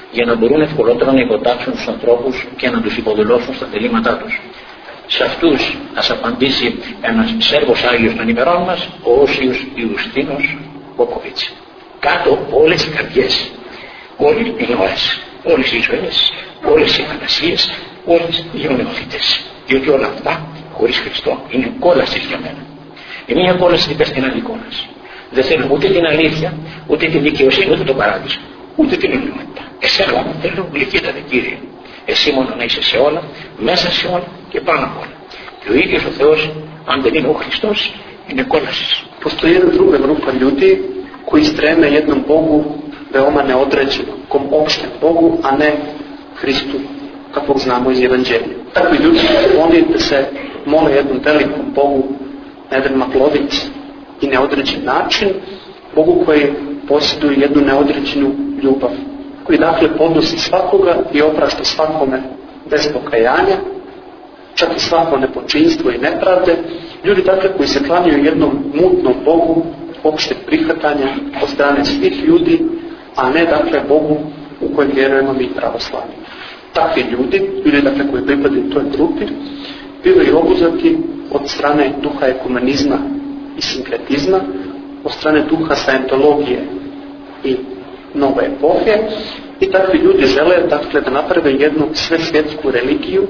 για να μπορούν ευκολότερα να υποτάξουν τους ανθρώπους και να τους υποδουλώσουν στα θελήματά τους. Σε αυτούς ας απαντήσει ένας Σέρβος Άγιος των ημερών μας, ο Όσιος Ιουστίνος Βόκοβιτς. Κάτω όλες οι καρδιές, όλες οι ώρες, όλες οι ζωές, όλες οι φαντασίες, όλες οι ονειροθύτες. Διότι όλα αυτά χωρίς Χριστό είναι κόλαση για μένα. Είναι μια κόλαση την περστινάλη κόλαση. Δεν θέλω ούτε την αλήθεια, ούτε την δικαιοσύνη, ούτε τον παράδεισο, ούτε την ελληνότητα. Εσένα μου θέλω, γλυκύτατε Κύριε. Εσύ μόνο να είσαι σε όλα, μέσα σε όλα και πάνω απ' όλα. Και ο ίδιος ο Θεός, αν δεν είναι ο Χριστός, είναι κόλαση. Postoji jedna druga grupa ljudi koji streme jednom Bogu veoma neodređeno, kom opštem Bogu, a ne Hristu kakvog znamo iz Evanđelja. Takvi ljudi oni se mole jednom velikom Bogu na jedan maglovic i neodređen način, Bogu koji posjeduje jednu neodređenu ljubav, koji dakle podnosi svakoga i oprašta svakome bez pokajanja, čak i svako nepočinstvo i nepravde. Ljudi dakle koji se klanjaju jednom mutnom Bogu opšteg prihvatanja od strane svih ljudi, a ne dakle Bogu u kojem vjerujemo mi pravoslavni. Takvi ljudi dakle koji pripadaju toj grupi, bivaju obuzeti od strane duha ekumenizma i sinkretizma, od strane duha sajentologije i nove epohe, i takvi ljudi žele dakle da naprave jednu svesvjetsku religiju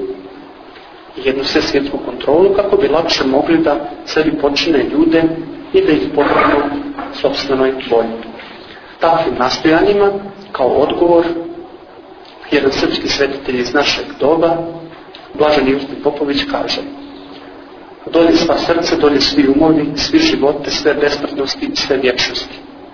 i jednu svesvjetsku kontrolu kako bi lakše mogli da sebi počine ljude i da ih podvrgnu sopstvenoj volji. Takvim nastojanjima kao odgovor jedan srpski svetitelj iz našeg doba, Blaženi Justin Popović, kaže: dolje sva srce, dolje svi umovi, svi živote, sve besmrtnosti, sve vječnosti.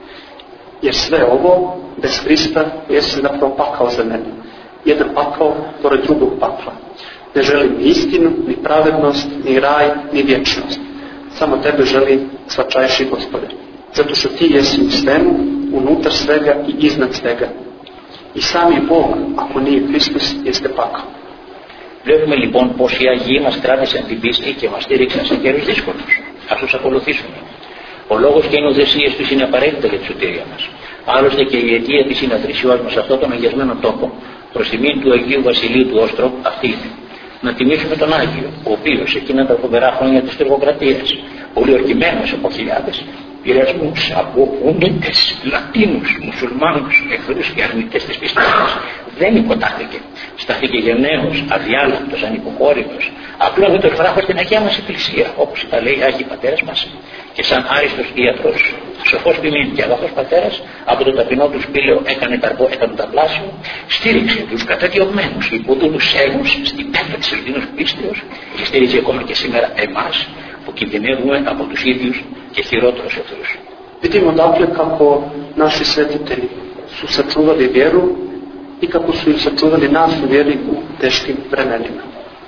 Jer sve ovo bez Hrista jeste zapravo pakao za mene. Jedan pakao pored drugog pakla. Ne želim ni istinu, ni pravednost, ni raj, ni vječnost. Samo tebe želim, svačajši Gospode. Zato što ti jesi u svemu, unutar svega i iznad svega. I sami Bog, ako nije Hristos, jeste pakao. Βλέπουμε λοιπόν πως οι Άγιοι μας κράτησαν την πίστη και μας στήριξαν σε καιρούς δύσκολους. Ας τους ακολουθήσουμε. Ο λόγος και οι οδεσίες τους είναι απαραίτητα για τη σωτηρία μας. Άλλωστε και η αιτία της συναθρησιός μας σε αυτόν τον αγιασμένο τόπο, προς τιμήν του Αγίου Βασιλείου του Όστροπ, αυτή είναι. Να τιμήσουμε τον Άγιο, ο οποίος εκείνα τα φοβερά χρόνια της τουρκοκρατίας, πολύ ορκημένος από χιλιάδες πειρασμούς από Ουνίτες, Λατίνους, Μουσουλμάνους, εχθρούς και αρνητές της πίστης μας, δεν υποτάχθηκε. Στάθηκε γενναίος, αδιάλακτος, ανυποχώρητος, απλώνει το φράχο στην Αγία μας Εκκλησία, όπως τα λέει οι Άγιοι Πατέρες μας, και σαν άριστος ιατρός, σοφός ποιμήν και αγαθός πατέρας, από το ταπεινό του σπήλαιο έκανε τα πλάσιο, στήριξε τους καταδιωμένους υποδούλους Έλλους στην πέτρα της Ελληνικής πίστεως και στήριξε ακόμα και σήμερα εμάς που κινδυνεύουμε από τους ίδιους και χειρότερους εχθρούς. Vidimo dakle kako naši svetitelji su sačuvali vjeru i kako su ih sačuvali nas u vjeri u teškim vremenima.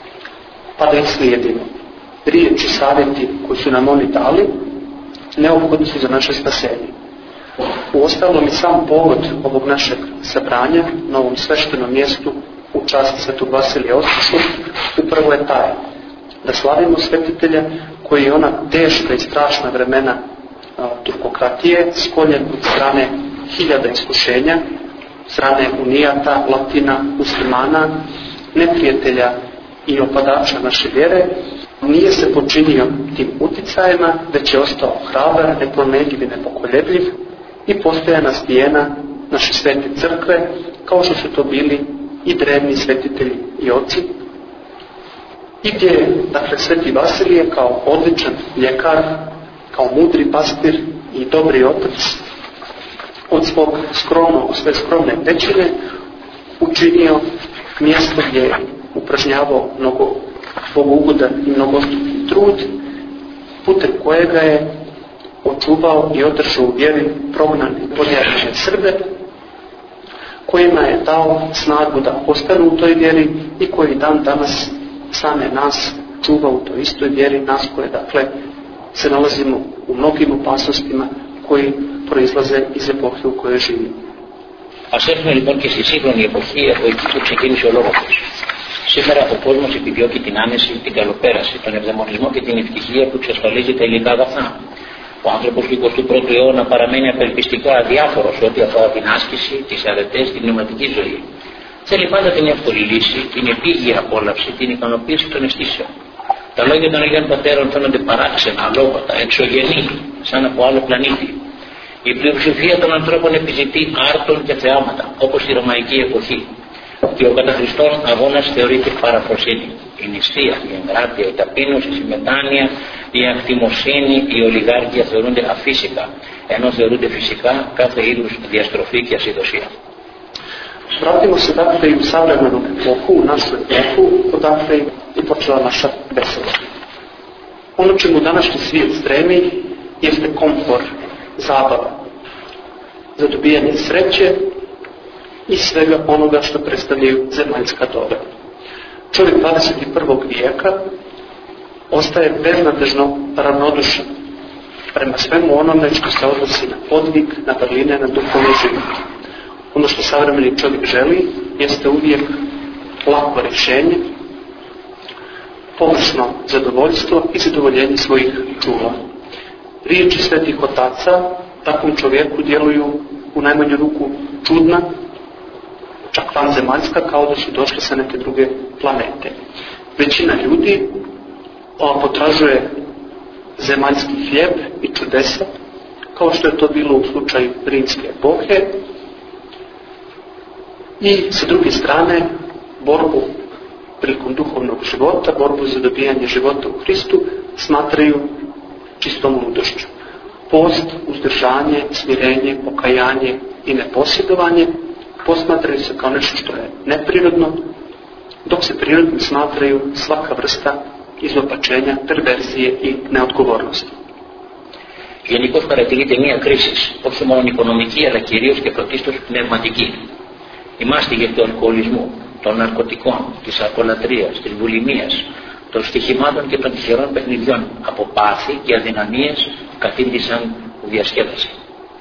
Pa da ih slijedimo. Riječi, savjeti koji su nam oni dali neophodni su za naše spasenje. Uostalom i sam povod ovog našeg sabranja na ovom sveštenom mjestu u čast Svetog Vasilija Ostroškog upravo je taj, da slavimo svetitelja koji je ona teška i strašna vremena turkokratije sklonjen od strane hiljada iskušenja, strane unijata, Latina, muslimana, neprijatelja i opadača naše vjere, nije se počinio tim uticajima, već je ostao hrabar, nepromenljiv i nepokoljebljiv i postojana stijena naše svete crkve, kao što su to bili i drevni svetitelji i oci, i gdje je, dakle, Sveti Vasilije kao odličan ljekar, kao mudri pastir i dobri otac od svoje skromne pećine učinio mjesto gdje je upražnjavao mnogo bogougodan i mnogostruki trud, putem kojega je očuvao i održao u vjeri prognane i podjarane Srbe, kojima je dao snagu da ostanu u toj vjeri i koji dan danas same nas čuva u toj istoj vjeri, nas koje dakle se nalazimo u mnogim opasnostima koji proizlaze iz epohe u kojoj živimo. Ας έρθουμε λοιπόν και στη σύγχρονη εποχή από εκεί που ξεκίνησε ο λόγος μας. Σήμερα ο κόσμος επιδιώκει την άνεση, την καλοπέραση, τον ευδαιμονισμό και την ευτυχία που εξασφαλίζει τα υλικά αγαθά. Ο άνθρωπος του 21ου αιώνα παραμένει απελπιστικά αδιάφορος ό,τι αφορά την άσκηση, τις αρετές, την πνευματική ζωή. Θέλει πάντα την εύκολη λύση, την επίγεια απόλαυση, την ικανοποίηση των αισθήσεων. Τα λόγια των Αγίων Πατέρων φαίνονται παράξενα, αλόβατα, εξωγενή, σαν από άλλο πλανήτη. Η πλειοψηφία των ανθρώπων επιζητεί άρτων και θεάματα, όπως στη ρωμαϊκή εποχή. Και ο κατά Χριστός αγώνας θεωρείται παραφροσύνη. Η νηστεία, η εγκράτεια, η ταπείνωση, η μετάνοια, η ακτιμοσύνη, η ολιγάρκεια θεωρούνται αφύσικα, ενώ θεωρούνται φυσικά κάθε είδους διαστροφή και ασυδοσία. Vratimo se dakle i u savremenu epohu, u našu epohu, odakle i počela naša beseda. Ono čemu današnji svijet stremi jeste komfor, zabava, zadobijanje sreće i svega onoga što predstavljaju zemaljska dobra. Čovjek 21. vijeka ostaje beznadežno ravnodušan prema svemu onome što se odnosi na podvig, na vrline, na duhovni život. Ono što savremeni čovjek želi jeste uvijek lako rješenje, površno zadovoljstvo i zadovoljenje svojih čula. Riječi svetih otaca takvom čovjeku djeluju u najmanju ruku čudna, čak vanzemaljska, kao da su došli sa neke druge planete. Većina ljudi potražuje zemaljski hljeb i čudesa, kao što je to bilo u slučaju rimske epohe, i sa druge strane borbu prilikom duhovnog života, borbu za dobijanje života u Hristu smatraju čistom ludošću. Post, uzdržanje, smirenje, pokajanje i neposjedovanje posmatraju se kao nešto što je neprirodno, dok se prirodno smatraju svaka vrsta izopačenja, perverzije i neodgovornosti. Γενικώς παρατηρείται μια κρίση, όχι μόνο οικονομική αλλά κυρίως και πρωτίστως πνευματική. Η μάστιγη του αλκοολισμού, των ναρκωτικών, της ακολατρίας, της βουλημίας, των στοιχημάτων και των τυχερών παιχνιδιών από πάθη και αδυναμίες κατήντησαν διασκέδαση.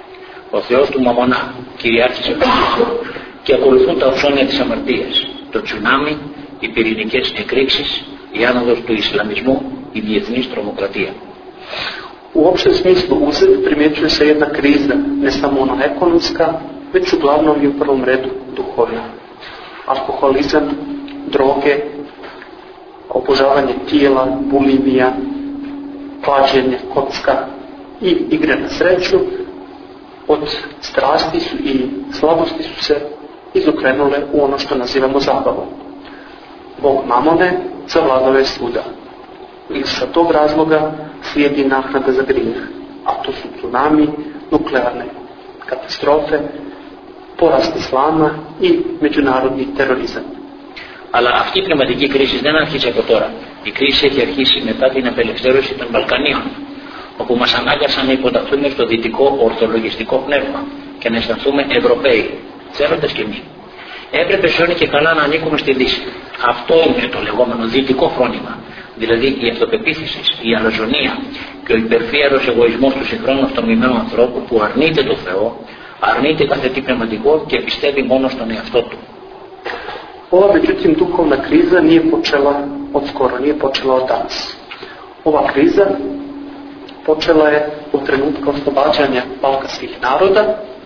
Ο Θεός του Μαμονά κυριάρχησε και ακολουθούν τα οξόνια της αμαρτίας, το τσουνάμι, οι πυρηνικές εκρήξεις, η άνοδος του Ισλαμισμού, η διεθνής τρομοκρατία. U opštem smislu uzet primjećuje se jedna kriza, ne samo ona ekonomska, već uglavnom i u prvom redu duhovna. Alkoholizam, droge, obožavanje tijela, bulimija, klađenje, kocka i igre na sreću od strasti su i slabosti su se izokrenule u ono što nazivamo zabavom. Bog Mamone zavladao je svuda. I sa tog razloga slijedi naknada za grijeh, a to su tsunami, nuklearne katastrofe, porast islama i međunarodni terorizam. Αλλά αυτή η πνευματική κρίση δεν άρχισε από τώρα. Η κρίση έχει αρχίσει μετά την απελευθέρωση των Βαλκανίων, όπου μας ανάγκασαν να υποταχθούμε στο δυτικό ορθολογιστικό πνεύμα και να αισθανθούμε Ευρωπαίοι, θέλοντας και εμείς. Έπρεπε σώνει και καλά να ανήκουμε στη Δύση. Αυτό είναι το λεγόμενο δυτικό φρόνημα, δηλαδή η αυτοπεποίθηση, η αλαζονία και ο υπερφύαρος εγωισμός του συγχρόνου αυτονοημένου ανθρώπου που αρνείται το Θεό, αρνείται κάθε τι πνευματικό και πιστεύει μόνο στον εαυτό του. Ova međutim duhovna kriza nije počela od skoro, nije počela od danas. Ova kriza počela je u trenutku oslobađanja balkanskih naroda,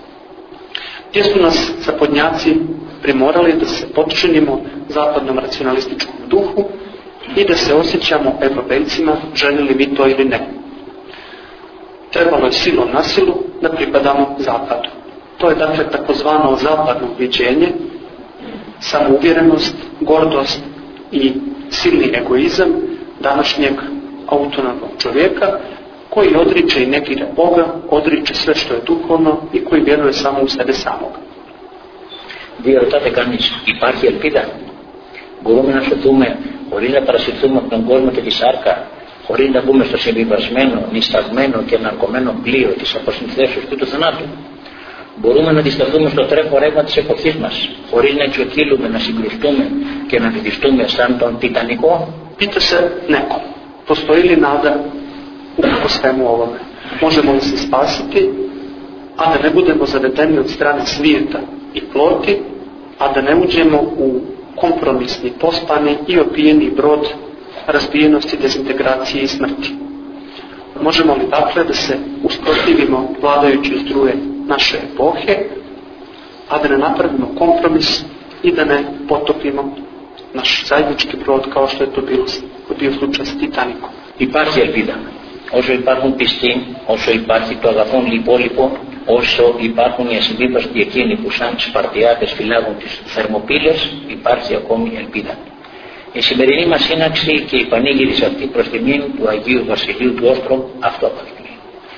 gdje su nas zapadnjaci primorali da se potčinimo zapadnom racionalističkom duhu i da se osjećamo Evropejcima, željeli mi to ili ne. Trebalo je silom na silu da pripadamo zapadu. To je dakle takozvano zapadno viđenje, samouvjerenost, gordost i silni egoizam današnjeg autonomnog čovjeka koji odriče i negira Boga, odriče sve što je duhovno i koji vjeruje samo u sebe samog. Διερωτάται κανείς, υπάρχει ελπίδα? Μπορούμε να σωθούμε χωρίς να παρασυρθούμε από τον κόσμο και τη σάρκα, χωρίς να μπούμε στο συμβιβασμένο, νησταγμένο και αναρκωμένο πλοίο της αποσυνθέσεως και του θανάτου? Μπορούμε να αντισταθούμε στο τρέχον ρεύμα της εποχής μας, χωρίς να εξοκύλουμε, να συγκρουστούμε και να βυθιστούμε σαν τον Τιτανικό? Pita se neko, postoji li nada u svemu ovome? Možemo li se spasiti, a da ne budemo zavedeni od strane svijeta i ploti, a da ne uđemo u kompromisni, pospani i opijeni brod razbijenosti, dezintegracije i smrti? Možemo li dakle da se usprotivimo vladajućoj struje naše epohe, a da ne napravimo kompromis i da ne potopimo naš zajednički brod kao što je to bio slučaj s Titanikom? Υπάρχει ελπίδα. Όσο υπάρχουν πιστοί, όσο υπάρχει το αγαθόν υπόλοιπο, όσο υπάρχουν οι ασυμπίπαστοι εκείνοι που σαν Σπαρτιάτες φυλάγουν τις Θερμοπύλες, υπάρχει ακόμη ελπίδα. Η σημερινή μας σύναξη και η πανήγυρη σε αυτή προς τιμήν του Αγίου Βασιλείου του Όστρομ αυτό απαιτεί.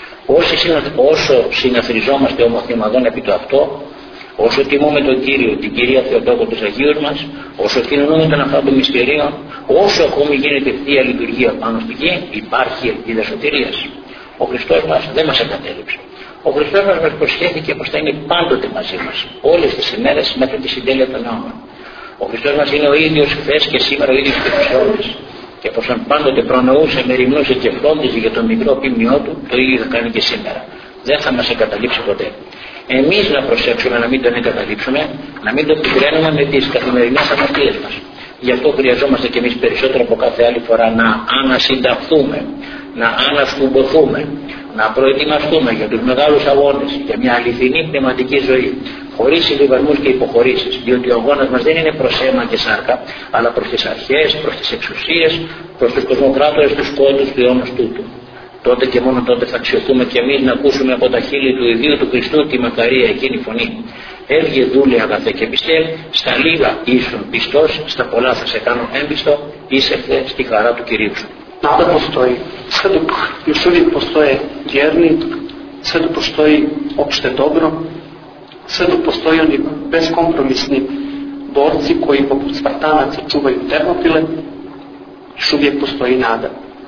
Όσο συναθριζόμαστε ομοθυμαδόν επί το αυτό, όσο τιμούμε τον Κύριο, την Κυρία Θεοτόκο τους Αγίους μας, όσο κοινωνούμε τον αυτά των μυστηρίων, όσο ακόμη γίνεται θεία λειτουργία πάνω στη γη, υπάρχει ελπίδα σωτηρίας. Ο Χριστός μας δεν μας εγκατέλειψε. Ο Χριστός μας προσχέθηκε πως θα είναι πάντοτε μαζί μας, όλες τις ημέρες μέχρι τη συντέλεια των αιώνων. Ο Χριστός μας είναι ο ίδιος χθες και σήμερα ο ίδιος και τους αιώνες. Και πως αν πάντοτε προνοούσε, μεριμνούσε και φρόντιζε για τον μικρό ποιμνιό του, το ίδιο θα κάνει και σήμερα. Δεν θα μας εγκαταλείψει ποτέ. Εμείς να προσέξουμε να μην τον εγκαταλείψουμε, να μην τον πικραίνουμε με τις καθημερινές αμαρτίες μας. Γι' αυτό χρειαζόμαστε κι εμείς περισσότερο από κάθε άλλη φορά να ανασυνταχθούμε, να ανασκουμποθούμε, να προετοιμαστούμε για τους μεγάλους αγώνες, για μια αληθινή πνευματική ζωή, χωρίς συμβιβασμούς και υποχωρήσεις, διότι ο αγώνας μας δεν είναι προς αίμα και σάρκα, αλλά προς τις αρχές, προς τις εξουσίες, προς τους κοσμοκράτορες του σκότους του αιώνος τούτου. Τότε και μόνο τότε θα αξιωθούμε κι εμείς να ακούσουμε από τα χείλη του ιδίου του Χριστού τη μακαρία εκείνη φωνή. Έβγε δούλε αγαθέ και πιστέ, στα λίγα ήσουν πιστός, στα πολλά θα σε κάνω έμπιστο, είσεχθε στη χαρά του Κυρίου σου. Nada postoji, sve dok još uvijek postoje vjerni, sve dok postoji opšte dobro, sve dok postoji oni beskompromisni borci koji poput Spartanaca čuvaju Termopile, još uvijek postoji nada.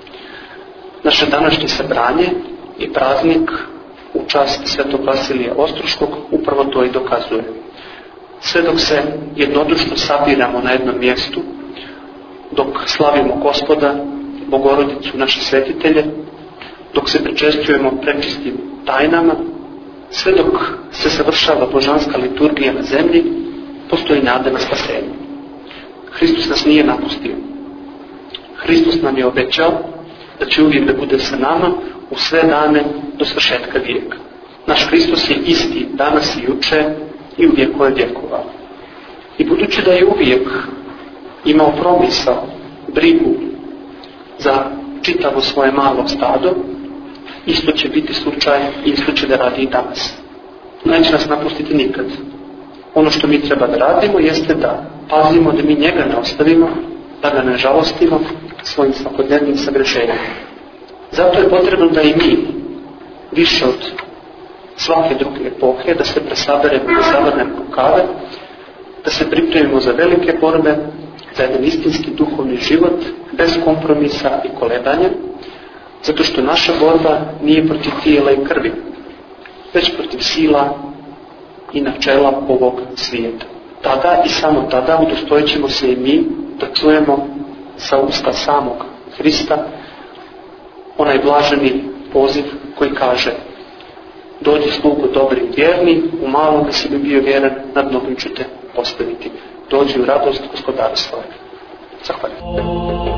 Naše današnje sabranje i praznik u čast Svetog Vasilija Ostroškog upravo to i dokazuje. Sve dok se jednodušno sabiramo na jednom mjestu, dok slavimo Gospoda, Bogorodicu, naše svetitelje, dok se pričešćujemo prečistim tajnama, sve dok se savršava božanska liturgija na zemlji, postoji nada na spasenje. Hristos nas nije napustio. Hristos nam je obećao da će uvijek da bude sa nama u sve dane do svršetka vijeka. Naš Hristos je isti danas i juče i u vjekove vjekova. I budući da je uvijek imao promisao, brigu za čitavo svoje malo stado, isto će biti slučaj i isto će da radi i danas. Neće nas napustiti nikad. Ono što mi treba da radimo jeste da pazimo da mi njega ne ostavimo, da ga ne žalostimo svojim svakodnevnim sagrešenjima. Zato je potrebno da i mi više od svake druge epohe da se presaberemo, da zavrnemo rukave, da se pripremimo za velike borbe, za jedan istinski duhovni život, bez kompromisa i kolebanja, zato što naša borba nije protiv tijela i krvi, već protiv sila i načela ovog svijeta. Tada i samo tada udostojit ćemo se i mi da čujemo sa usta samog Hrista onaj blaženi poziv koji kaže: dođi slugo dobri i vjerni, u malome si bi bio vjeran, nad mnogim ću te postaviti. Dođi u radost Gospodara svoje. Zahvaljujem.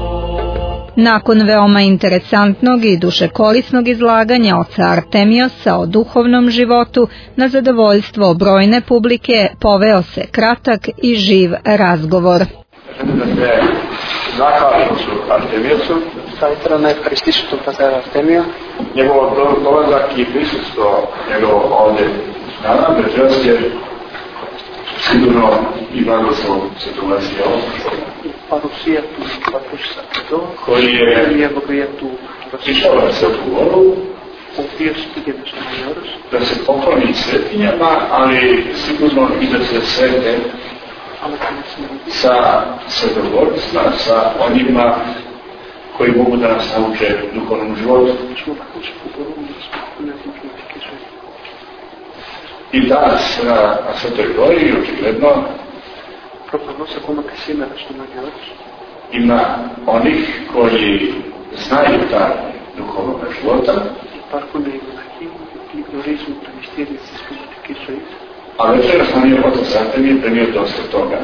Nakon veoma interesantnog i dušekorisnog izlaganja oca Artemiosa o duhovnom životu, na zadovoljstvo brojne publike poveo se kratak i živ razgovor. Zahvaljujem su Artemiosu. Stavite na Evharističnog pazara Artemija. Njegov dolazak i prisustvo njegovo ovdje s nama, večeras je sigurno i blagoslov Svetog Vasilija Ostroškog, koji je išao na Svetu Goru da se pokloni svetinjama, ali sigurno i da se srete sa svetogorcima, sa onima koji mogu da nas nauče duhovnom životu. I danas na Svetoj Gori, očigledno, ima onih koji znaju taj duhovnog života, a večeras nam je otac Artemije premio dosta toga.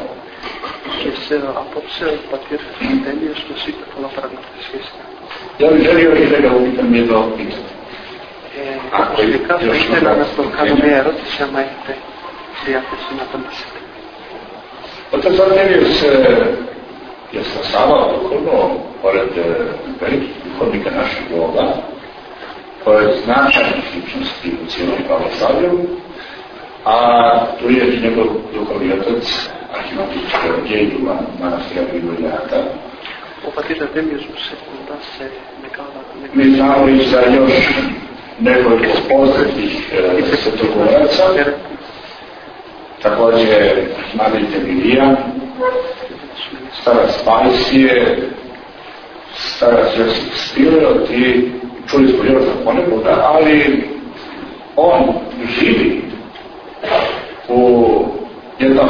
Ja bih želio i da ga upitam jedno pitanje. Ще ви кажа истина на Столкадомия Ротича, майките приятели на Пантисите. Otac Artemius je stasavao duhovno, pored velikih duhovnika našeg doba, pored značajnih ličnosti u cijelom pravoslavlju, a tu je i njegov duhovni otac, arhimandrit Georgije manastira Grigorijata. Опатир Артемиус се да се некава. Mi znamo i za još nekoliko poznatih svetogoraca, također arhimandrit Emilijan, starac Paisije, starac Josip Spilot i čuli smo još za ponekoga, ali on živi u jednom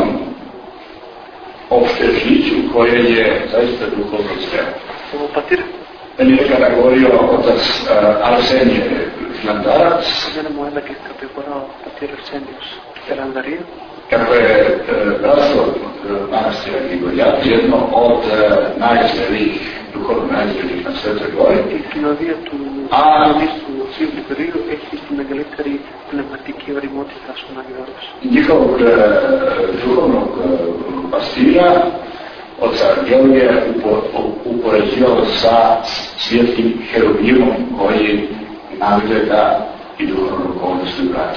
opštežiću koje je zaista duhovno spremno. Опатир Meni je nekada govorio otac Arsenije Filandarac, Žena moja da je borao Opatir Arsenius Filandarija, kako je bratstvo manastira Grigorijat, jedno od najsvelijih, duhovno najsvelijih na Svetoj Gori. Киновието на Свил Григорiju ехисто мегалитари пневматики ремонти тащо на Георгос. Njihovog duhovnog pastira, oca Georgija, upoređivao sa svjetlim herubimom koji nagleda i duhovno okolnosti vrati.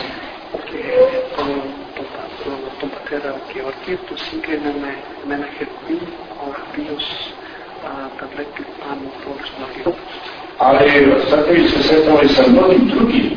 Τον πατέρα Γεώργιο το σύγκρινε με ένα χερουβίμ ο οποίος τα βλέπει πάνω από όλους τους αγιώτους. Ali Crkvi se sretao i sa mnogim drugim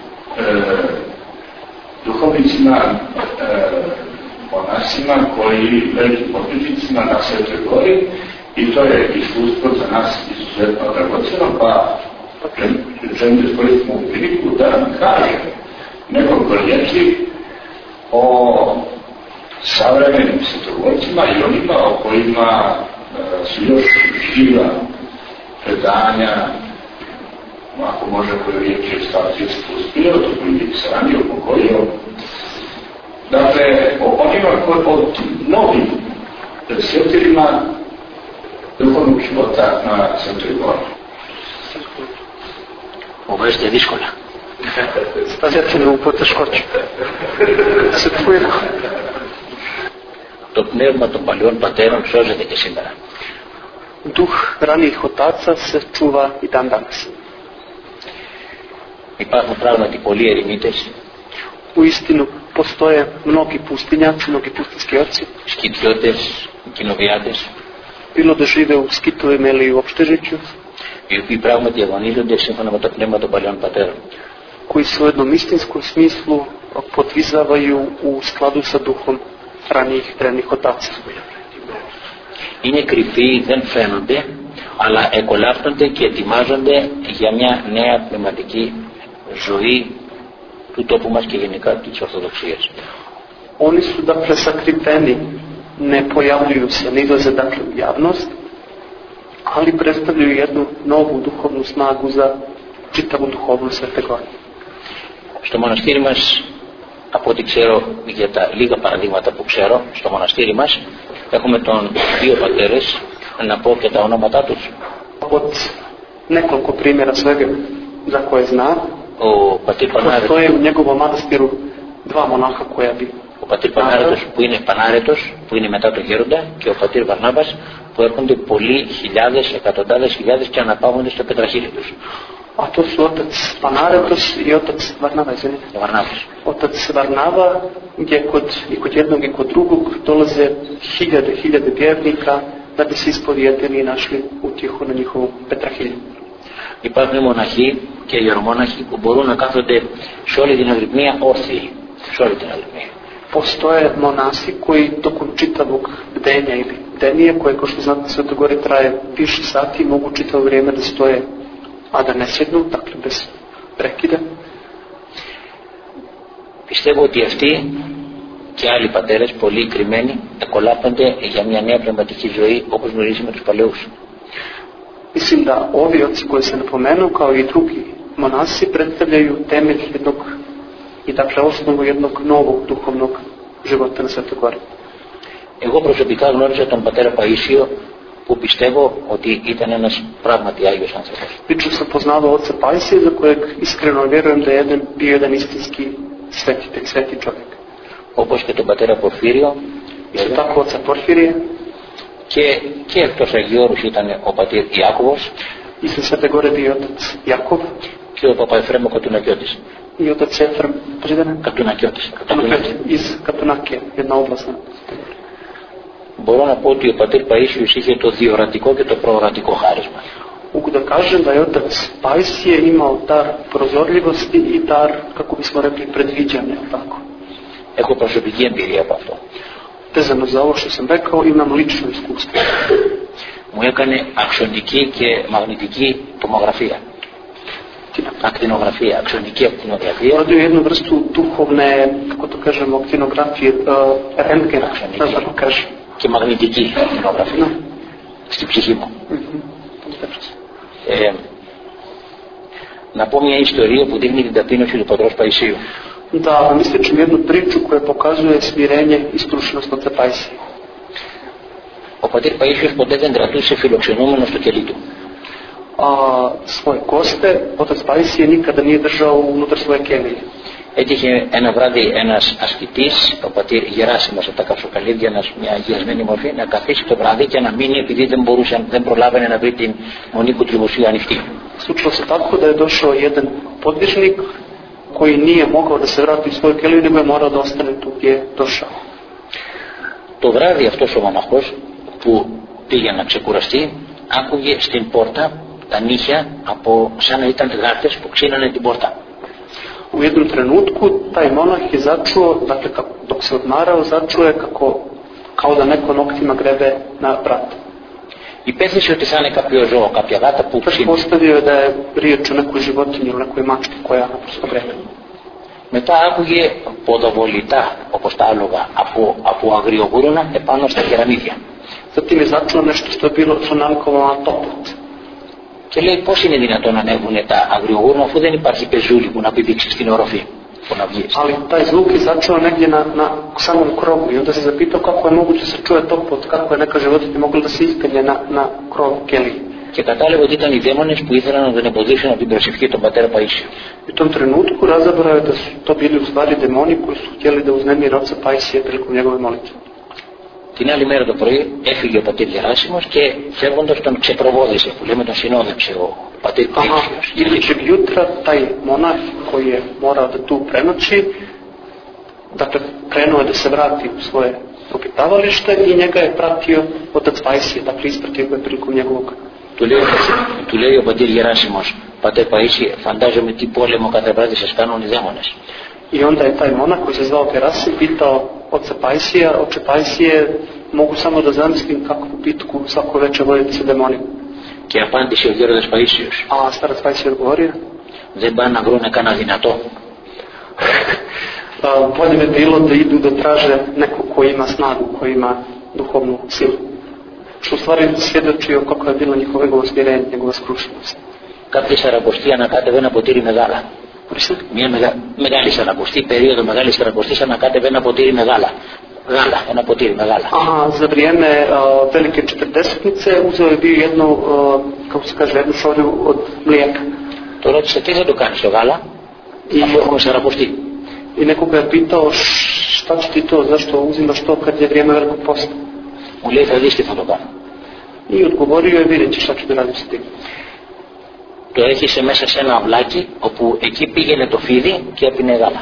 duhovnicima, monasima koji velikim podvižnicima na Svetoj Gori, i to je iskustvo za nas izuzetno dragoceno, pa želim da iskoristimo ovu priliku da nam kaže nekoliko riječi o savremenim svetogorcima i onima o kojima su još živa predanja, ako može koju riječ je Stavcijski uspio, to koji se ranije upokojio. Dakle, o onima od mnogim svjetilima duhovnog života na Svetoj Gori. Ovo je ste δύσκολα. Stavljate me u poteškoću. Se tvojeno. Το πνεύμα των παλιών πατέρων σώζεται και σήμερα. Дух ранних otaca se čuva i dan danas. Υπάρχουν πράγματι πολλοί ερημίτες, Uistinu postoje mnogi pustinjaci, mnogi pustinski oci, σκητιώτες, κοινοβιάτες, bilo da žive u skitovima ili u opštežiću, οι οποίοι πράγματι αγωνίζονται σύμφωνα με το πνεύμα των παλιών πατέρων. koji se u jednom istinskom smislu podvizavaju u skladu sa duhom ranijih drevnih otaca. Είναι κρυφοί, δεν φαίνονται, αλλά εκολάπτονται και ετοιμάζονται για μια νέα πνευματική ζωή του τόπου μας και γενικά της Ορθοδοξίας. Oni su dakle sakriveni, ne pojavljuju se, ne izlaze dakle u javnost, ali predstavljaju jednu novu duhovnu snagu za čitavu duhovnu Svete Gore. Στο μοναστήρι μας, από ό,τι ξέρω, για τα λίγα παραδείγματα που ξέρω, στο μοναστήρι μας έχουμε τον δύο πατέρες, να πω και τα ονόματά τους. Od nekoliko primjera svega za koje znam, Ο πατήρ Πανάρετος, postoje u njegovom manastiru dva monaha koja bi ο πατήρ Πανάρετος που είναι Πανάρετος, που είναι μετά τον Γέροντα, και ο πατήρ Βαρνάβας που έρχονται πολλοί χιλιάδες, εκατοντάδες χιλιάδες και αναπαύονται στο πετραχύλι τους. A to su otac Panaretos i otac Varnava, izvinite. Ο Βαρνάβας. Otac Varnava, gdje i kod jednog i kod drugog dolaze hiljade vjernika da bi se ispovijedili i našli utjehu na njihovom petrahilju. Υπάρχουν μοναχοί και ιερομόναχοι που μπορούν να κάθονται σε όλη την αγρυπνία όρθιοι. Σε όλη την αγρυπνία. Postoje monasi koji tokom čitavog bdenja ili bdenije, koje kao što znate Sveto Gore traje više sati, mogu čitavo vrijeme da stoje, a da ne sjednu, dakle bez prekida. Πιστεύω ότι αυτοί και άλλοι πατέρες, πολύ κρυμμένοι, εκολάπτονται για μια νέα πνευματική ζωή όπως γνωρίζουμε τους παλαιούς. Mislim da ovi oci koji se napomenuo, kao i drugi monasi, predstavljaju temelj jednog i dakle osnovu jednog novog duhovnog života na Svetoj Gori. Εγώ προσωπικά γνώρισα τον πατέρα Παΐσιο που πιστεύω ότι ήταν ένας πράγματι Άγιος άνθρωπος. Lično sam poznavao oca Pajsija, za kojeg iskreno vjerujem da je bio jedan istinski sveti čovjek. Όπως και τον πατέρα Πορφύριο. Isto tako oca Porfirije. Και εκτός Αγιώρους ήταν ο πατήρ Ιάκωβος. Isto Svete Gore bio otac Jakov. Και ο Παπαεφρέμο Κατουνακιώτης. I otac Efrem, Κατουνακιώτης. Iz Katunakije, jedna oblast. Μπορώ να πω ότι ο πατήρ Παΐσιος είχε το διορατικό και το προορατικό χάρισμα. Mogu da kažem da je otac Pajsije imao dar prozorljivosti i dar, kako bismo rekli, predviđanja, tako. Έχω προσωπική εμπειρία από αυτό. Vezano za ovo što sam rekao, imam lično iskustvo. Μου έκανε αξονική και μαγνητική τομογραφία. Ακτινογραφία, αξονική ακτινογραφία. Radio jednu vrstu duhovne, kako to kažemo, aktinografije, rentgen, ne znam kako kažem. Και μαγνητική ακτινογραφία. Στην ψυχή μου. Να πω μια ιστορία που δείχνει την ταπείνωση του πατρός Παϊσίου. Da vam ističem jednu priču koja pokazuje smirenje i stručnost oca Pajsija. Ο πατήρ Παΐσιος ποτέ δεν κρατούσε φιλοξενούμενο στο κελί του. Svoje goste otac Pajsije nikada nije držao unutar svoje kelije. Έτυχε ένα βράδυ ένας ασκητής, ο πατήρ Γεράσιμος από τα Καυσοκαλύβια, μια αγιασμένη μορφή, να καθίσει το βράδυ και να μείνει επειδή δεν προλάβαινε να βρει την μονή που τριμουσίου ανοιχτή. Slučilo se tako da je došao jedan podvižnik koji nije mogao da se vrati u svoju keliju, nego je morao da ostane tu gdje je došao. Το βράδυ αυτός ο μοναχός που πήγε να ξεκουραστεί άκουγε στην πόρτα τα νύχια από σαν να ήταν γάρτες που ξύνανε την πόρτα. U jednom trenutku taj monah je začuo, dakle dok se odmarao, začuo je kao da neko noktima grebe na vrat. Υπέθεσε ότι θα είναι κάποιο ζώο, κάποια γάτα που ξύνει. Pretpostavio je da je riječ o nekoj životinji ili nekoj mački koja naprosto grebe. Μετά άκουγε ποδοβολητά, όπως τα άλογα, από αγριογούρουνα επάνω στα κεραμίδια. Zatim je začuo nešto što je bilo nalikovalo na topot. Και λέει πώς είναι δυνατόν να ανέβουν τα αγριογούρουνα αφού δεν υπάρχει πεζούλι που να πηδήξει στην οροφή, που να βγει. Ali taj zvuk je začuo negdje na samom krovu i onda se zapitao kako je moguće se čuje topot, kako je neka životinja mogla da se ispenje na krov kelije. Και κατάλαβε ότι ήταν οι δαίμονες που ήθελαν να τον εμποδίσουν από την προσευχή των πατέρα Παΐσιου. U tom trenutku razabrao je da su to bili u stvari demoni koji su htjeli da uznemire oca Pajsija prilikom njegove molitve. Την άλλη μέρα το πρωί έφυγε ο πατήρ Γεράσιμος και φεύγοντας τον ξεπροβόδησε, που λέμε τον συνόδεψε ο πατήρ Παΐσιος. Idućeg jutra taj monah koji je morao da tu prenoći, dakle krenuo je da se vrati u svoje propitavalište i njega je pratio otac Pajsije, dakle ispratio ga prilikom njegovog. Του λέει ο πατήρ Γεράσιμος, πατέρ Παΐσι, φαντάζομαι τι πόλεμο κάθε βράδυ σας κάνουν οι δαίμονες. I onda je taj monak koji se zvao Gerasim pitao oca Pajsija, oče Pajsije, mogu samo da zamislim kakvu bitku svako večer voditi sa demonima. Και απάντησε ο γέροντας Παΐσιος. A starac Pajsije odgovorio, δεν πάνε να βρούνε κανένα δυνατό. Bolje bi bilo da idu da traže nekog koji ima snagu, koji ima duhovnu silu. Što u stvari svjedočio kako je bilo njihovo smirenje, njegova skrušenost. Κάποιοι σαρακοστοί ανακάτευε ένα ποτήρι με γάλα. Μια μεγάλη σαρακοστή, περίοδο μεγάλη σαρακοστή, ανακάτευε ένα ποτήρι με γάλα. Γάλα, ένα ποτήρι με γάλα. Za vrijeme velike četrdesetnice uzeo je bio jednu, kako se kaže, jednu šolju od mlijeka. Το ρώτησε τι θα το κάνεις το γάλα, αφού έχουμε σαρακοστεί. I nekoga je pitao šta će ti to, zašto uzimaš to kad je vrijeme velikog posta. Μου λέει θα δεις τι θα το κάνω. I odgovorio je, vidjet ćeš šta ću da radim s tim. Το έχισε μέσα σε ένα αυλάκι όπου εκεί πήγαινε το φίδι και έπινε γάλα.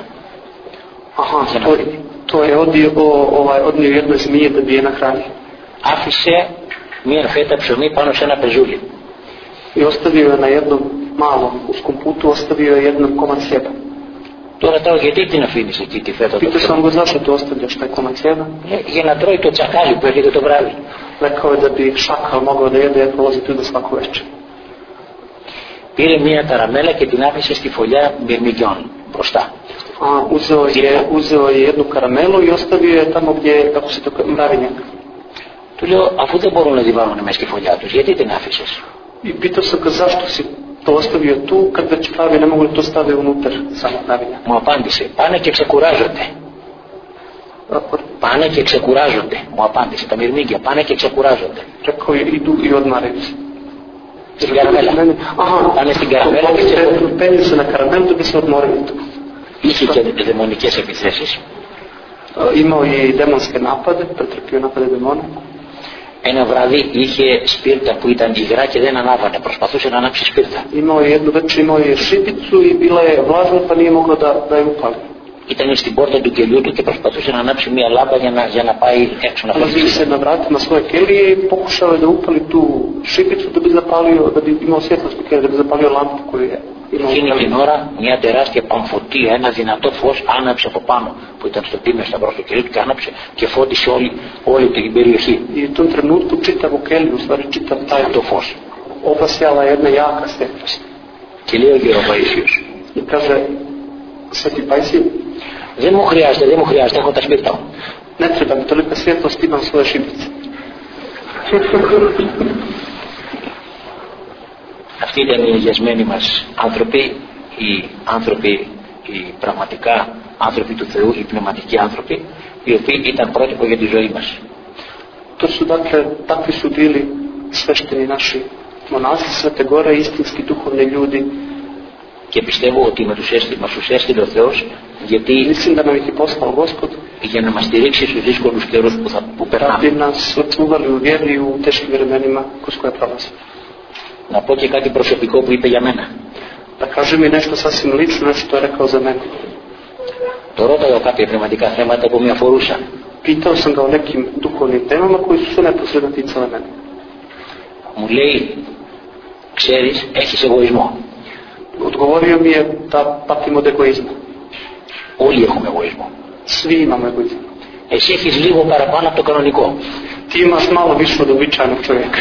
To je odnio jednoj zmije da bi je nahranio. Άφησε μία φέτα ψωμί πάνω σε ένα πεζούλι. I ostavio je na jednom malom uskom putu, ostavio je jedan komad hljeba. Το ρωτάω γιατί την αφήνεις εκεί τη φέτα του. Pitao sam go zašto tu ostavljaš taj komad hljeba. Για να τρώει το τσακάλι που έρχεται το βράδυ. Rekao je da bi šakal mogao da jede jer prolazi tu do svaku večer. Πήρε μία καραμέλα και την άφησε στη φωλιά μυρμηγκιών μπροστά. Uzeo je jednu karamelu i ostavio je tamo gdje, kako se to mravinjak. Του λέω αφού δεν μπορούν να τη βάλουν μέσα στη φωλιά τους, γιατί την άφησες. I pitao sam ga zašto si to ostavio tu kad već pravi ne mogu da to stave unutar samog mravinjaka. Μου απάντησε, πάνε και ξεκουράζονται. Πάνε και ξεκουράζονται, μου απάντησε. Τα μυρμήγκια πάνε και ξεκουράζονται. Rekao je idu i odmaraju se. Στην καραμέλα. Πάνε στην καραμέλα και ξεκουράζονται. Penju se na karamelu da bi se odmorili tu. Είχε και δαιμονικές επιθέσεις. Imao je i demonske napade, pretrpio napade demona. Ένα βράδυ είχε σπίρτα που ήταν υγρά και δεν ανάβανε. Προσπαθούσε να ανάψει σπίρτα. Imao je jednu večer, imao je šibicu i bila je vlažna pa nije mogla da je upali. Ήταν στην πόρτα του κελιού του και προσπαθούσε να ανάψει μια λάμπα για να πάει έξω να Nalazio φύγει. se na vratima svoje kelije i pokušao je da upali tu šibicu da bi zapalio, da bi imao svjetlost u keliji, da bi zapalio lampu koju je imao. Εκείνη την ώρα μια τεράστια παμφωτία, ένα δυνατό φως άναψε από πάνω που ήταν στο τίμιο σταυρό του κελιού του και άναψε και φώτισε όλη την περιοχή. I u tom trenutku čitavu keliju, u stvari čitav taj Το φως. obasjala jedna jaka svjetlost. Και λέει ο Γεροβαΐσιος, I kaže, Sveti Pajsije, δεν μου χρειάζεται, έχω τα σπίρτα μου. ne treba mi tolika svjetlost, imam svoje šibice. Αυτοί ήταν οι αγιασμένοι μας άνθρωποι, οι πραγματικά άνθρωποι του Θεού, οι πνευματικοί άνθρωποι, οι οποίοι ήταν πρότυπο για τη ζωή μας. To su dakle, takvi su bili svešteni naši monasi Svete Gore, istinski duhovni ljudi. Και πιστεύω ότι μας τους έστειλε ο Θεός γιατί Mislim da nam ih je poslao Gospod για να μας στηρίξει στους δύσκολους καιρούς που da bi περνάμε. nas očuvali u vjeri i u teškim vremenima kroz koje prolazimo. Να πω και κάτι προσωπικό που είπε για μένα. Da kažem i nešto sasvim lično, nešto je rekao za mene. Το ρώταγα κάποια πνευματικά θέματα που με αφορούσαν. Pitao sam ga o nekim duhovnim temama koji su se neposredno ticale mene. Μου λέει, ξέρεις, έχεις εγωισμό. Odgovorio mi je da patim od egoizma. Όλοι έχουμε εγωισμό. Svi imamo egoizam. Εσύ έχεις λίγο παραπάνω από το κανονικό. Ti imaš malo više od običajnog čovjeka.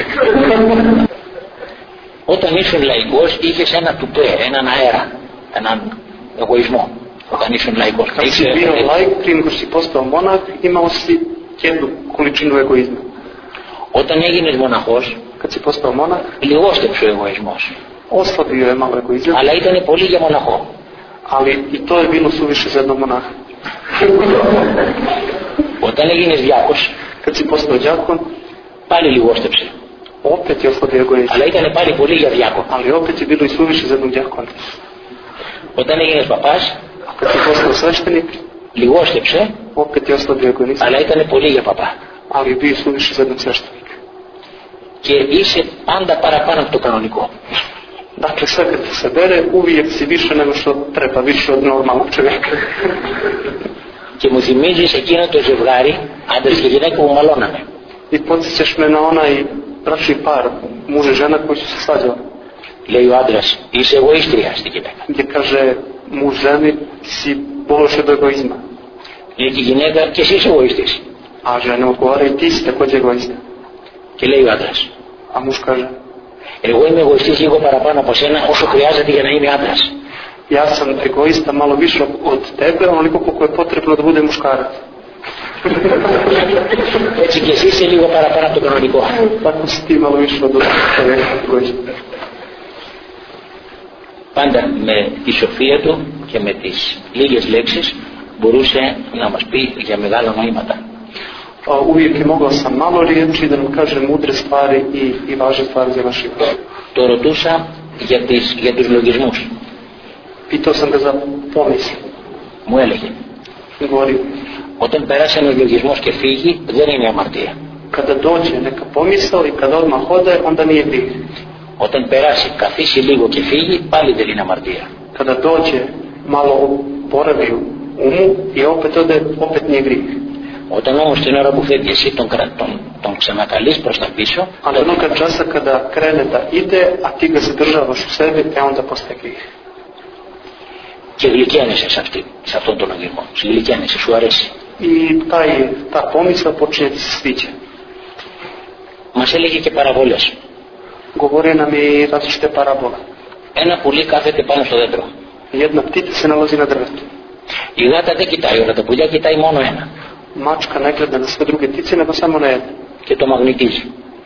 Όταν ήσουν λαϊκός είχες ένα τουπέ, έναν αέρα, έναν εγωισμό. Όταν ήσουν λαϊκός. Kad si bio laik, prije nego si postao monah, imao si jednu količinu egoizma. Όταν έγινες μοναχός, Kad si postao monah, λιγόστεψε ο εγωισμός. oslabio je malo egoizam, Αλλά ήταν πολύ για μοναχό. ali i to je bilo suviše za jednog monaha. Όταν έγινες διάκος, Kad si postao đakon, πάλι λιγόστεψε. opet je oslabio egoizam, Αλλά ήταν πάλι πολύ για διάκο. ali opet je bilo i suviše za jednog đakona. Όταν έγινες παπάς, Kad si postao sveštenik, λιγόστεψε, opet je oslabio egoizam, αλλά ήταν πολύ για παπά. ali je bio i suviše za jednog sveštenika. Και είσαι πάντα παραπάνω από το κανονικό. Dakle, sve kad se bere, uvijek si više nego što treba, više od normalnog čovjeka. Και μου θυμίζεις εκείνο το ζευγάρι, άντρας και γυναίκα που μαλώναμε. I podsjećaš me na onaj bračni par, muž i žena koji su se svađali. Λέει ο άντρας, είσαι εγωίστρια στη γυναίκα. Gdje kaže muž ženi, si položio do egoizma. Λέει και η γυναίκα, και εσύ είσαι εγωίστης. A žena odgovara, i ti si također egoista. Και λέει ο άντρας, A muž kaže, εγώ είμαι εγωιστής λίγο παραπάνω από σένα όσο χρειάζεται για να είμαι άντρας. ja sam egoista malo više od tebe, onoliko koliko je potrebno da bude muškarac. Έτσι και εσύ είσαι λίγο παραπάνω από το κανονικό. Tako si ti malo više od čovjeka egoista. Πάντα με τη σοφία του και με τις λίγες λέξεις μπορούσε να μας πει για μεγάλα νοήματα. Uvijek je mogao sam malo riječi da nam kaže mudre stvari i važne stvari za naš život. Το ρωτούσα για τους λογισμούς. Pitao sam ga za pomisli. Μου έλεγε, Govorio, όταν περάσει ένας λογισμός και φύγει δεν είναι αμαρτία. kada dođe neka pomisao i kada odmah ode, onda nije grijeh. Όταν περάσει, καθίσει λίγο και φύγει, πάλι δεν είναι αμαρτία. Kada dođe, malo boravi u umu i opet ode, opet nije grijeh. Όταν όμως την ώρα που φεύγει εσύ τον ξανακαλείς προς τα πίσω, Ali onoga časa kada krene da ide, a ti ga zadržavaš u sebi, onda postaje grijeh. και γλυκαίνεσαι σε αυτόν τον λογισμό. Γλυκαίνεσαι, σου αρέσει. I ta pomisla počinje ti se sviđa. Μας έλεγε και παραβολές. Govori nam i različite parabole. Ένα πουλί κάθεται πάνω στο δέντρο. Jedna ptica se nalazi na drvetu. Η γάτα δεν κοιτάει όλα τα πουλιά, κοιτάει μόνο ένα. Mačka ne gleda na sve druge ptice, nego samo na jednu. Και το μαγνητίζει.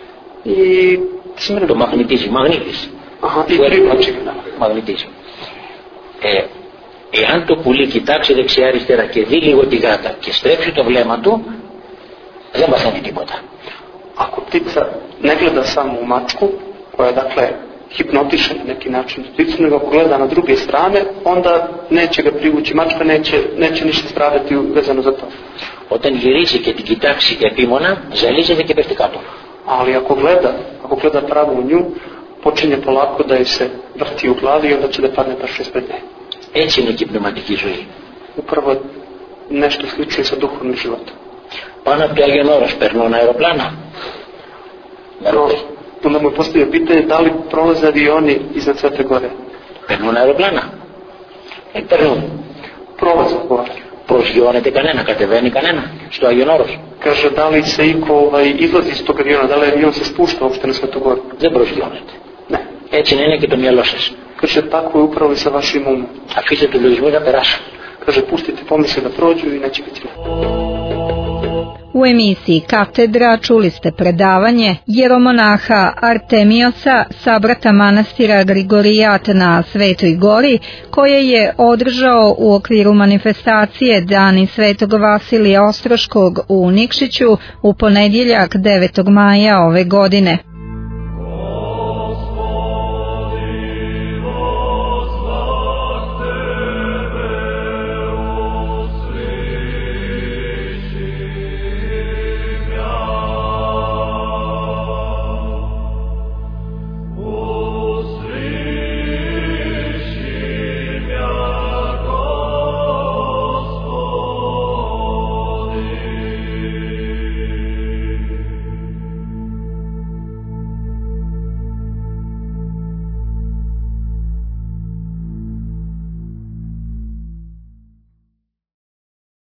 Το μαγνητίζει, μαγνήτης. Aha, i privlači ga. Μαγνητίζει. Εάν το πουλί κοιτάξει δεξιά-αριστερά και δει λίγο τη γάτα και στρέψει το βλέμμα του, δεν παθαίνει τίποτα. Ako ptica ne gleda samo u mačku, koja dakle hipnotiše na neki način pticu, nego ako gleda na druge strane, onda neće ga privući, mačka neće ništa stradati vezano za to. Όταν γυρίσει και την κοιτάξει επίμονα, ζαλίζεται και πέφτει κάτω. Ali ako gleda pravo u nju, počinje polako da je se vrti u glavi i onda će da padne baš ispred nje. Έτσι είναι και η πνευματική ζωή. Upravo nešto slično i sa duhovnim životom. Πάνω από το Άγιον Όρος περνούν αεροπλάνα. Onda mu postavio pitanje da li prolaze avioni iznad Svete Gore. Περνούν αεροπλάνα. Περνούν. Prolaze gore. Προσγειώνεται κανένα, κατεβαίνει κανένα στο Άγιον Όρος. Kaže da li se iko izlazi iz tog aviona, da li avion se spušta uopšte na Svetu Goru. Δεν προσγειώνεται. Ne. Έτσι είναι και το μυαλό σας. Kaže tako je upravo i sa vašim umom. Αφήστε του λογισμού να περάσουν. Kaže pustite pomisle da prođu i neće biti. U emisiji Katedra čuli ste predavanje jeromonaha Artemiosa, sabrata manastira Grigorijat na Svetoj Gori, koje je održao u okviru manifestacije Dani Svetog Vasilija Ostroškog u Nikšiću u ponedjeljak 9. maja ove godine.